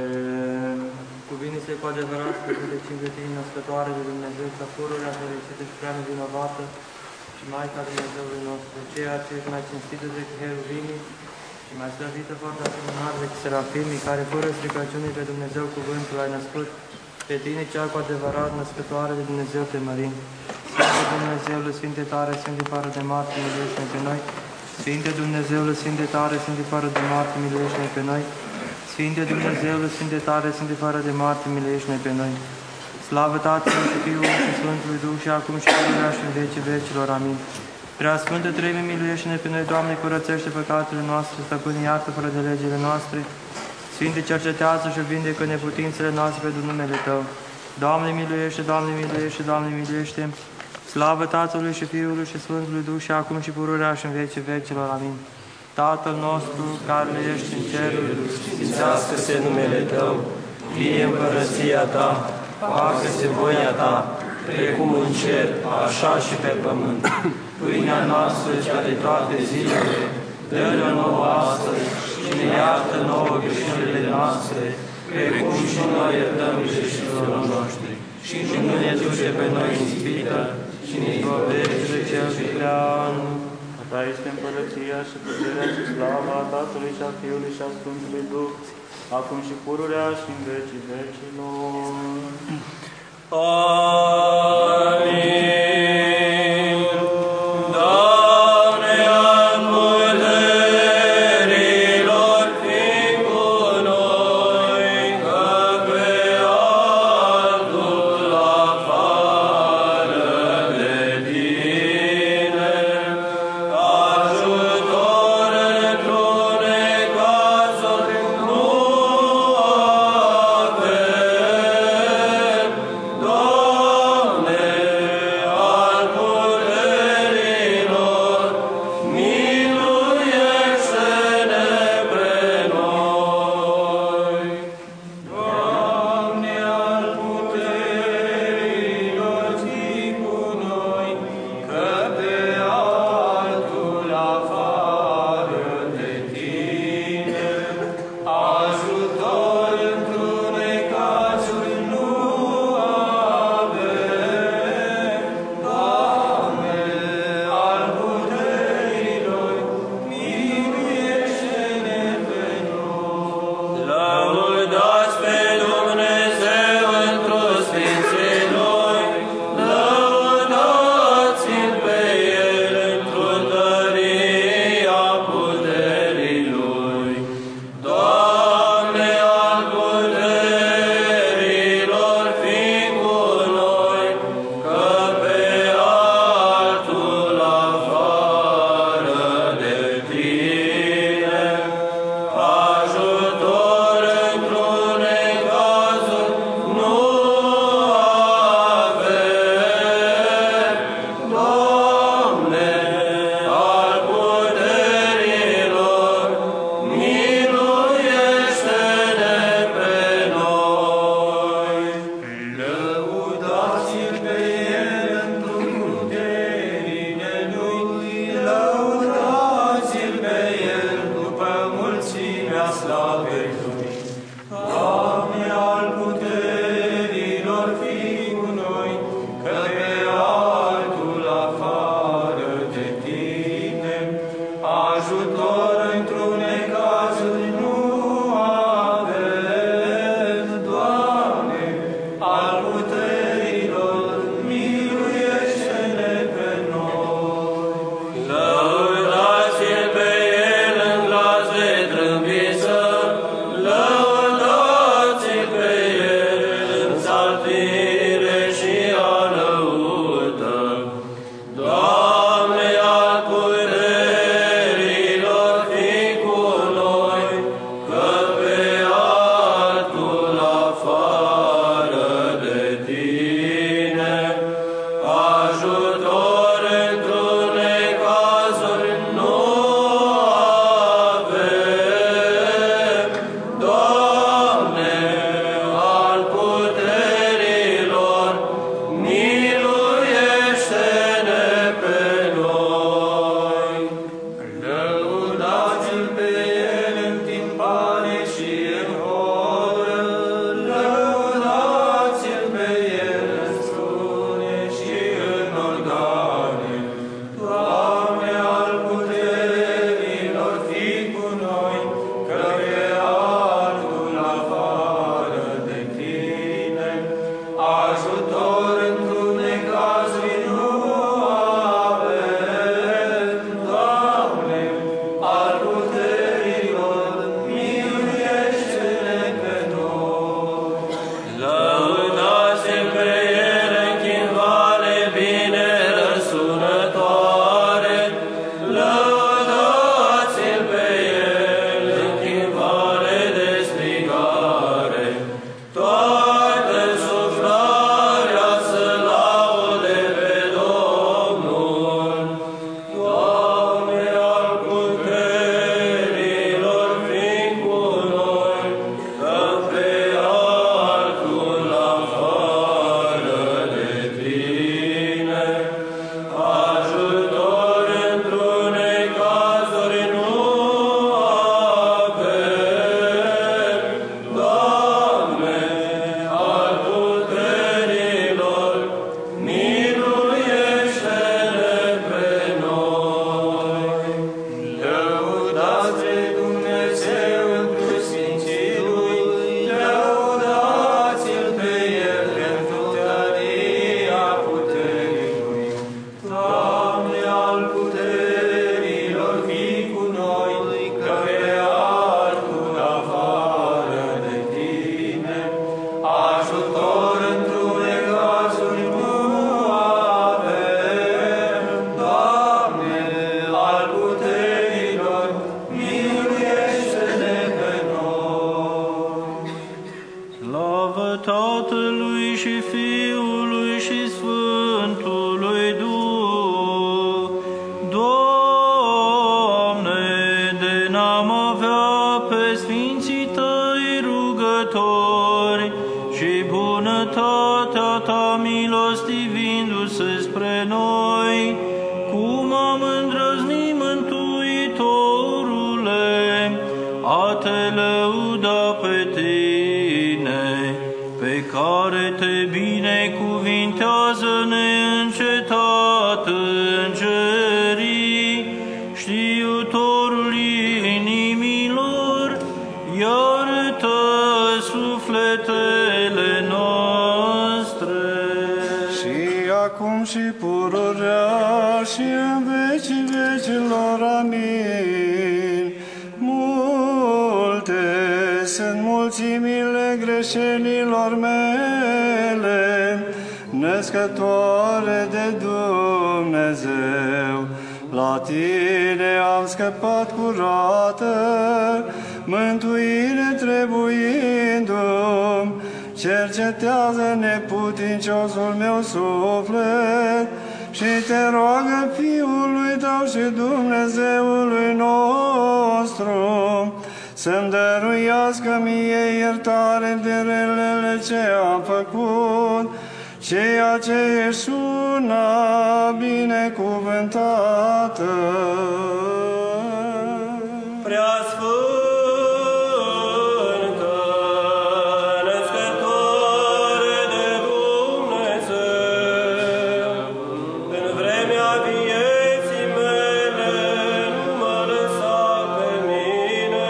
A: Cuvine-se cu adevărat că judecim pe tine, Născătoare de Dumnezeu, ca pururea fericită și prea nevinovată și Maica Dumnezeului nostru, ceea ce ești mai cinstită decât heruvimii și mai slăvită foarte asemănare decât serafimii, care fără stricăciune pe Dumnezeu cuvântul ai născut, pe tine cea cu adevărat Născătoare de Dumnezeu te mărim. Sfinte Dumnezeule, Sfinte tare, Sfinte fără de moarte, miluiește-ne pe noi. Sfinte Dumnezeule, Sfinte tare, Sfinte fără de moarte, miluiește-ne pe noi. Sfinte Dumnezeule, Sfinte tare, Sfinte fără de moarte, miluiește-ne pe noi. Slavă Tatălui și Fiului și Sfântului Duh și acum și pururea și în vecii vecilor. Amin. Prea Sfântă Treime, miluiește-ne pe noi, Doamne, curățește păcatele noastre, Stăpâne, iartă fără de legile noastre. Sfinte, cercetează și vindecă neputințele noastre pentru numele Tău. Doamne, miluiește, Doamne, miluiește, Doamne, miluiește. Slavă Tatălui și Fiului și Sfântului Duh și acum și pururea și în vecii vecilor. Amin. Tatăl nostru, care ești în ceruri,
G: sfințească-se numele Tău, vie împărăția Ta, facă-se voia Ta, precum în cer, așa și pe pământ. Pâinea noastră, cea de toate zilele, dă-ne nouă astăzi și ne iartă nouă greșelile noastre, precum și noi iertăm greșelilor noștri. Și nu ne duce pe noi în ispită, și ne izbăvește de cel viclean.
F: A Ta este împărăția și puterea și slava a Tatălui și a Fiului și a Sfântului Duh, acum și pururea și în vecii vecilor.
G: Amin.
D: Doamne,
H: pe sfinții tăi rugători și bunătatea ta milostivindu-se spre noi, cum am îndrăznit, Mântuitorule, a te lăuda pe tine, pe care te binecuvintează neîncetat îngerii, știutorul inimilor, iartă sufletele noastre.
I: Și acum și pururea și în vecii vecilor, amin. Multe sunt mulțimile greșelilor mele, născătoare de Dumnezeu. La tine am scăpat curată, mântuire trebuindu-mi. Cercetează neputinciosul meu suflet și te roagă Fiului tău și Dumnezeului nostru să-mi dăruiască mie iertare de relele ce am făcut, ceea ce ești una binecuvântată.
G: Preasfântă, născătoare de Dumnezeu, în vremea vieții mele nu mă lăsa pe mine,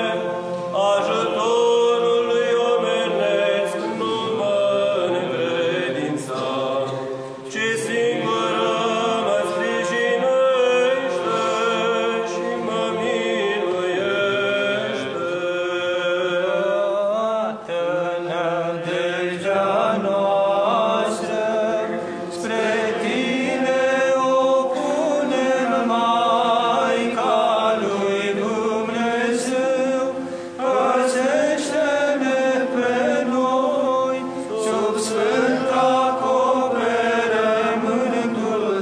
G: ajutorului omenesc nu mă necredința, ci singură mă sprijinește și mă miluiește.
H: Nădejdea noastră spre tine o punem, Maica lui Dumnezeu, păzește-ne pe noi sub sfânt acoperământul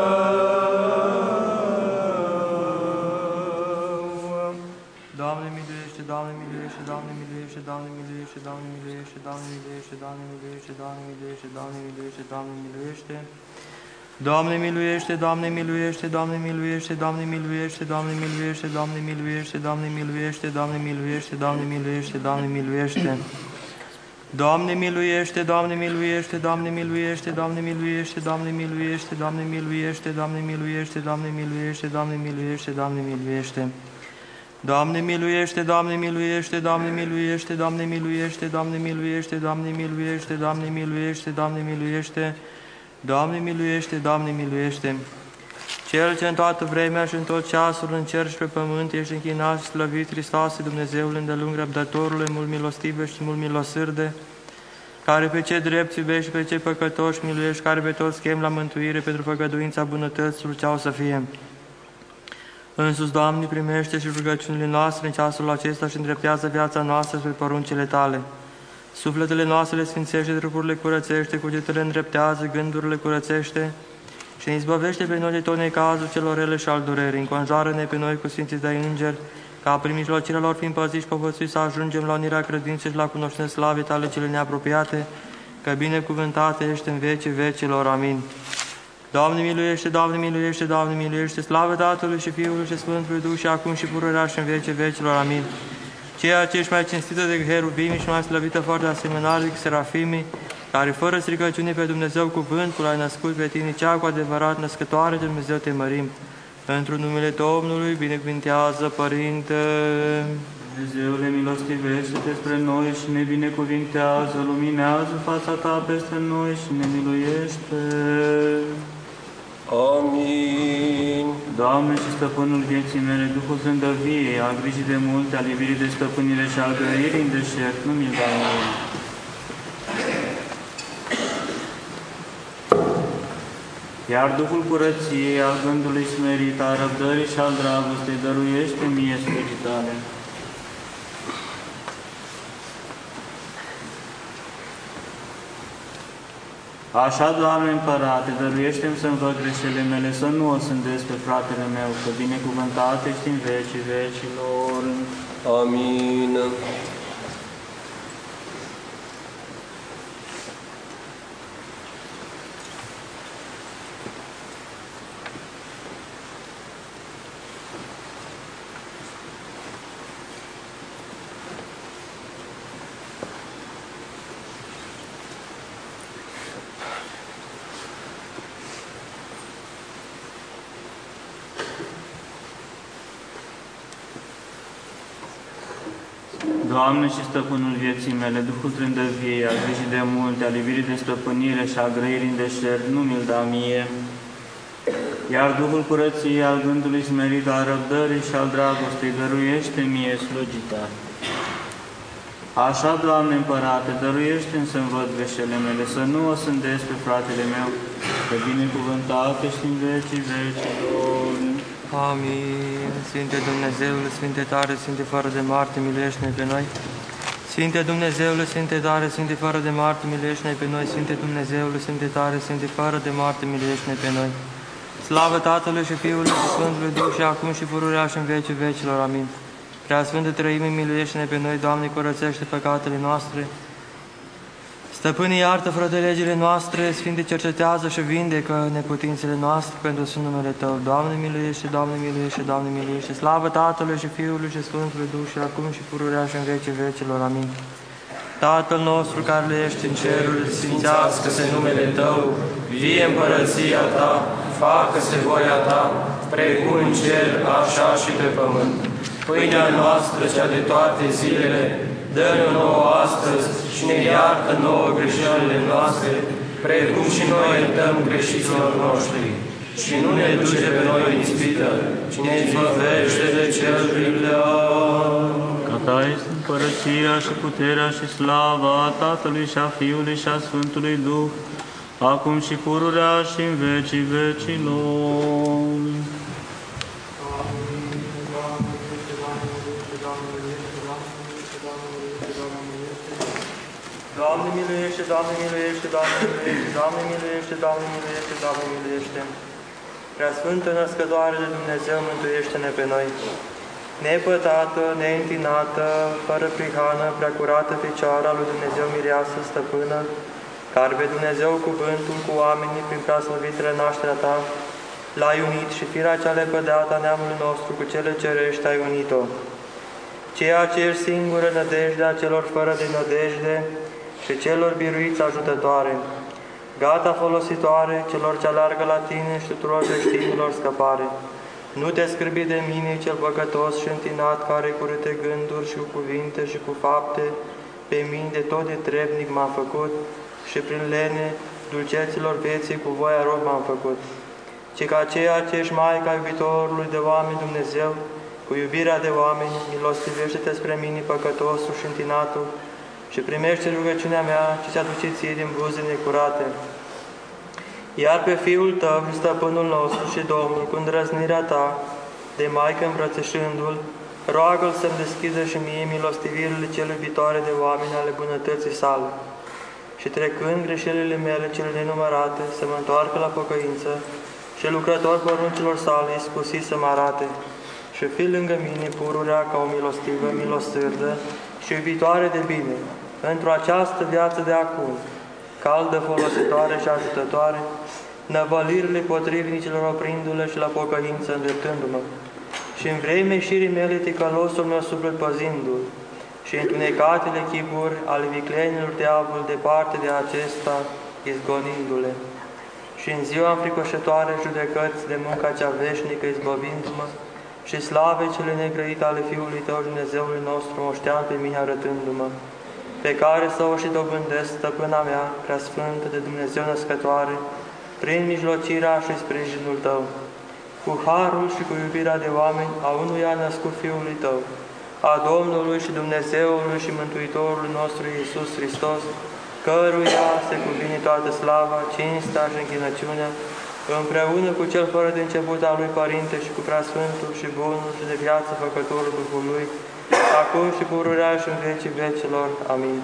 H: tău.
A: Doamne miluiește, Doamne miluiește, Doamne miluiește, Doamne miluiește, Doamne miluiește, Doamne miluiește, Doamne miluiește, Doamne miluiește, Doamne miluiește, Doamne miluiește. Doamne miluiește, Doamne miluiește, Doamne miluiește, Doamne miluiește, Doamne miluiește, Doamne miluiește, Doamne miluiește, Doamne miluiește, Doamne miluiește, Doamne miluiește. Doamne miluiește, Doamne miluiește, Doamne miluiește, Doamne miluiește, Doamne miluiește, Doamne miluiește, Doamne miluiește, Doamne miluiește, Doamne miluiește, Doamne miluiește. Doamne miluiește, Doamne miluiește, Doamne miluiește, Doamne miluiește, Doamne miluiește, Doamne miluiește, Doamne miluiește, Doamne miluiește, Doamne miluiește, Doamne miluiește. Cel ce în toată vremea și în tot ceasul în cer și pe pământ ești închinat și slăvit, Hristoase, Dumnezeul îndelung răbdătorule, mult milostive și mult milosârde, care pe ce drept iubești, pe ce păcătoși miluiești, care pe toți chem la mântuire pentru făgăduința bunătăților ce au să fie. Însuți, Doamne, primește și rugăciunile noastre în ceasul acesta și îndreptează viața noastră spre poruncile Tale. Sufletele noastre le sfințește, trupurile curățește, cugetele îndreptează, gândurile curățește și ne izbăvește pe noi de tot necazul celor rele și al durerii. Înconjoară-ne pe noi cu sfinții Tăi îngeri, ca prin mijlocirea lor fiind păziți și povățuiți să ajungem la unirea credinței și la cunoștința slavei Tale cele neapropiate, că binecuvântată ești în vecii vecilor. Amin. Doamne miluiește, Doamne miluiește, Doamne miluiește, slavă Tatălui și Fiului și Sfântului Duh și acum și pururea și în vecii vecilor. Amin. Ceea ce ești mai cinstită de heruvimii și mai slăvită fără de asemănare decât serafimii, care fără stricăciune pe Dumnezeu cuvântul ai născut pe tine, cea cu adevărat născătoare de Dumnezeu te mărim. Pentru numele Domnului binecuvintează, Părinte.
F: Dumnezeule, milostivește-te spre noi și ne binecuvintează, luminează fața Ta peste noi și ne miluiește.
G: Amin.
F: Doamne și Stăpânul vieții mele, Duhul zândăviei, al grijii de multe, al iubirii de stăpânire și al grăirii în deșert, nu mi-l va noi. Iar Duhul curăției, al gândului smerit, al răbdării și al dragostei, dăruiește mie slujii Tale. Așa, Doamne Împărate, dăruiește-mi să-mi văd greșelile mele, să nu o sândesc pe fratele meu, că binecuvântat ești în vecii vecilor.
G: Amin.
F: Doamne și Stăpânul vieții mele, Duhul trândăviei, a grijii de multe, a iubirii de stăpânire și a grăirii în deșert, nu mi-l da mie. Iar Duhul curăției, al gândului smerit, al răbdării și al dragostei, dăruiește mie slujita. Așa, Doamne Împărate, dăruiește-mi să-mi văd greșelile mele, să nu o sândesc pe fratele meu, că binecuvântate și în vecii vecilor.
A: Amin. Sfinte Dumnezeule, Sfinte tare, Sfinte fără de moarte, miluiește-ne pe noi. Sfinte Dumnezeule, Sfinte tare, Sfinte fără de moarte, miluiește-ne pe noi. Sfinte Dumnezeule, Sfinte tare, Sfinte fără de moarte, miluiește-ne pe noi. Slavă Tatălui și Fiului și Sfântului Duh și acum și pururea și în vecii vecilor. Amin. Prea Sfântă Trăime, miluiește-ne pe noi, Doamne, curățește păcatele noastre. Stăpâne, iartă frătălegile noastre, Sfinte, cercetează și vindecă neputințele noastre pentru Sfântul numele Tău. Doamne, miluiește, Doamne, miluiește, Doamne, miluiește. Slavă Tatălui și Fiului și Sfântului Duh și acum și pururea și în vecii vecilor. Amin. Tatăl nostru care ești în cerul, sfințească-se numele Tău, vie împărăția Ta, facă-se voia Ta, precum în cer, așa și pe pământ. Pâinea noastră, cea de toate zilele, dă-ne-o nouă astăzi și ne iartă nouă greșelile noastre, precum și noi iertăm greșiților noștri. Și nu ne duce pe noi în ispită, ci ne izbăvește de cel rău.
F: Ca Ta este împărăția și puterea și slava Tatălui și a Fiului și a Sfântului Duh, acum și pururea și în vecii vecilor.
A: Doamne miluiește, Doamne miluiește, Doamne miluiește, Doamne miluiește, Doamne miluiește, Doamne miluiește. Preasfântă Născătoare de Dumnezeu, mântuiește-ne pe noi. Nepătată, neîntinată, fără prihană, preacurată Fecioara lui Dumnezeu Mireasă, Stăpână, care pe Dumnezeu cuvântul cu oamenii prin preaslăvitele nașterea Ta, l-ai unit și firea cea lepădată a neamului nostru cu cele cerești ai unit-o. Ceea ce ești singură nădejdea celor fără de nădejde și celor biruiți ajutătoare, gata folositoare celor ce alargă la Tine și tuturor creștinilor scăpare. Nu te scârbi de mine, cel păcătos și întinat, care cu râte gânduri și cu cuvinte și cu fapte, pe mine de tot de trebnic m-am făcut și prin lene dulceților vieții cu voia rog m-am făcut. Ci ca ceea ce ești Maica iubitorului de oameni Dumnezeu, cu iubirea de oameni, milostivește-te spre mine, păcătosul și întinatul, și primește rugăciunea mea ce se aduce ție din buze necurate. Iar pe Fiul Tău și Stăpânul nostru și Domnul, cu îndrăznirea Ta, de Maică îmbrățișându-L, roagă-L să-mi deschidă și mie milostivirile cele iubitoare de oameni ale bunătății sale. Și trecând greșelile mele cele nenumărate, să mă întoarcă la pocăință și lucrător poruncilor sale, iscusit să mă arate. Și fi lângă mine pururea ca o milostivă, milosârdă și iubitoare de bine, într-o această viață de acum, caldă, folositoare și ajutătoare, năvălirile potrivnicilor oprindu-le și la pocăință îndreptându-mă. Și în vreme ieșirii mele ticălosul meu suflet păzindu-l, și întunecatele chipuri ale viclenilor diavol departe de acesta, izgonindu-le. Și în ziua înfricoșătoare judecăți de munca cea veșnică izbăvindu-mă, și slave cele negrăite ale Fiului Tău, Dumnezeului nostru, moștean pe mine arătându-mă, pe care să o și dobândesc, stăpâna mea, preasfântă de Dumnezeu născătoare, prin mijlocirea și sprijinul Tău, cu harul și cu iubirea de oameni a unuia născut Fiului Tău, a Domnului și Dumnezeului și Mântuitorului nostru Iisus Hristos, căruia se cuvine toată slava, cinstea și închinăciunea, împreună cu Cel fără de început al Lui Părinte și cu Preasfântul și Bunul și de viață Făcătorul Duhului, acum și pururea și în vecii vecilor. Amin.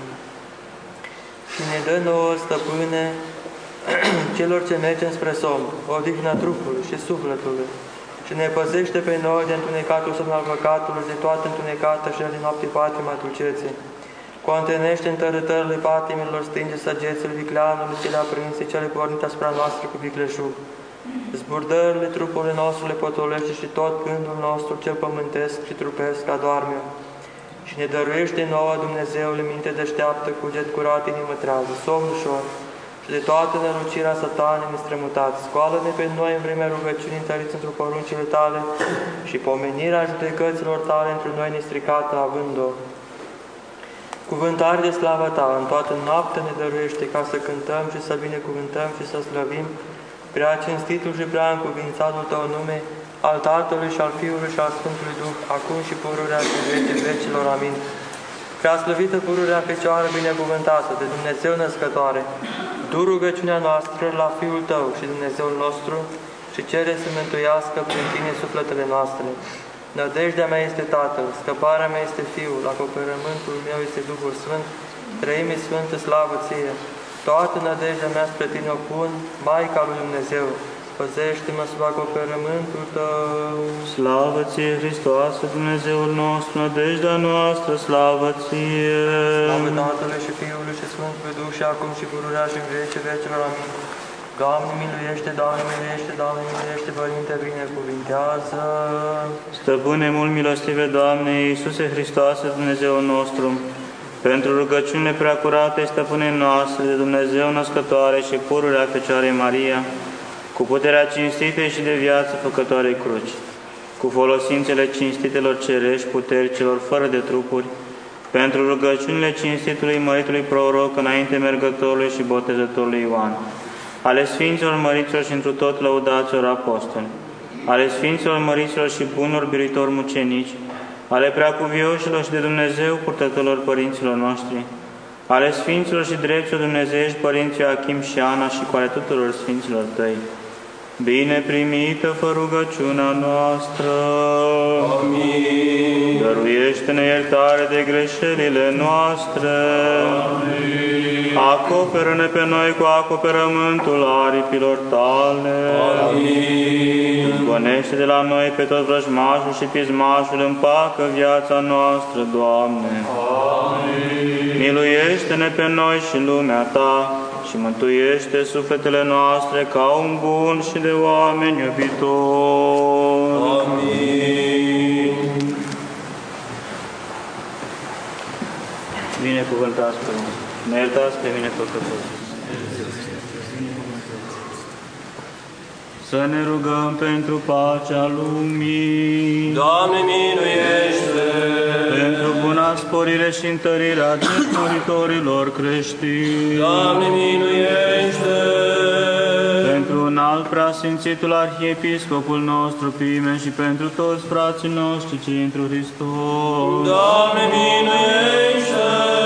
A: Și ne dă nouă, Stăpâne, celor ce mergem spre somn, odihna trupului și sufletului, și ne păzește pe noi de întunecatul somn al păcatului, de toată întunecată și de noapte patima dulceții. Contenește întărâtările patimilor, stinge săgețile vicleanului, cele aprinse, cele pornite asupra noastră cu vicleșug. Zburdările trupului nostru le potolește și tot gândul nostru cel pământesc și trupesc adoarme. Și ne dăruiește nouă, Dumnezeule, minte deșteaptă, cuget curat, inimă trează, somn ușor și de toată nălucirea satanei nestrămutați. Scoală-ne pe noi în vremea rugăciunii, întăriți într-o poruncile Tale și pomenirea judecăților Tale într noi nestricată având-o. Cuvântare de slavă Ta, în toată noaptea ne dăruiește ca să cântăm și să binecuvântăm și să slăvim prea cinstitul și prea încuvințatul Tău nume, al Tatălui și al Fiului și al Sfântului Duh, acum și pururea și în vecii vecilor. Amin. Prea slăvită pururea Fecioară binecuvântată de Dumnezeu Născătoare, du rugăciunea noastră la Fiul Tău și Dumnezeul nostru și cere să mântuiască prin Tine sufletele noastre. Nădejdea mea este Tatăl, scăparea mea este Fiul, acoperământul meu este Duhul Sfânt, Trăime Sfântă, slavă Ție! Toată nădejdea mea spre Tine o pun, Maica lui Dumnezeu, păzește-mă sub acoperământul Tău.
F: Slavă Ție, Hristoase, Dumnezeul nostru, nădejdea noastră, slavă Ție!
A: Slavă Tatălui și Fiului și Sfântului Duh și acum și pururea și în vecii vecilor. Amin. Doamne miluiește, Doamne miluiește, Doamne miluiește, Părinte, binecuvintează!
F: Stăpâne mult milostive, Doamne, Iisuse Hristoase, Dumnezeul nostru, pentru rugăciunile preacurate, Stăpâne noastre, de Dumnezeu Născătoare și pururea Fecioarei Maria, cu puterea cinstitei și de viață făcătoarei cruci, cu folosințele cinstitelor cerești, puteri celor fără de trupuri, pentru rugăciunile cinstitului măritului proroc înainte mergătorului și botezătorului Ioan, ale Sfinților măriților și întru tot lăudaților apostoli, ale Sfinților măriților și bunilor biritori mucenici, ale preacuvioșilor și de Dumnezeu purtătorilor părinților noștri, ale Sfinților și drepților dumnezeiești părinții Achim și Ana și cu ale tuturor Sfinților Tăi. Bine primită fă rugăciunea noastră.
H: Amin.
F: Dăruiește-ne iertare de greșelile noastre.
H: Amin.
F: Acoperă-ne pe noi cu acoperământul aripilor Tale.
H: Amin.
F: Izgonește de la noi pe tot vrăjmașul și pismașul, împacă viața noastră, Doamne.
H: Amin.
F: Miluiește-ne pe noi și lumea Ta și mântuiește sufletele noastre ca un bun și de oameni iubitori.
H: Amin.
F: Binecuvântați pe noi. Ne iertați pe mine păcătoși. Să ne rugăm pentru pacea lumii.
H: Doamne, miluiește!
F: Pentru buna sporire și întărirea muritorilor creștini.
H: Doamne, miluiește!
F: Pentru un alt preasfințitul Arhiepiscopul nostru Pimen și pentru toți frații noștri cei întru Hristos.
H: Doamne, miluiește!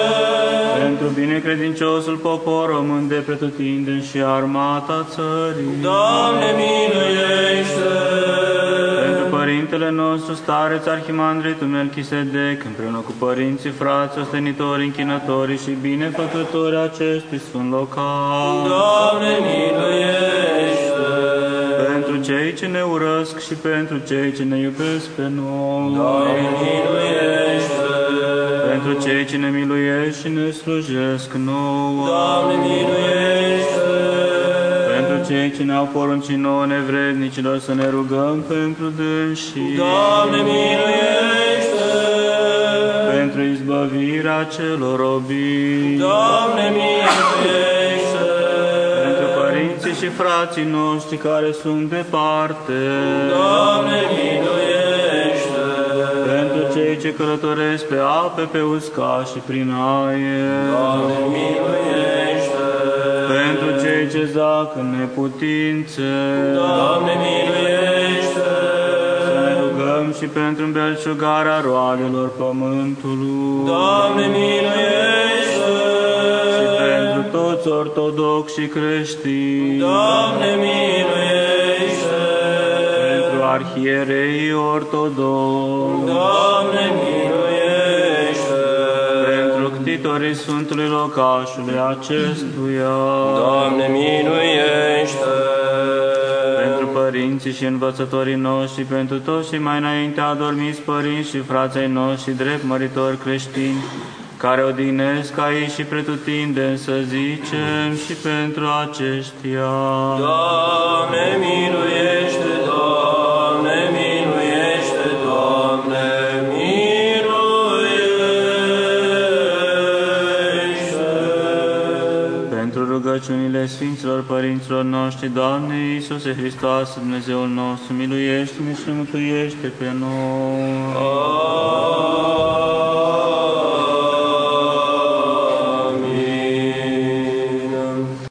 F: Pentru binecredinciosul popor român de pretutindeni și armata țării.
H: Doamne, miluiește!
F: Pentru Părintele nostru, stareț Arhimandritul Melchisedec, împreună cu părinții, frații, ostenitori, închinătorii și binefăcători acestui sfânt local.
H: Doamne, miluiește!
F: Pentru cei ce ne urăsc și pentru cei ce ne iubesc pe noi.
H: Doamne, miluiește!
F: Pentru cei ce ne miluiesc și ne slujesc nouă.
H: Doamne, miluiește!
F: Pentru cei ce ne-au poruncit nouă nevrednicilor să ne rugăm pentru dânsii.
H: Doamne, miluiește!
F: Pentru izbăvirea celor robii.
H: Doamne, miluiește!
F: Pentru părinții și frații noștri care sunt departe.
H: Doamne, miluiește!
F: Pentru cei ce călătoresc pe ape, pe uscat și prin aer.
H: Doamne, miluiește!
F: Pentru cei ce zac în neputințe.
H: Doamne, miluiește!
F: Să ne rugăm și pentru îmbelșugarea roadelor pământului.
H: Doamne, miluiește!
F: Și pentru toți ortodoxi creștini.
H: Doamne, miluiește!
F: Pentru arhierei ortodoxi.
H: Doamne, miluiește!
F: Pentru ctitorii Sfântului locașului acestuia.
H: Doamne, miluiește!
F: Pentru părinții părinții și învățătorii noștri, pentru toți și mai înainte adormiți părinți și frații noștri, drept măritori creștini, care odihnesc aici și pretutindeni, să zicem, și pentru aceștia.
H: Doamne, miluiește, Doamne, miluiește, Doamne, miluiește.
F: Pentru rugăciunile Sfinților Părinților noștri, Doamne Iisuse Hristos, Dumnezeul nostru, miluiește-ne și mântuiește pe noi.
H: Amin.